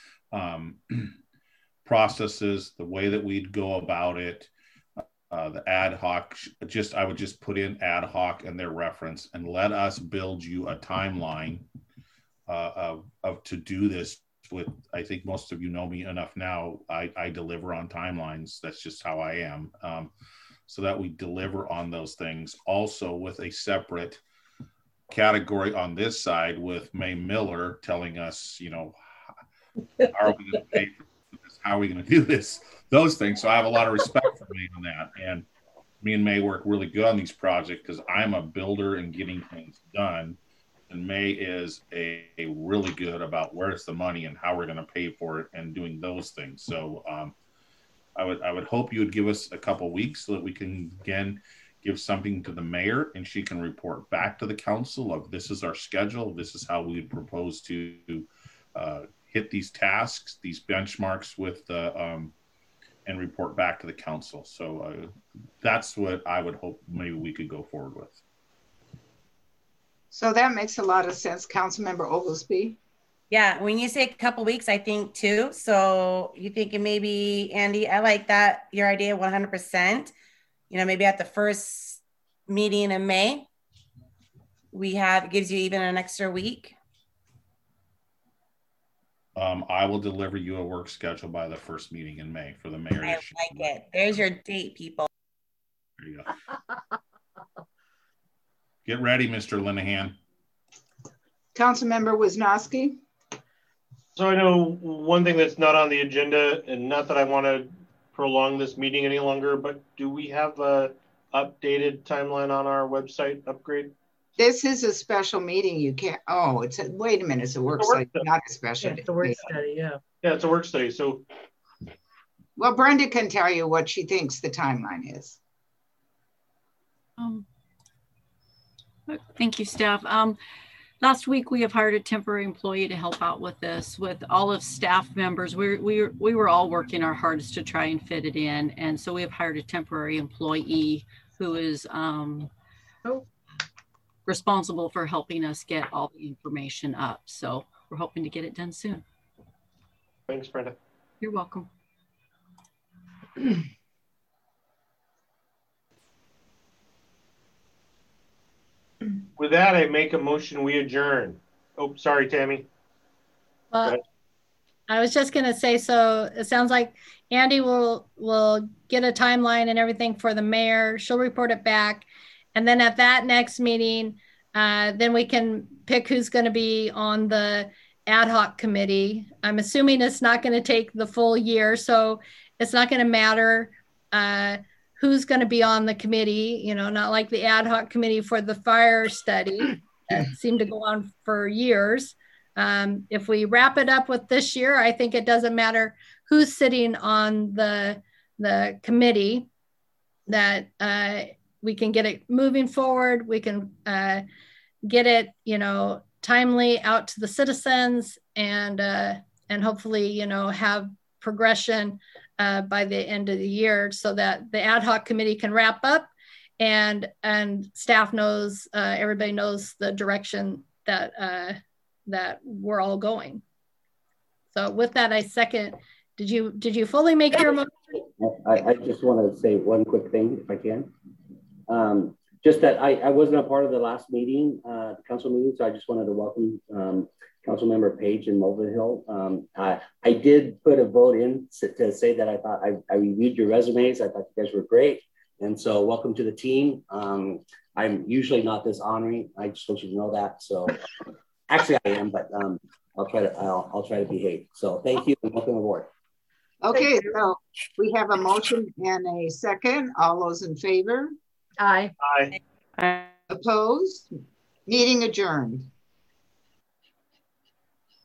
processes, the way that we'd go about it, the ad hoc, I would just put in ad hoc and their reference and let us build you a timeline of to do this with. I think most of you know me enough now. I deliver on timelines. That's just how I am. So that we deliver on those things. Also with a separate category on this side with May Miller telling us, you know, how are we going to pay for this? How are we going to do this? Those things. So I have a lot of respect for May on that. And me and May work really good on these projects because I'm a builder and getting things done. And May is a really good about where's the money and how we're going to pay for it and doing those things. So I would hope you would give us a couple weeks so that we can again give something to the mayor and she can report back to the council of this is our schedule. This is how we would propose to hit these tasks, these benchmarks with the and report back to the council. So that's what I would hope maybe we could go forward with. So that makes a lot of sense, Councilmember Oglesby. Yeah, when you say a couple weeks, I think too. So you thinking maybe, Andy, I like that, your idea 100%. You know, maybe at the first meeting in May, it gives you even an extra week. I will deliver you a work schedule by the first meeting in May for the mayor. I like it. There's your date, people. There you go. Get ready, Mr. Linehan. Councilmember Wisniewski. So I know one thing that's not on the agenda, and not that I want to prolong this meeting any longer, but do we have a updated timeline on our website upgrade? This is a special meeting. You can't, wait a minute, it's a work study, not a special. Yeah, it's a work study, yeah. Yeah, it's a work study, so. Well, Brenda can tell you what she thinks the timeline is. Thank you, staff. Last week, we have hired a temporary employee to help out with this. With all of staff members, we were all working our hardest to try and fit it in. And so we have hired a temporary employee who is responsible for helping us get all the information up. So we're hoping to get it done soon. Thanks, Brenda. You're welcome. With that, I make a motion, we adjourn. Oh, sorry, Tammy. Well, I was just going to say, so it sounds like Andy will get a timeline and everything for the mayor. She'll report it back. And then at that next meeting, then we can pick who's going to be on the ad hoc committee. I'm assuming it's not going to take the full year, so it's not going to matter who's going to be on the committee, you know, not like the ad hoc committee for the fire study that seemed to go on for years. If we wrap it up with this year, I think it doesn't matter who's sitting on the committee, that we can get it moving forward. We can get it, you know, timely out to the citizens and hopefully, you know, have progression by the end of the year so that the ad hoc committee can wrap up and staff knows, everybody knows the direction that we're all going. So with that, I second. Did you fully make your motion? I just want to say one quick thing, if I can. Just that I wasn't a part of the last meeting, the council meeting, so I just wanted to welcome Councilmember Page and Mulvihill. I did put a vote in to say that I thought I reviewed your resumes. I thought you guys were great. And so welcome to the team. I'm usually not this honoring. I just want you to know that. So actually I am, but I'll try to behave. So thank you and welcome aboard. Okay, so we have a motion and a second. All those in favor? Aye. Aye. Opposed? Meeting adjourned.